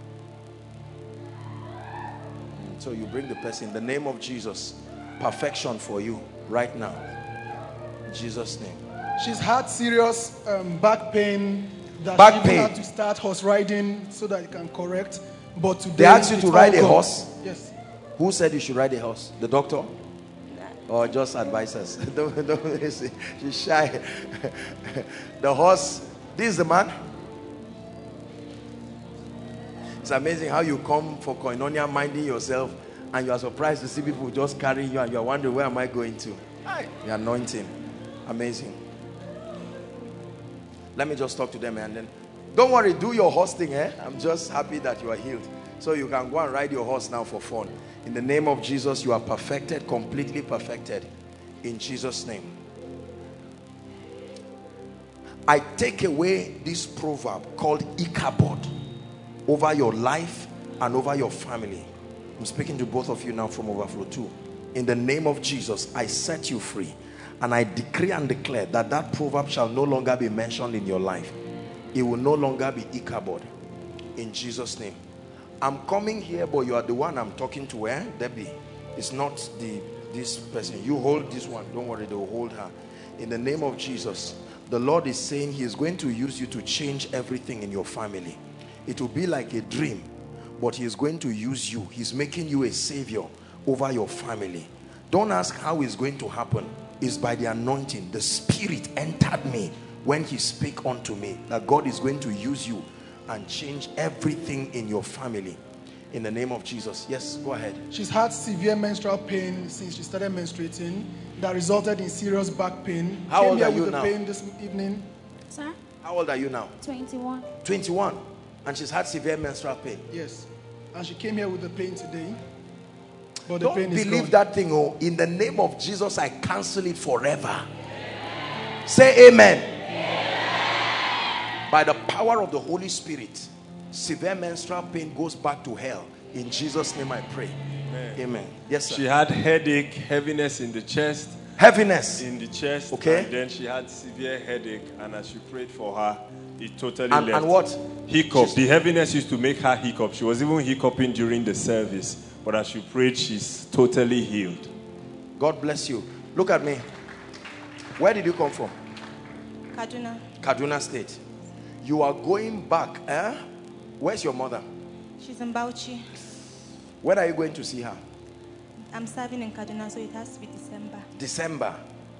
So you bring the person in the name of Jesus. Perfection for you right now. In Jesus' name. She's had serious um, back pain. That Back she even pain. had to start horse riding so that it can correct. But today They asked you to it's ride all a gone. horse? Yes. Who said you should ride a horse? The doctor? Or just advisors? don't, don't, she's shy. The horse. This is the man. It's amazing how you come for koinonia minding yourself and you are surprised to see people just carrying you and you are wondering, where am I going to? The anointing. Amazing. Let me just talk to them and then don't worry, do your horse thing. eh? I'm just happy that you are healed. So you can go and ride your horse now for fun. In the name of Jesus, you are perfected, completely perfected. In Jesus' name. I take away this proverb called Ichabod over your life and over your family. I'm speaking to both of you now from overflow two. In the name of Jesus, I set you free. And I decree and declare that that proverb shall no longer be mentioned in your life. It will no longer be Ichabod. In Jesus' name. I'm coming here, but you are the one I'm talking to. Eh? Debbie. It's not the this person. You hold this one. Don't worry, they will hold her. In the name of Jesus, the Lord is saying he is going to use you to change everything in your family. It will be like a dream, but he is going to use you. He's making you a savior over your family. Don't ask how it's going to happen. It's by the anointing. The Spirit entered me when he spake unto me that God is going to use you and change everything in your family. In the name of Jesus. Yes, go ahead. She's had severe menstrual pain since she started menstruating that resulted in serious back pain. How Came old here are with you the now? pain this evening. Sir? How old are you now? twenty-one. twenty-one. And she's had severe menstrual pain. Yes. And she came here with the pain today. But the Don't pain is believe gone. that thing. Oh, in the name of Jesus, I cancel it forever. Amen. Say amen. Amen. By the power of the Holy Spirit, severe menstrual pain goes back to hell. In Jesus' name I pray. Amen. Amen. Yes, sir. She had headache, heaviness in the chest. Heaviness in the chest. Okay. And then she had severe headache. And as you prayed for her, it totally And, left. and what? Hiccup. The heaviness used to make her hiccup. She was even hiccuping during the service. But as you prayed, she's totally healed. God bless you. Look at me. Where did you come from? Kaduna. Kaduna State. You are going back. Eh? Where's your mother? She's in Bauchi. When are you going to see her? I'm serving in Kaduna, so it has to be December. December.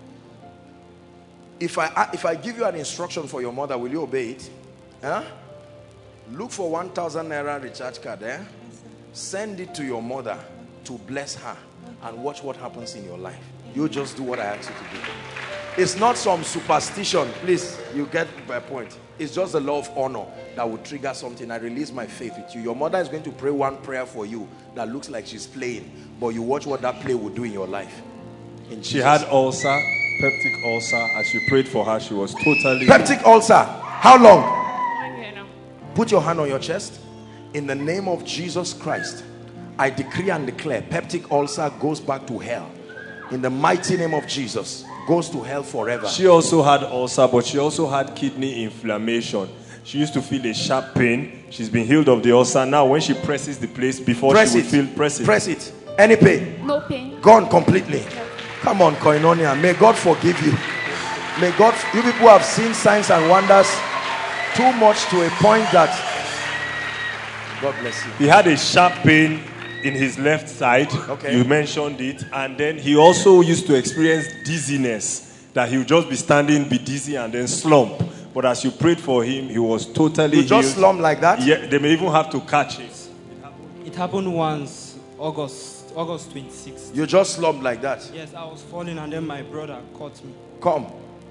If I if I give you an instruction for your mother, will you obey it? Huh? Look for one thousand naira recharge card. Eh? Yes, Send it to your mother to bless her and watch what happens in your life. You just do what I ask you to do. It's not some superstition. Please, you get my point. It's just the law of honor that will trigger something. I release my faith with you. Your mother is going to pray one prayer for you that looks like she's playing, but you watch what that play will do in your life. In She had ulcer, peptic ulcer. As you prayed for her, she was totally... Peptic ulcer. How long? Put your hand on your chest. In the name of Jesus Christ, I decree and declare peptic ulcer goes back to hell. In the mighty name of Jesus. Goes to hell forever. She also had ulcer, but she also had kidney inflammation. She used to feel a sharp pain. She's been healed of the ulcer. Now when she presses the place before press she would it. feel, press it. Press it. Any pain? No pain. Gone completely. Come on, Koinonia. May God forgive you. May God, you people have seen signs and wonders too much to a point that God bless you. He had a sharp pain in his left side. Okay. You mentioned it. And then he also used to experience dizziness, that he would just be standing, be dizzy, and then slump. But as you prayed for him, he was totally You just healed. slump like that? Yeah, they may even have to catch him. It happened once, August, August twenty-sixth. You just slumped like that? Yes, I was falling and then my brother caught me. Come.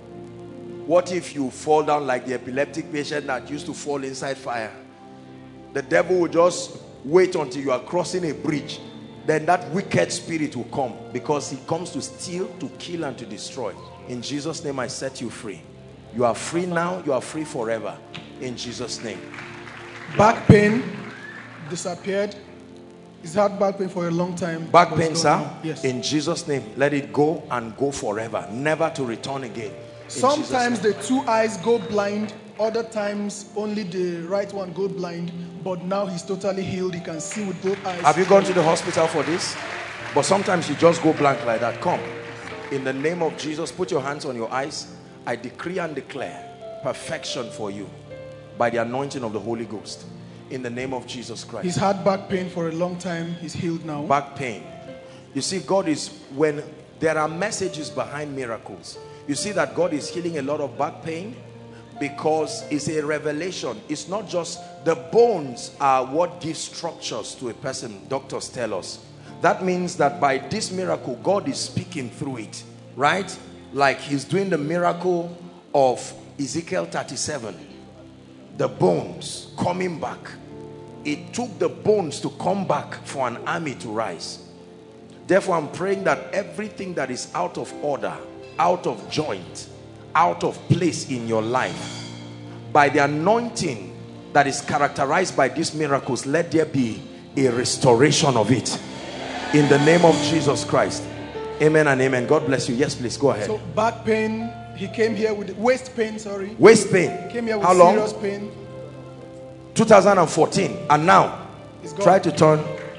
What if you fall down like the epileptic patient that used to fall inside fire? The devil will just wait until you are crossing a bridge. Then that wicked spirit will come, because he comes to steal, to kill, and to destroy. In Jesus' name I set you free. You are free now. You are free forever. In Jesus' name. Back pain disappeared. He's had back pain for a long time. Back but it's pain, gone sir? now. Yes. In Jesus' name, let it go and go forever. Never to return again. In Sometimes Jesus' the two eyes go blind. Other times only the right one go blind. But now he's totally healed. He can see with both eyes. Have you gone to the hospital for this? But sometimes you just go blank like that. Come. In the name of Jesus, put your hands on your eyes. I decree and declare perfection for you by the anointing of the Holy Ghost. In the name of Jesus Christ. He's had back pain for a long time. He's healed now. Back pain. You see, God is, when there are messages behind miracles, you see that God is healing a lot of back pain because it's a revelation. It's not just the bones are what gives structures to a person, doctors tell us. That means that by this miracle, God is speaking through it, right? Like he's doing the miracle of Ezekiel thirty-seven. The bones coming back. It took the bones to come back for an army to rise. Therefore, I'm praying that everything that is out of order, out of joint, out of place in your life, by the anointing that is characterized by these miracles, let there be a restoration of it. In the name of Jesus Christ. Amen and amen. God bless you. Yes, please, go ahead. So back pain, he came here with waist pain, sorry. Waist pain. He came here with How long? serious pain. two thousand fourteen. And now, try to turn.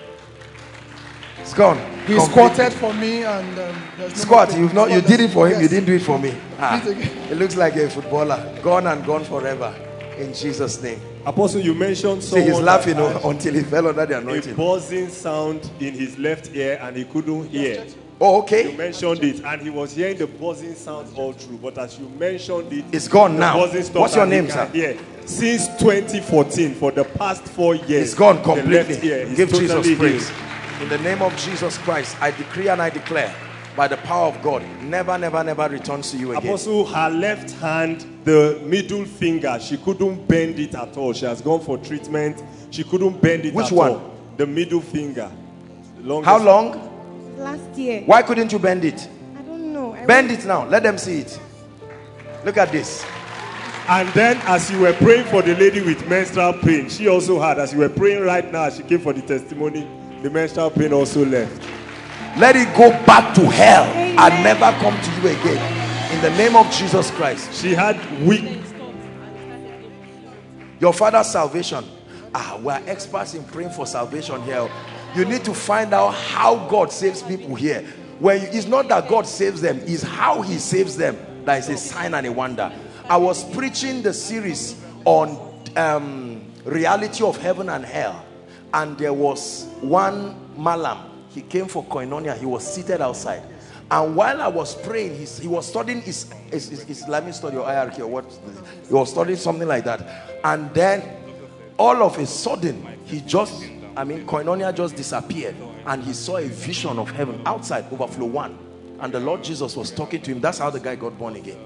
It's gone. He Completely. squatted for me and um, there's no Squat. more pain. You've not. You did it for him. Yes. You didn't do it for me. Ah, Please again. it looks like a footballer. Gone and gone forever. In Jesus' name. Apostle, you mentioned See, he's someone laughing that had until he fell under the a anointing. buzzing sound in his left ear and he couldn't hear. Oh, okay. You mentioned it, and he was hearing the buzzing sound all through. But as you mentioned it, It's gone the now. buzzing stopped What's your and he name, can sir? hear. Since twenty fourteen, for the past four years, It's gone the left completely. ear is Give totally Jesus healed. praise. In the name of Jesus Christ, I decree and I declare, by the power of God, never, never, never returns to you again. Apostle, her left hand, the middle finger, she couldn't bend it at all. She has gone for treatment. She couldn't bend it Which at one? all. The middle finger. The longest- How long? Last year. Why couldn't you bend it? I don't know. I Bend it now. Let them see it. Look at this. And then as you were praying for the lady with menstrual pain, she also had, as you were praying right now, as she came for the testimony, the menstrual pain also left. Let it go back to hell and never come to you again. In the name of Jesus Christ. She had weak. Your father's salvation. Ah, we are experts in praying for salvation here. You need to find out how God saves people here. When you, it's not that God saves them, it's how he saves them that is a sign and a wonder. I was preaching the series on um, reality of heaven and hell, and there was one malam. He came for koinonia. He was seated outside, and while I was praying, he, he was studying his, his, his Islamic study or hierarchy or what. He was studying something like that, and then all of a sudden he just, I mean, koinonia just disappeared, and he saw a vision of heaven outside, overflow one, and the Lord Jesus was talking to him. That's how the guy got born again.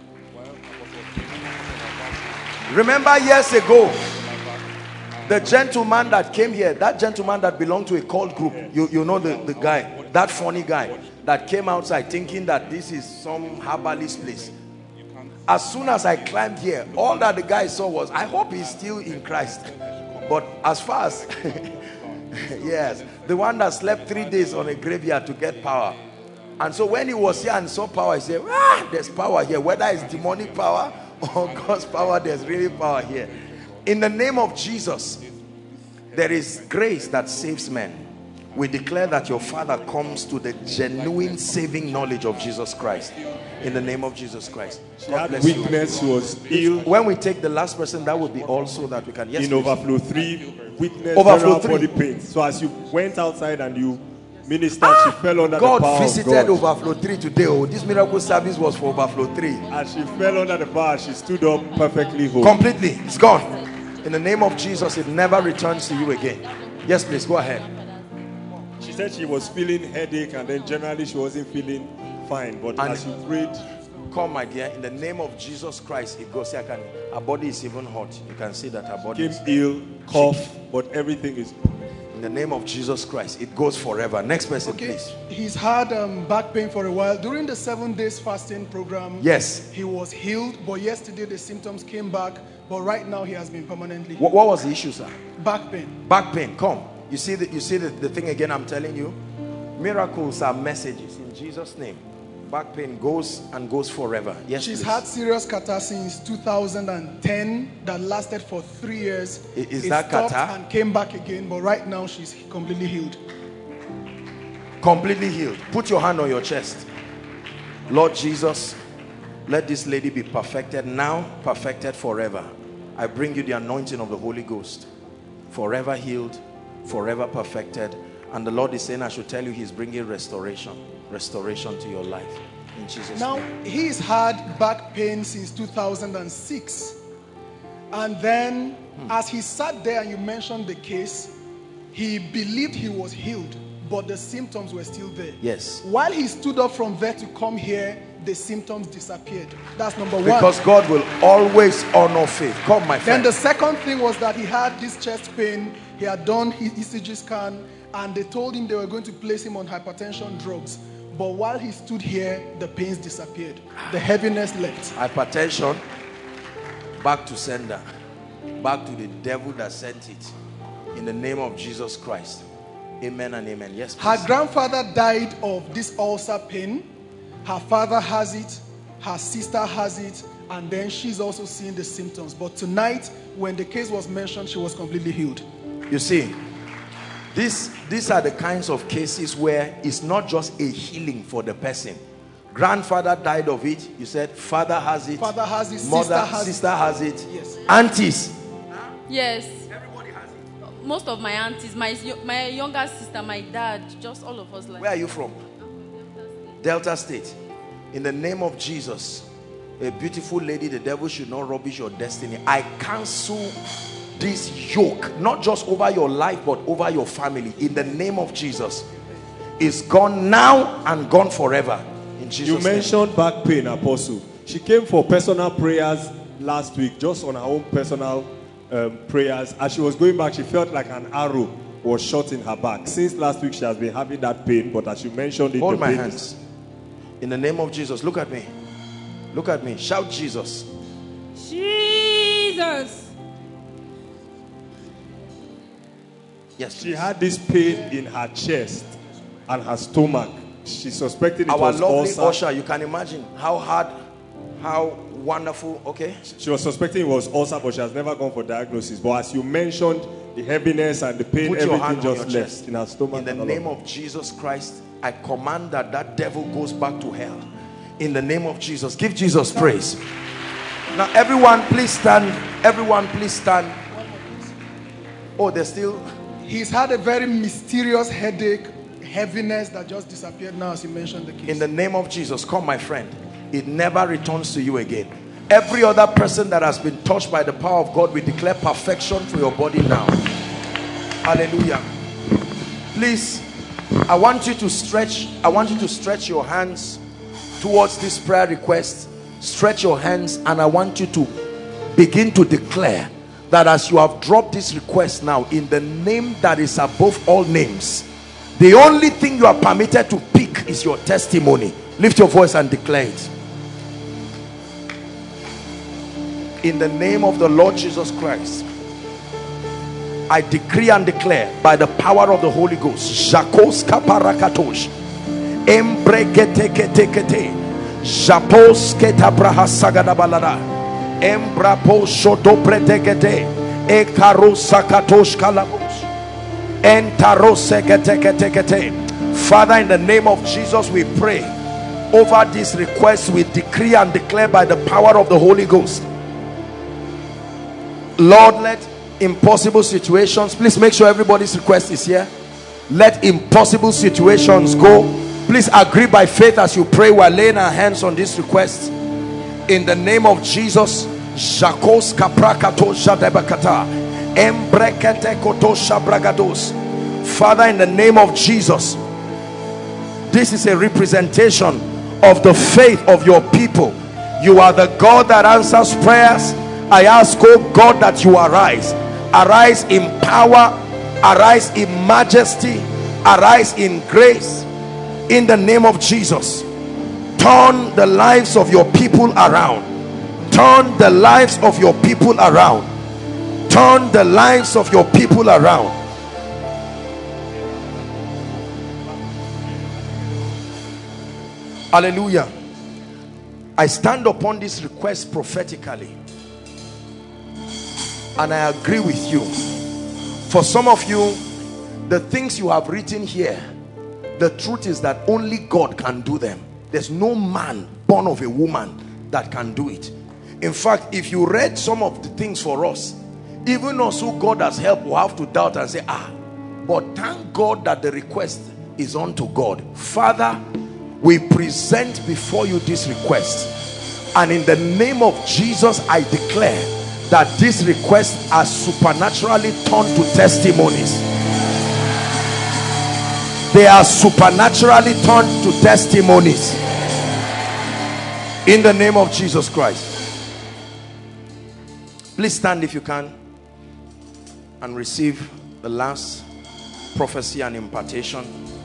Remember years ago, the gentleman that came here, that gentleman that belonged to a cult group, you, you know the, the guy, that funny guy that came outside thinking that this is some herbalist place. As soon as I climbed here, all that the guy saw was, I hope he's still in Christ. But as far as, yes, the one that slept three days on a graveyard to get power. And so when he was here and saw power, he said, ah, there's power here. Whether it's demonic power or God's power, there's really power here. In the name of Jesus, there is grace that saves men. We declare that your father comes to the genuine saving knowledge of Jesus Christ. In the name of Jesus Christ. She had weakness, she was ill. When we take the last person, that would be also that we can. Yes, in please. overflow three, weakness, Overflow general three. body pain. So as you went outside and you ministered, Ah! she fell under God the power visited of God. overflow three today. Oh, this miracle service was for overflow three. As she fell under the power, she stood up perfectly whole. Completely. It's gone. In the name of Jesus, it never returns to you again. Yes, please, go ahead. She said she was feeling headache and then generally she wasn't feeling fine. But And as you prayed, come, my dear, in the name of Jesus Christ, it goes. I can, her body is even hot. You can see that her body came is ill, cough, but everything is. in the name of Jesus Christ, it goes forever. Next person, Okay, please. he's had um, back pain for a while. During the seven days fasting program, Yes. he was healed, but yesterday the symptoms came back, but right now he has been permanently What, what was the issue, sir? back pain. Back pain. Come. You see the, you see the, the thing again I'm telling you? Miracles are messages in Jesus' name. Back pain goes and goes forever. Yes, She's please. had serious catarrh since two thousand ten that lasted for three years. I- is it that stopped catarrh? and came back again, but right now she's completely healed. Completely healed. Put your hand on your chest. Lord Jesus, let this lady be perfected now, perfected forever. I bring you the anointing of the Holy Ghost. Forever healed, forever perfected. And the Lord is saying I should tell you he's bringing restoration. Restoration to your life. In Jesus' Now, name. he's had back pain since two thousand six. And then, Hmm. as he sat there and you mentioned the case, he believed he was healed, but the symptoms were still there. Yes. While he stood up from there to come here, the symptoms disappeared. That's number one. Because God will always honor faith. Come, my Then friend. the second thing was that he had this chest pain. He had done his E C G scan, and they told him they were going to place him on hypertension drugs. But while he stood here, the pains disappeared. The heaviness left. Hypertension, back to sender. Back to the devil that sent it. In the name of Jesus Christ. Amen and amen. Yes, please. Her grandfather died of this ulcer pain. Her father has it. Her sister has it. And then she's also seeing the symptoms. But tonight, when the case was mentioned, she was completely healed. You see, this, these are the kinds of cases where it's not just a healing for the person. Grandfather died of it. You said father has it. Father has it. Mother, Sister has sister it. has it. Yes. Aunties. Yes. Everybody has it. Most of my aunties, my my younger sister, my dad, just all of us. Like. Where are you from? Delta State. In the name of Jesus, a beautiful lady, the devil should not rubbish your destiny. I cancel this yoke, not just over your life, but over your family. In the name of Jesus. It's gone now and gone forever. In Jesus' you name. mentioned back pain, Apostle. She came for personal prayers last week, just on her own personal um, prayers. As she was going back, she felt like an arrow was shot in her back. Since last week, she has been having that pain, but as you mentioned it, Hold the my pain hands. is- In the name of Jesus, look at me. Look at me. Shout Jesus. Jesus. Yes. She had this pain in her chest and her stomach. She suspected it Our was lovely ulcer. usher, you can imagine how hard, how wonderful. Okay. She was suspecting it was ulcer, but she has never gone for diagnosis. But as you mentioned, the heaviness and the pain, Put your everything hand on just your left chest. in her stomach. In the and all name of of Jesus Christ, I command that that devil goes back to hell. In the name of Jesus. Give Jesus praise. Now everyone please stand. Everyone please stand. Oh, there's still... He's had a very mysterious headache, heaviness that just disappeared now as you mentioned the case. In the name of Jesus, come my friend. It never returns to you again. Every other person that has been touched by the power of God, we declare perfection for your body now. Hallelujah. Please, I want you to stretch, I want you to stretch your hands towards this prayer request. Stretch your hands, and I want you to begin to declare that as you have dropped this request now, in the name that is above all names, the only thing you are permitted to pick is your testimony. Lift your voice and declare it. In the name of the Lord Jesus Christ, I decree and declare by the power of the Holy Ghost, Embregetekete. Japos ketabraha sagadabalada. Embrapo shoto predegede. Ekarusa katosh kalabos. Entarose keteketekete. Father, in the name of Jesus, we pray over this request. We decree and declare by the power of the Holy Ghost, Lord, let impossible situations, please make sure everybody's request is here. Let impossible situations go. Please agree by faith as you pray. We're laying our hands on this request in the name of Jesus. Jakos kaprakato shadebakata. Embrekete kotosha bragados. Father, in the name of Jesus, this is a representation of the faith of your people. You are the God that answers prayers. I ask, oh God, that you arise. Arise in power, arise in majesty, arise in grace, in the name of Jesus. Turn the lives of your people around. Turn the lives of your people around. Turn the lives of your people around. Hallelujah. I stand upon this request prophetically, and I agree with you. For some of you, the things you have written here, the truth is that only God can do them. There's no man born of a woman that can do it. In fact, if you read some of the things for us, even us who God has helped will have to doubt and say, ah, but thank God that the request is unto God. Father, we present before you this request, and in the name of Jesus, I declare that these requests are supernaturally turned to testimonies. They are supernaturally turned to testimonies in the name of Jesus Christ. Please stand if you can and receive the last prophecy and impartation.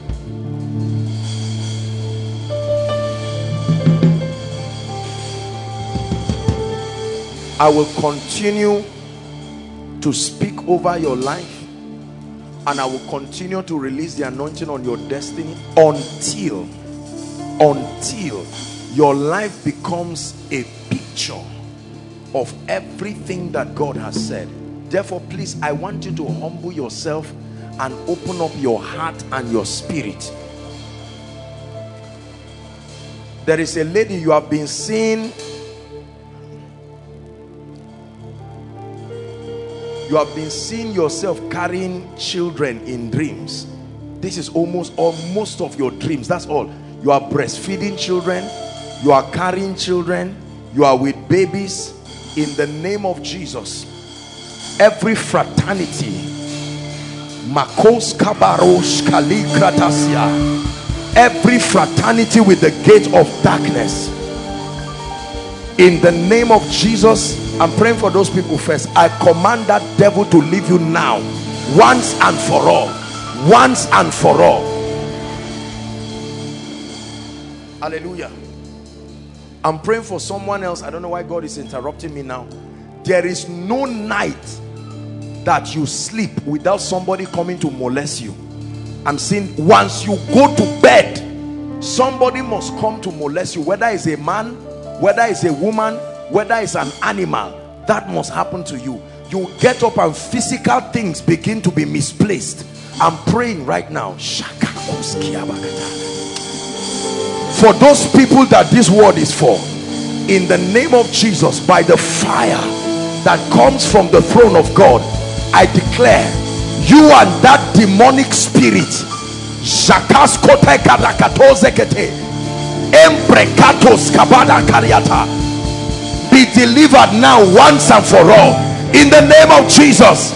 I will continue to speak over your life, and I will continue to release the anointing on your destiny until until your life becomes a picture of everything that God has said. Therefore, please, I want you to humble yourself and open up your heart and your spirit. There is a lady you have been seeing. You have been seeing yourself carrying children in dreams. This is almost or most of your dreams. That's all. You are breastfeeding children. You are carrying children. You are with babies. In the name of Jesus, every fraternity, Makos Kabarosh Kalikratasia, every fraternity with the gate of darkness, in the name of Jesus, I'm praying for those people first. I command that devil to leave you now, once and for all. Once and for all. Hallelujah. I'm praying for someone else. I don't know why God is interrupting me now. There is no night that you sleep without somebody coming to molest you. I'm saying once you go to bed, somebody must come to molest you. Whether it's a man, whether it's a woman, whether it's an animal, that must happen to you. You get up and physical things begin to be misplaced. I'm praying right now for those people that this word is for. In the name of Jesus, by the fire that comes from the throne of God, I declare you and that demonic spirit be delivered now, once and for all, in the name of Jesus.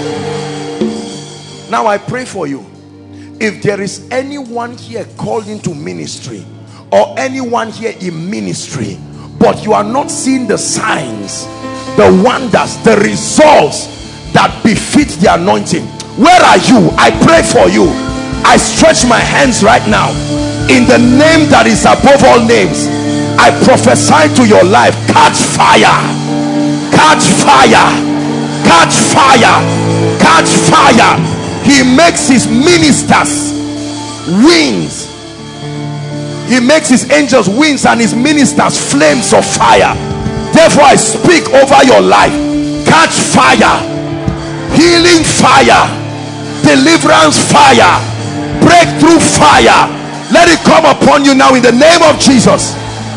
Now I pray for you. If there is anyone here called into ministry, or anyone here in ministry, but you are not seeing the signs, the wonders, the results that befit the anointing, where are you? I pray for you. I stretch my hands right now in the name that is above all names. I prophesy to your life, catch fire, catch fire, catch fire, catch fire. He makes his ministers wings He makes his angels winds and his ministers flames of fire. Therefore I speak over your life. Catch fire, healing fire, deliverance fire, breakthrough fire. Let it come upon you now in the name of Jesus.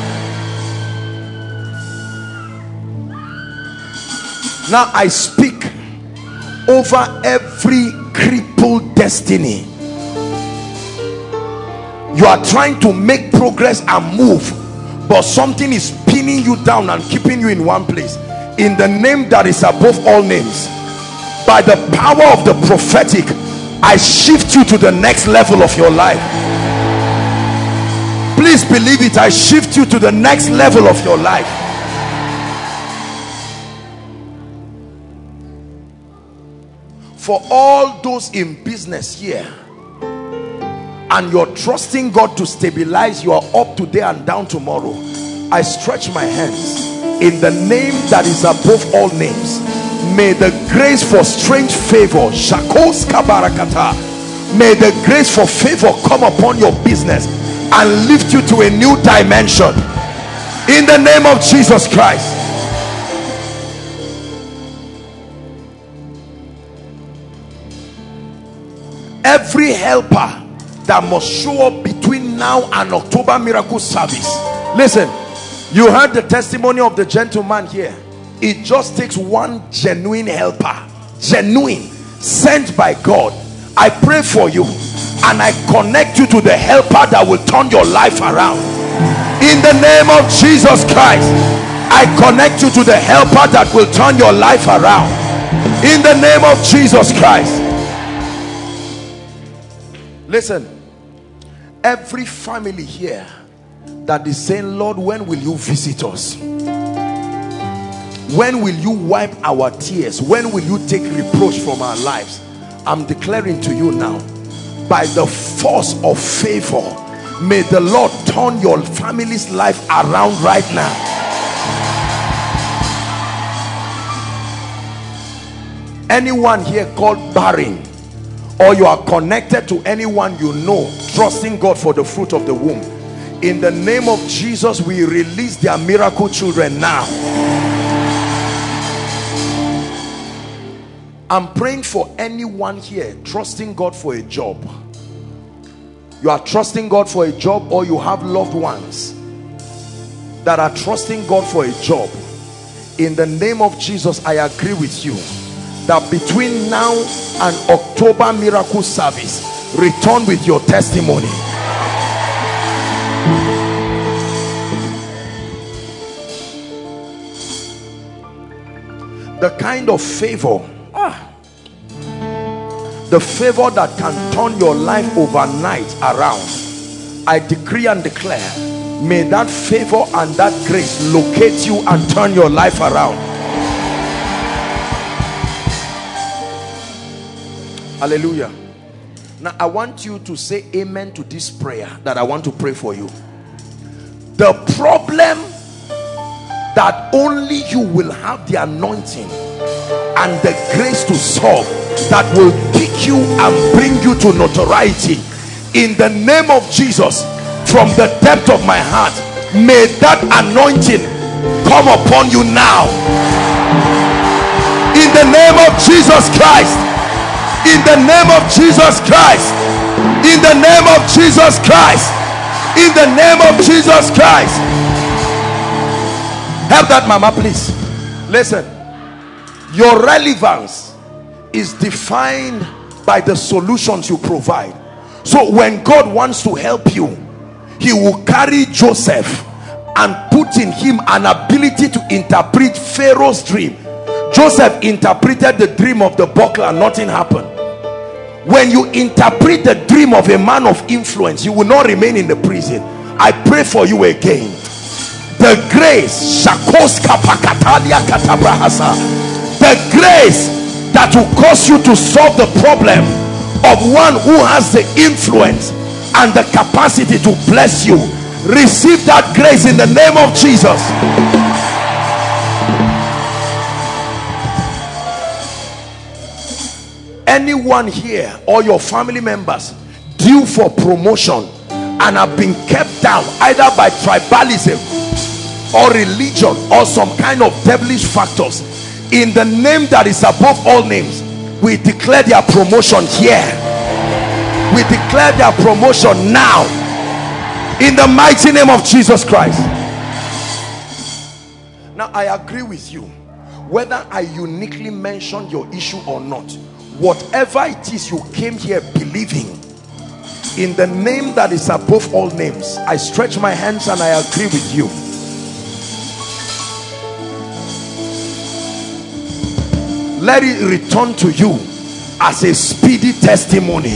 Now I speak over every crippled destiny. You are trying to make progress and move, but something is pinning you down and keeping you in one place. In the name that is above all names, by the power of the prophetic, I shift you to the next level of your life. Please believe it. I shift you to the next level of your life. For all those in business here, and you're trusting God to stabilize, you are up today and down tomorrow, I stretch my hands in the name that is above all names. May the grace for strange favor, Shakos Kabarakata, may the grace for favor come upon your business and lift you to a new dimension in the name of Jesus Christ. Every helper that must show up between now and October miracle service. Listen, you heard the testimony of the gentleman here. It just takes one genuine helper, genuine, sent by God. I pray for you and I connect you to the helper that will turn your life around. In the name of Jesus Christ, I connect you to the helper that will turn your life around. In the name of Jesus Christ. Listen, every family here that is saying, Lord, when will you visit us? When will you wipe our tears? When will you take reproach from our lives? I'm declaring to you now, by the force of favor, may the Lord turn your family's life around right now. Anyone here called barren, or you are connected to anyone you know trusting God for the fruit of the womb, in the name of Jesus, we release their miracle children now. I'm praying for anyone here trusting God for a job. You are trusting God for a job, or you have loved ones that are trusting God for a job. In the name of Jesus, I agree with you that between now and October miracle service, return with your testimony. The kind of favor, ah, the favor that can turn your life overnight around, I decree and declare, may that favor and that grace locate you and turn your life around. Hallelujah. Now I want you to say amen to this prayer that I want to pray for you. The problem that only you will have the anointing and the grace to solve, that will pick you and bring you to notoriety, in the name of Jesus, from the depth of my heart, may that anointing come upon you now. In the name of Jesus Christ. In the name of Jesus Christ. In the name of Jesus Christ. In the name of Jesus Christ. Help that mama, please. Listen, your relevance is defined by the solutions you provide. So when God wants to help you, he will carry Joseph and put in him an ability to interpret Pharaoh's dream. Joseph interpreted the dream of the buckler and nothing happened. When you interpret the dream of a man of influence, you will not remain in the prison. I pray for you again. The grace, the grace that will cause you to solve the problem of one who has the influence and the capacity to bless you. Receive that grace in the name of Jesus. Anyone here or your family members due for promotion and have been kept down either by tribalism or religion or some kind of devilish factors, in the name that is above all names, we declare their promotion here. We declare their promotion now in the mighty name of Jesus Christ. Now I agree with you, whether I uniquely mentioned your issue or not, whatever it is you came here believing, in the name that is above all names, I stretch my hands and I agree with you. Let it return to you as a speedy testimony.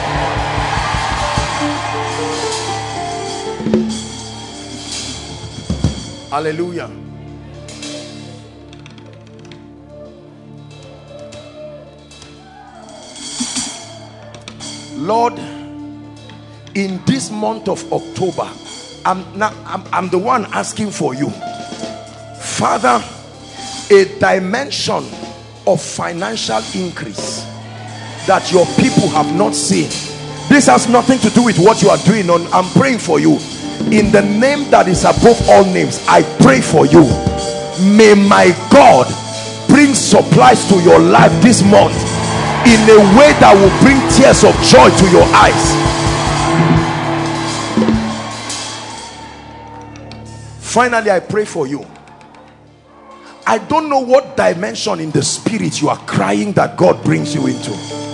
Hallelujah. Lord, in this month of October, I'm, not, I'm, I'm the one asking for you, Father, a dimension of financial increase that your people have not seen. This has nothing to do with what you are doing. On, I'm praying for you. In the name that is above all names, I pray for you. May my God bring supplies to your life this month in a way that will bring tears of joy to your eyes. Finally, I pray for you. I don't know what dimension in the spirit you are crying that God brings you into.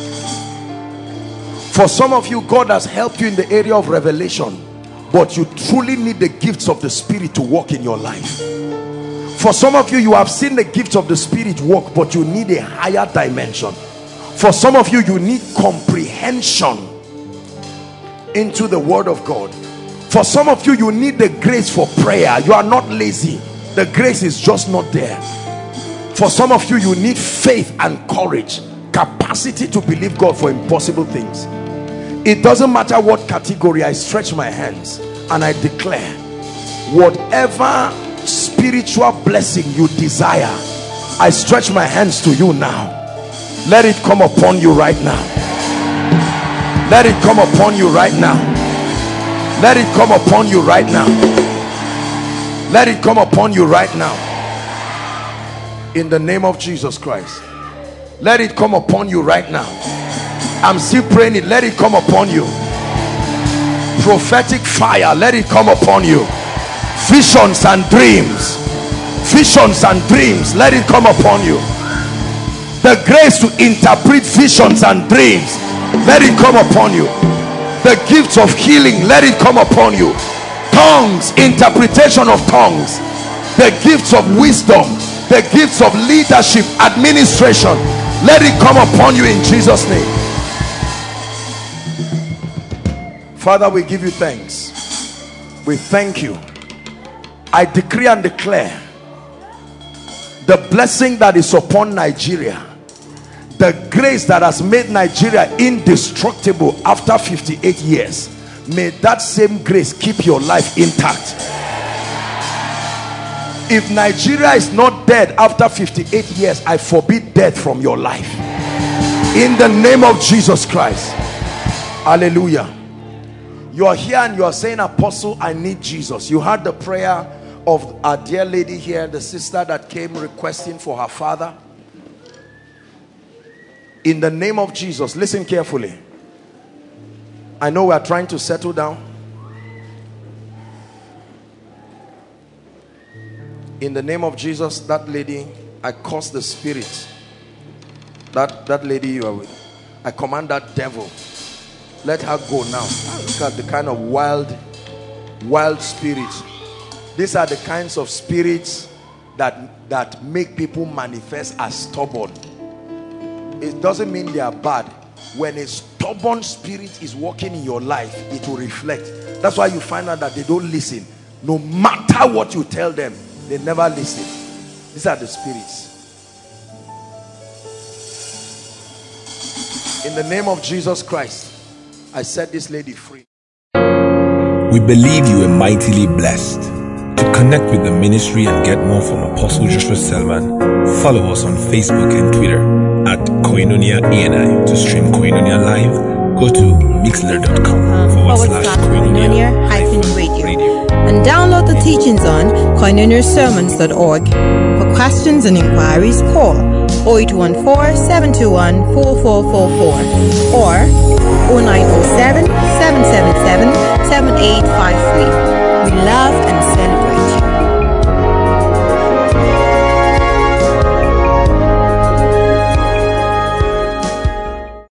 For some of you, God has helped you in the area of revelation, but you truly need the gifts of the spirit to work in your life. For some of you, you have seen the gifts of the spirit work, but you need a higher dimension. For some of you, you need comprehension into the word of God. For some of you, you need the grace for prayer. You are not lazy. The grace is just not there. For some of you, you need faith and courage, capacity to believe God for impossible things. It doesn't matter what category. I stretch my hands and I declare, whatever spiritual blessing you desire, I stretch my hands to you now. Let it come upon you right now. Let it come upon you right now. Let it come upon you right now. Let it come upon you right now. In the name of Jesus Christ. Let it come upon you right now. I'm still praying it. Let it come upon you. Prophetic fire, let it come upon you. Visions and dreams. Visions and dreams, let it come upon you. The grace to interpret visions and dreams, let it come upon you. The gifts of healing, let it come upon you. Tongues, interpretation of tongues, the gifts of wisdom, the gifts of leadership, administration, let it come upon you in Jesus' name. Father, we give you thanks. We thank you. I decree and declare the blessing that is upon Nigeria, the grace that has made Nigeria indestructible after fifty-eight years, may that same grace keep your life intact. If Nigeria is not dead after fifty-eight years, I forbid death from your life in the name of Jesus Christ. Hallelujah. You are here and you are saying, Apostle, I need Jesus. You heard the prayer of our dear lady here, the sister that came requesting for her father. In the name of Jesus, listen carefully. I know we are trying to settle down. In the name of Jesus, that lady, I curse the spirit. That, that lady you are with, I command that devil, let her go now. Look at the kind of wild, wild spirits. These are the kinds of spirits that, that make people manifest as stubborn. It doesn't mean they are bad. When a stubborn spirit is working in your life, it will reflect. That's why you find out that they don't listen. No matter what you tell them, they never listen. These are the spirits. In the name of Jesus Christ, I set this lady free. We believe you are mightily blessed. To connect with the ministry and get more from Apostle Joshua Selman, follow us on Facebook and Twitter at Koinonia A N I to stream Koinonia live go to mixler.com forward slash Koinonia hyphen radio and download the teachings on koinonia sermons dot org. For questions and inquiries, call oh eight one four, seven two one, four four four four or oh nine oh seven, seven seven seven, seven eight five